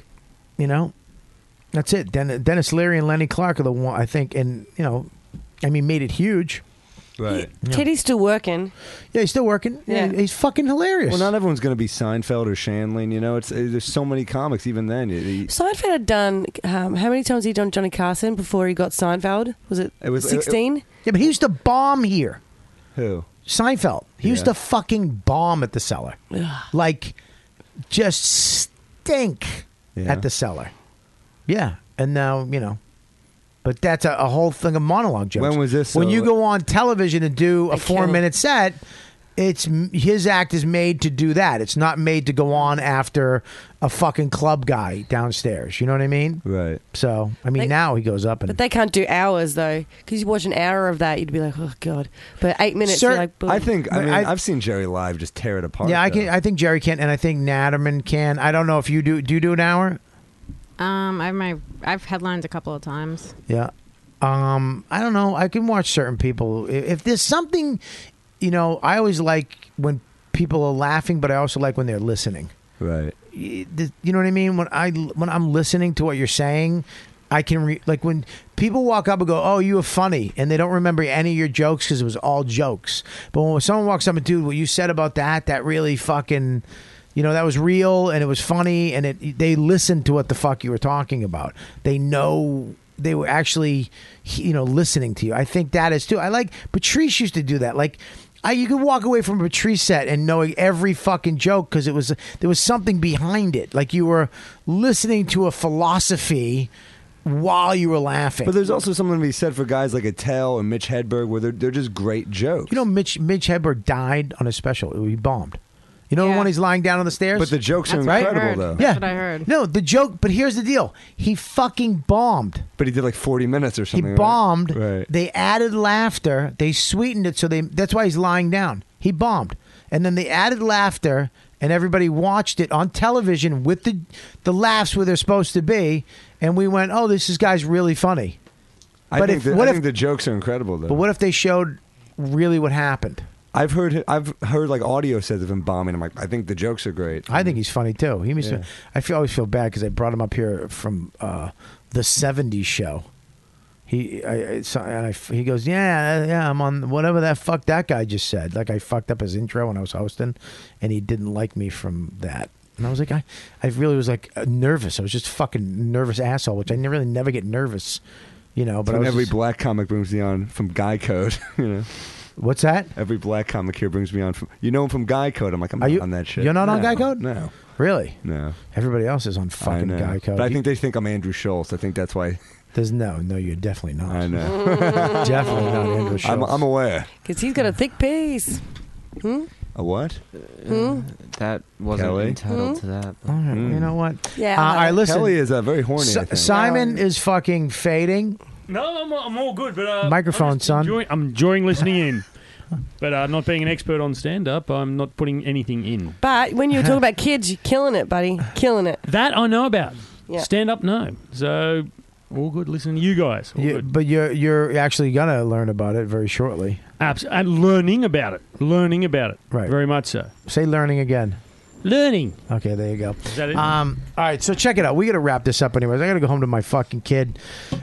That's it. Dennis Leary and Lenny Clark are the one, I think, and made it huge. Right. Teddy's still working. Yeah, he's still working. Yeah, he's fucking hilarious. Well, not everyone's going to be Seinfeld or Shanley. There's so many comics. Even then, Seinfeld had done. How many times had he done Johnny Carson before he got Seinfeld? Was it 16? Yeah, but he used to bomb here. Who? Seinfeld. He used to fucking bomb at the Cellar. Like, just stink at the Cellar. Yeah, and now But that's a whole thing of monologue jokes. When was this? When you go on television and do a 4-minute set, his act is made to do that. It's not made to go on after a fucking club guy downstairs. You know what I mean? Right. So, I mean, now he goes up and... But they can't do hours, though. Because you watch an hour of that, you'd be like, oh, God. But 8 minutes, you're like... Boom. I've seen Jerry live just tear it apart. Yeah, I think Jerry can, and I think Natterman can. I don't know if you do. Do you do an hour? I've headlined a couple of times. Yeah. I don't know. I can watch certain people. If there's something... You know, I always like when people are laughing, but I also like when they're listening. Right. You know what I mean? When I'm listening to what you're saying, I can like when people walk up and go, "Oh, you were funny," and they don't remember any of your jokes because it was all jokes. But when someone walks up and, dude, what you said about that really fucking, you know, that was real and it was funny, and they listened to what the fuck you were talking about. They know. They were actually, you know, listening to you. I think that is too. I like Patrice used to do that. Like. You could walk away from a Patrice set and knowing every fucking joke because there was something behind it. Like you were listening to a philosophy while you were laughing. But there's also something to be said for guys like Attell and Mitch Hedberg where they're just great jokes. You know, Mitch Hedberg died on a special. He bombed. You know the one he's lying down on the stairs? But the jokes are incredible, though. Yeah. That's what I heard. No, the joke, but here's the deal. He fucking bombed. But he did like 40 minutes or something. He bombed. Right. They added laughter. They sweetened it, so that's why he's lying down. He bombed. And then they added laughter, and everybody watched it on television with the laughs where they're supposed to be, and we went, oh, this guy's really funny. I think the jokes are incredible, though. But what if they showed really what happened? I've heard like audio sets of him bombing. I'm like, I think the jokes are great. I think he's funny too. I always feel bad because I brought him up here from the '70s show. He goes, yeah, I'm on whatever that fuck that guy just said. Like I fucked up his intro when I was hosting, and he didn't like me from that. And I was like, I really was like nervous. I was just fucking nervous asshole, which I really never get nervous, you know. But every black comic brings me on from Guy Code, you know. What's that? Every black comic here brings me on from from Guy Code. I'm like, I'm not on that shit. You're not on Guy Code? No. Really? No. Everybody else is on fucking Guy Code. But I think they think I'm Andrew Schultz. I think that's why. There's no, you're definitely not. I know. Definitely not Andrew Schultz. I'm aware. Because he's got a thick piece. A what? That wasn't Kelly? entitled to that. All right, you know what? Yeah. All right, listen. Kelly is very horny. I think. Simon is fucking fading. No, I'm all good. But Microphone, son. I'm enjoying listening in. But not being an expert on stand-up, I'm not putting anything in. But when you were talking about kids, you're killing it, buddy. Killing it. That I know about. Yeah. Stand-up, no. So, all good listening to you guys. All good. But you're actually going to learn about it very shortly. And learning about it. Right. Very much so. Say learning again. Learning. Okay, there you go. Is that it? All right, so check it out. We got to wrap this up anyways. I got to go home to my fucking kid.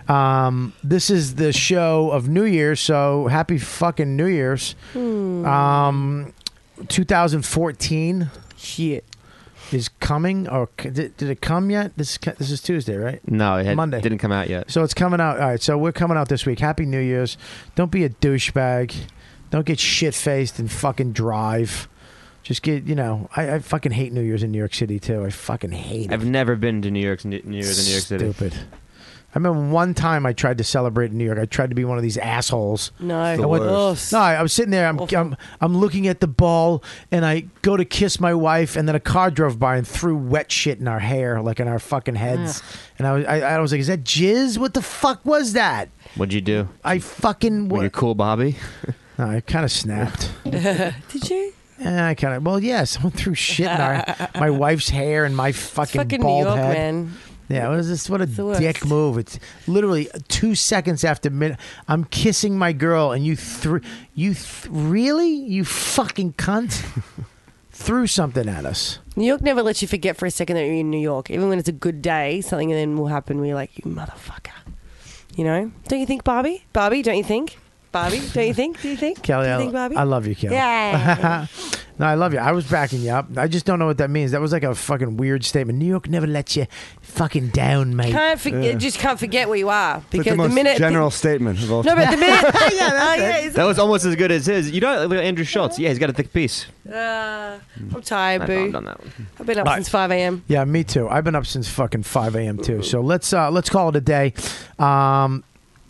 This is the show of New Year's, so happy fucking New Year's. 2014 shit is coming, or did it come yet? This is Tuesday, right? No, it Monday. didn't come out yet. So it's coming out. All right, so we're coming out this week. Happy New Year's. Don't be a douchebag. Don't get shit-faced and fucking drive. Just get, I fucking hate New Year's in New York City, too. I fucking hate it. I've never been to New Year's in New York City. Stupid. I remember one time I tried to celebrate in New York. I tried to be one of these assholes. No. I was sitting there. I'm looking at the ball, and I go to kiss my wife, and then a car drove by and threw wet shit in our hair, like in our fucking heads. And I was like, "Is that jizz? What the fuck was that?" What'd you do? I fucking. Were you cool, Bobby? No, I kind of snapped. Did you? I kind of. Well, yeah. Someone threw shit in my wife's hair and my fucking bald New York, head. Man. Yeah, what is this? What a dick move! It's literally 2 seconds after I'm kissing my girl, and you really, you fucking cunt, threw something at us. New York never lets you forget for a second that you're in New York, even when it's a good day. Something then will happen where you're like, you motherfucker. You know? Don't you think, Barbie? Barbie, don't you think? Barbie, don't you think? Do you think? Kelly, do you think, Barbie? I love you, Kelly. Yeah. No, I love you. I was backing you up. I just don't know what that means. That was like a fucking weird statement. New York never lets you fucking down, mate. Just can't forget where you are. That's Because the the most minute. general statement of all No, time. but the minute. That was almost as good as his. You know Andrew Schultz? Yeah, he's got a thick piece. I'm tired, I boo. bombed on that one. I've been up since 5 a.m. Yeah, me too. I've been up since fucking 5 a.m. too. So let's call it a day.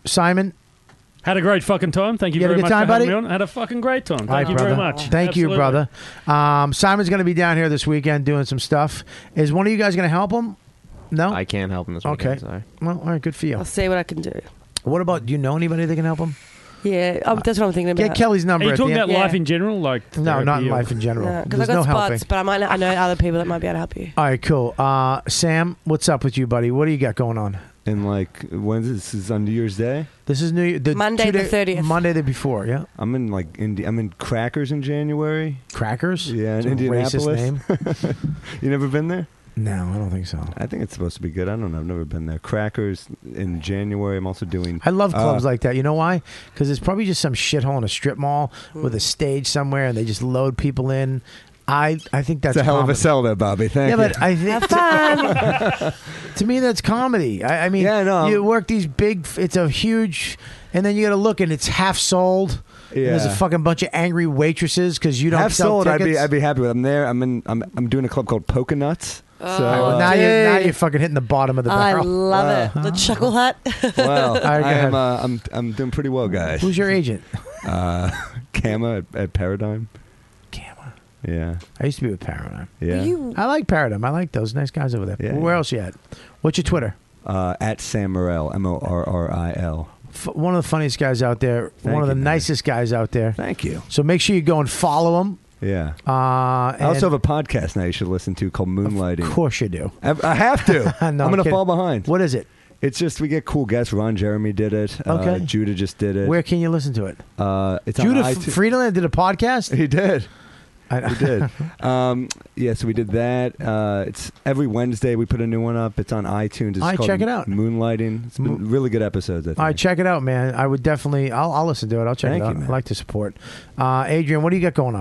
Simon. Had a great fucking time. Thank you, You had a very good much time, for having buddy? me on. Had a fucking great time. Thank All right, you brother. very much. Thank you, Absolutely. brother. Simon's going to be down here this weekend doing some stuff. Is one of you guys going to help him? No? I can't help him this Okay. weekend. Sorry. Well, all right, good for you. I'll see what I can do. What about, do you know anybody that can help him? Yeah, that's what I'm thinking about. Get Kelly's number. Are you at talking the about end. life in general? Like No, not in therapy or- life in general. Because There's I got no spots, helping. but I know other people that might be able to help you. All right, cool. Sam, what's up with you, buddy? What do you got going on? And like, when this is on New Year's Day? This is Monday the 30th. Monday the before, yeah. I'm in like I'm in Crackers in January. Crackers? Yeah, It's in a Indianapolis. racist name. You never been there? No, I don't think so. I think it's supposed to be good. I don't know. I've never been there. Crackers in January. I'm also doing. I love clubs like that. You know why? Because it's probably just some shithole in a strip mall with a stage somewhere, and they just load people in. I think that's It's a hell of a comedy. sell there, Bobby. Thank Yeah, you. but I think to me that's comedy. I mean, you work these big. It's a huge, and then you got to look, and it's half sold. And there's a Yeah. fucking bunch of angry waitresses because you don't Half sell sold. tickets. I'd be happy with. I'm there. I'm doing a club called Polka Nuts. Well, now you're fucking hitting the bottom of the I barrel. love it. The chuckle hut. Well, All right, go ahead. I'm doing pretty well, guys. Who's your agent? Kama at Paradigm. Yeah. I used to be with Paradigm. Yeah. I like Paradigm. I like those nice guys over there. Yeah. Where else you at? What's your Twitter? At Sam Morril, Morril. One of the funniest guys out there. Thank one of the you, man. nicest guys out there. Thank you. So make sure you go and follow him. Yeah. I I also have a podcast now you should listen to called Moonlighting. Of course you do. I have to. No, I'm I'm going to kidding. fall behind. What is it? It's just we get cool guests. Ron Jeremy did it. Okay. Judah just did it. Where can you listen to it? It's Judah on iTunes. Friedland did a podcast? He did. I We did. Yeah, so we did that. It's every Wednesday we put a new one up. It's on iTunes. It's All right, called check it out. Moonlighting. It's been really good episodes, I think. All right, check it out, man. I would definitely. I'll listen to it. I'll check Thank it out. you, man. I like to support. Adrian, what do you got going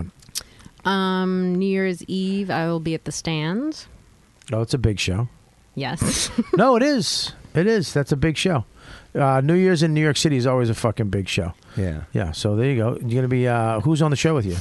on? New Year's Eve, I will be at the Stand. Oh, it's a big show. Yes. No, it is. It is. That's a big show. New Year's in New York City is always a fucking big show. Yeah. Yeah. So there you go. You're gonna be. Who's on the show with you?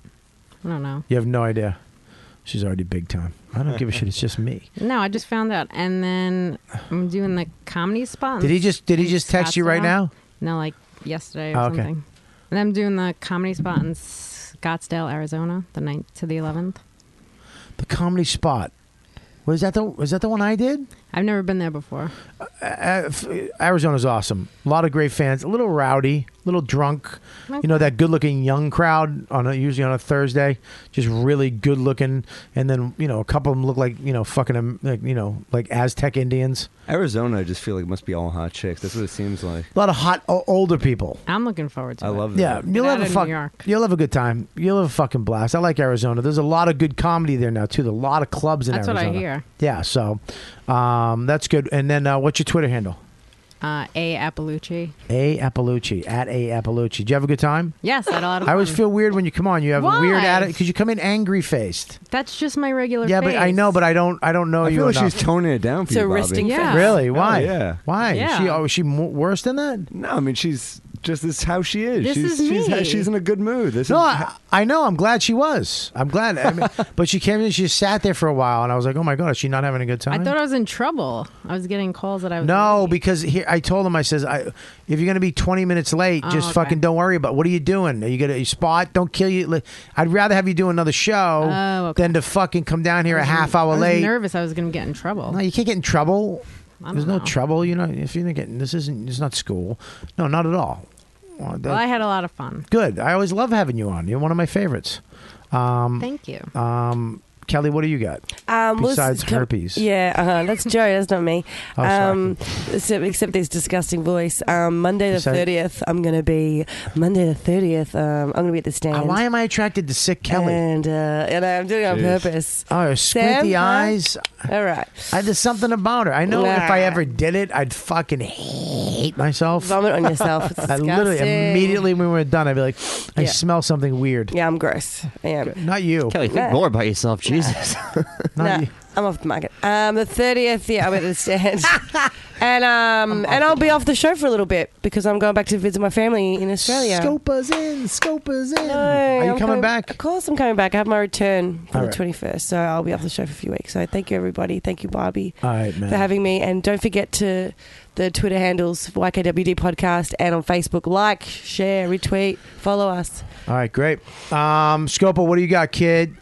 I don't know. You have no idea. She's already big time. I don't give a shit. It's just me. No, I just found out, and then I'm doing the comedy spot. Did he just text you right Scottsdale. now? No, like yesterday or Oh, okay. something. And I'm doing the comedy spot in Scottsdale, Arizona, the 9th to the 11th. The Comedy Spot. Was that the one I did? I've never been there before. Arizona's awesome. A lot of great fans. A little rowdy, a little drunk. You know, that good-looking young crowd usually on a Thursday, just really good-looking. And then a couple of them look like fucking like Aztec Indians. Arizona, I just feel like it must be all hot chicks. That's what it seems like. A lot of hot older people. I'm looking forward to it. I love that. Yeah, you'll Get have out of New York. you'll have a good time. You'll have a fucking blast. I like Arizona. There's a lot of good comedy there now too. There's a lot of clubs in That's what Arizona. I hear. Yeah, so that's good. And then what's your Twitter handle? A. Appalucci. A Appalucci at A Appalucci. Did you have a good time? Yes, I had a lot of I always fun. feel weird when you come on. You have a weird Why? attitude because you come in angry faced. That's just my regular Yeah, face. but I know, but I don't know I you feel like enough. she's toning it down for It's you, a Bobby. resting Yeah. face. Really? Oh, Why? yeah. Why? Yeah. Is she worse than that? No, I mean she's just this is how she is. This she's, is me. She's in a good mood. This No, is I know. I'm glad she was. I'm glad. I mean, but she came in. She just sat there for a while, and I was like, "Oh my god, is she not having a good time?" I thought I was in trouble. I was getting calls that I was No, late. because here I told him. I says, if you're going to be 20 minutes late, just okay. fucking don't worry about. What are you doing? Are you gonna spot? Don't kill you. I'd rather have you do another show Oh, okay. than to fucking come down here a half hour I was late. nervous I was going to get in trouble. No, you can't get in trouble. I There's don't no know. trouble. You know, if you're not getting it's not school. No, not at all. Well, Well, I had a lot of fun. good. I always love having you on. You're one of my favorites. Thank you. Kelly, what do you got besides herpes? Yeah, that's Joey. That's not me. Oh, Except this disgusting voice. Monday the Besides- 30th, I'm going to be. Monday the 30th, I'm going to be at the Stand. Why am I attracted to sick Kelly? And I'm doing it on Jeez. purpose. Oh, squinty Sam, huh? eyes. All right. There's something about her. I know if I Nah. ever did it, I'd fucking hate myself. Vomit on yourself. It's I disgusting. literally, immediately when we were done, I'd be like, I Yeah. smell something weird. Yeah, I'm gross. I am. Not you. Kelly, think Nah. more about yourself, Jesus. Not Nah, you. I'm off the market. The 30th, yeah, I'm at the Stand. and I'll be off the show for a little bit because I'm going back to visit my family in Australia. Scopa's in. Scopa's in. No, Are you I'm coming back? Of course I'm coming back. I have my return for All the right. 21st, so I'll be off the show for a few weeks. So thank you, everybody. Thank you, Barbie, All right, man. for having me. And don't forget to the Twitter handles YKWD Podcast, and on Facebook. Like, share, retweet, follow us. All right, great. Scopo, what do you got, kid?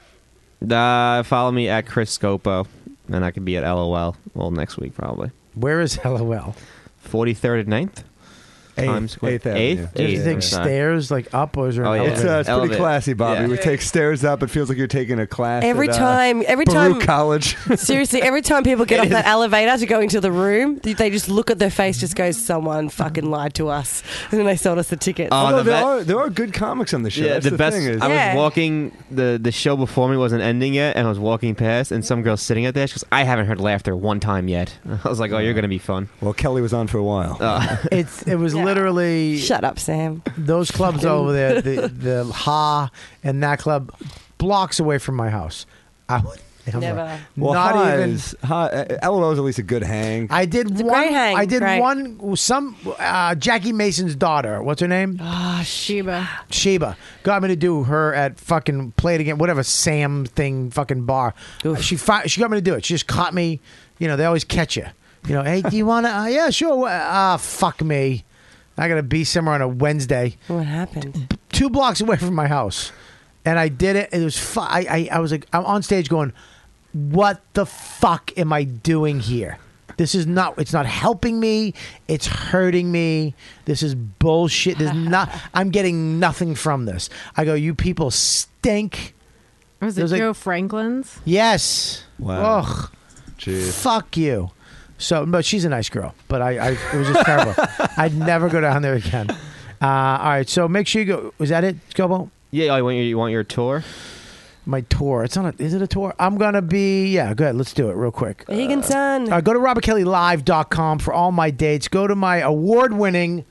Follow me at Chris Scopo, and I could be at LOL. Well, next week probably. Where is LOL? 43rd and 9th. Times Square. 8th Avenue. 8th? Do you think stairs like up, or is there an It's elevator? pretty classy, Bobby. Yeah. We take stairs up. It feels like you're taking a class Every at, time Baruch College. Seriously, every time people get off that elevator to go into the room, they just look at their face, just goes, someone fucking lied to us. And then they sold us the tickets. Although there are good comics on the show. Yeah, That's the the best. thing is, I was walking. The show before me wasn't ending yet, and I was walking past, and some girl sitting out there. She goes, "I haven't heard laughter one time yet." I was like, "Oh, you're gonna be fun." Well, Kelly was on for a while. It was literally. Shut up, Sam. Those clubs over there, the Ha and that club, blocks away from my house. I would never. Well, Not Ha even. is, LOL is at least a good hang. I did It's a one. great hang, I did great. one. Jackie Mason's daughter. What's her name? Ah, Sheba. Sheba got me to do her at fucking Play It Again, whatever Sam thing fucking bar. She got me to do it. She just caught me. You know, they always catch you. You know, hey, do you want to? Yeah, sure. Fuck me. I got to be somewhere on a Wednesday. What happened? 2 blocks away from my house, and I did it. It was I was like, I'm on stage going, what the fuck am I doing here? This is not. It's not helping me. It's hurting me. This is bullshit. There's not. I'm getting nothing from this. I go, you people stink. Was It it was like- Joe Franklin's? Yes. Wow. Ugh. Jeez. Fuck you. So, but she's a nice girl. But it was just terrible. I'd never go down there again. All right. So make sure you go. Was that it, Scobo? Yeah, you want your tour? My tour. It's not. Is it a tour? I'm gonna be. Yeah. Go ahead. Let's do it real quick. Vegan son. Go to robertkellylive.com for all my dates. Go to my award-winning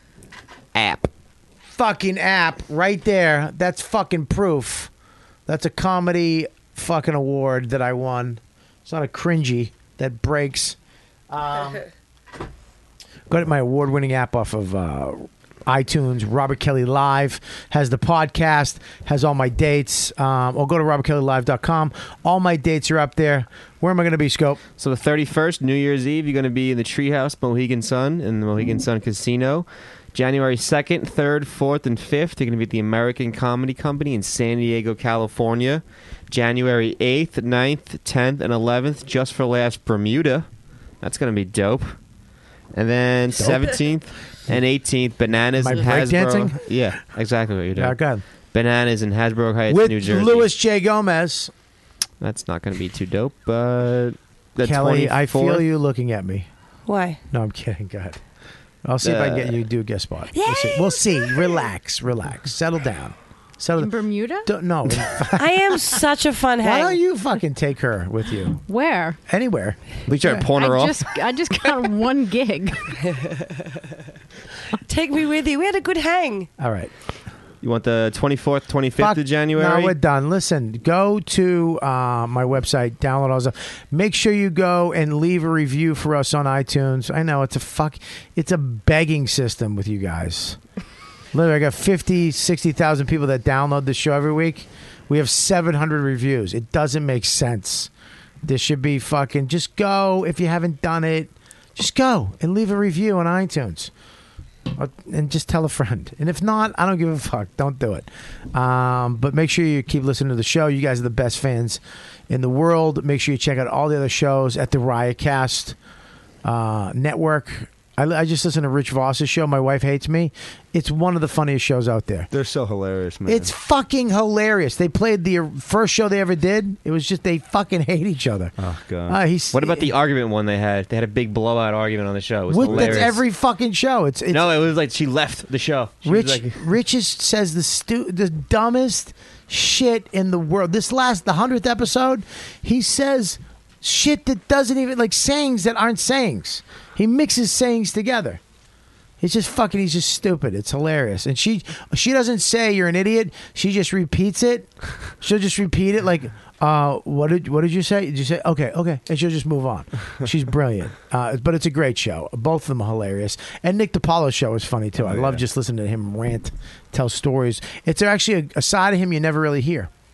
app. Fucking app right there. That's fucking proof. That's a comedy fucking award that I won. It's not a cringy that breaks. Go to my award-winning app off of iTunes. Robert Kelly Live has the podcast, has all my dates. Or go to robertkellylive.com. All my dates are up there. Where am I going to be, Scope? So the 31st, New Year's Eve, you're going to be in the Treehouse Mohegan Sun in the Mohegan Sun Casino. January 2nd, 3rd, 4th, and 5th, you're going to be at the American Comedy Company in San Diego, California. January 8th, 9th, 10th, and 11th, Just for Laughs, Bermuda. That's going to be dope. And then 17th and 18th, Bananas Am I in Hasbro. breakdancing? Yeah, exactly what you're doing. Yeah, go ahead. Bananas in Hasbro Heights, With New Jersey. Louis J. Gomez. That's not going to be too dope, but the Kelly, 24th, I feel you looking at me. Why? No, I'm kidding. Go ahead. I'll see if I can get you to do a guest spot. We'll see. Relax. Settle down. Settle In Bermuda? No. I am such a fun hang. Why don't you fucking take her with you? Where? Anywhere. We try to pawn her off. I just got one gig. Take me with you. We had a good hang. All right. You want the 24th, 25th of January? No, we're done. Listen, go to my website, download all stuff. Make sure you go and leave a review for us on iTunes. I know it's a begging system with you guys. Literally, I got 50, 60,000 people that download the show every week. We have 700 reviews. It doesn't make sense. This should be fucking. Just go if you haven't done it. Just go and leave a review on iTunes. And just tell a friend. And if not, I don't give a fuck. Don't do it. But make sure you keep listening to the show. You guys are the best fans in the world. Make sure you check out all the other shows at the Riotcast network. I just listened to Rich Voss's show, My Wife Hates Me. It's one of the funniest shows out there. They're so hilarious, man. It's fucking hilarious. They played the first show they ever did. It was just they fucking hate each other. Oh, God. What about the argument one they had? They had a big blowout argument on the show. It was hilarious. That's every fucking show. It's no, it was like she left the show. She was Rich. like- Rich says the dumbest shit in the world. The 100th episode, he says shit that doesn't even like sayings that aren't sayings. He mixes sayings together. He's just stupid. It's hilarious. And she doesn't say you're an idiot. She just repeats it. She'll just repeat it like, what did you say? Did you say okay? And she'll just move on. She's brilliant. But it's a great show. Both of them are hilarious. And Nick DiPaolo's show is funny too. I love just listening to him rant, tell stories. It's actually a side of him you never really hear.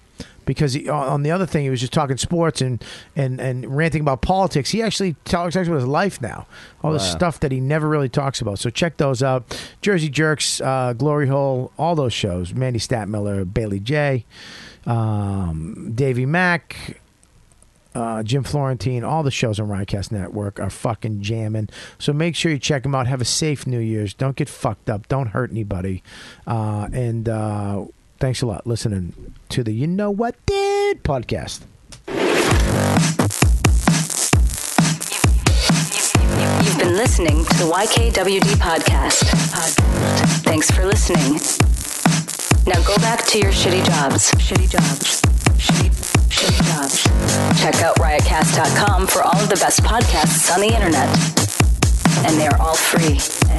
because on the other thing, he was just talking sports and ranting about politics. He actually talks about his life now, all this stuff that he never really talks about. So check those out. Jersey Jerks, Glory Hole, all those shows. Mandy Statmiller, Bailey J, Davey Mack, Jim Florentine, all the shows on Riotcast Network are fucking jamming. So make sure you check them out. Have a safe New Year's. Don't get fucked up. Don't hurt anybody. And thanks a lot listening to the You Know What Dude podcast. You've been listening to the YKWD podcast. Thanks for listening. Now go back to your shitty jobs. Shitty jobs. Shitty jobs. Check out riotcast.com for all of the best podcasts on the internet. And they're all free.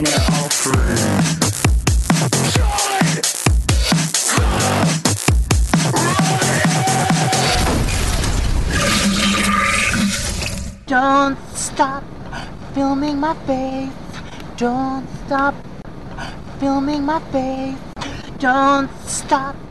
Don't stop filming my face. Don't stop filming my face. Don't stop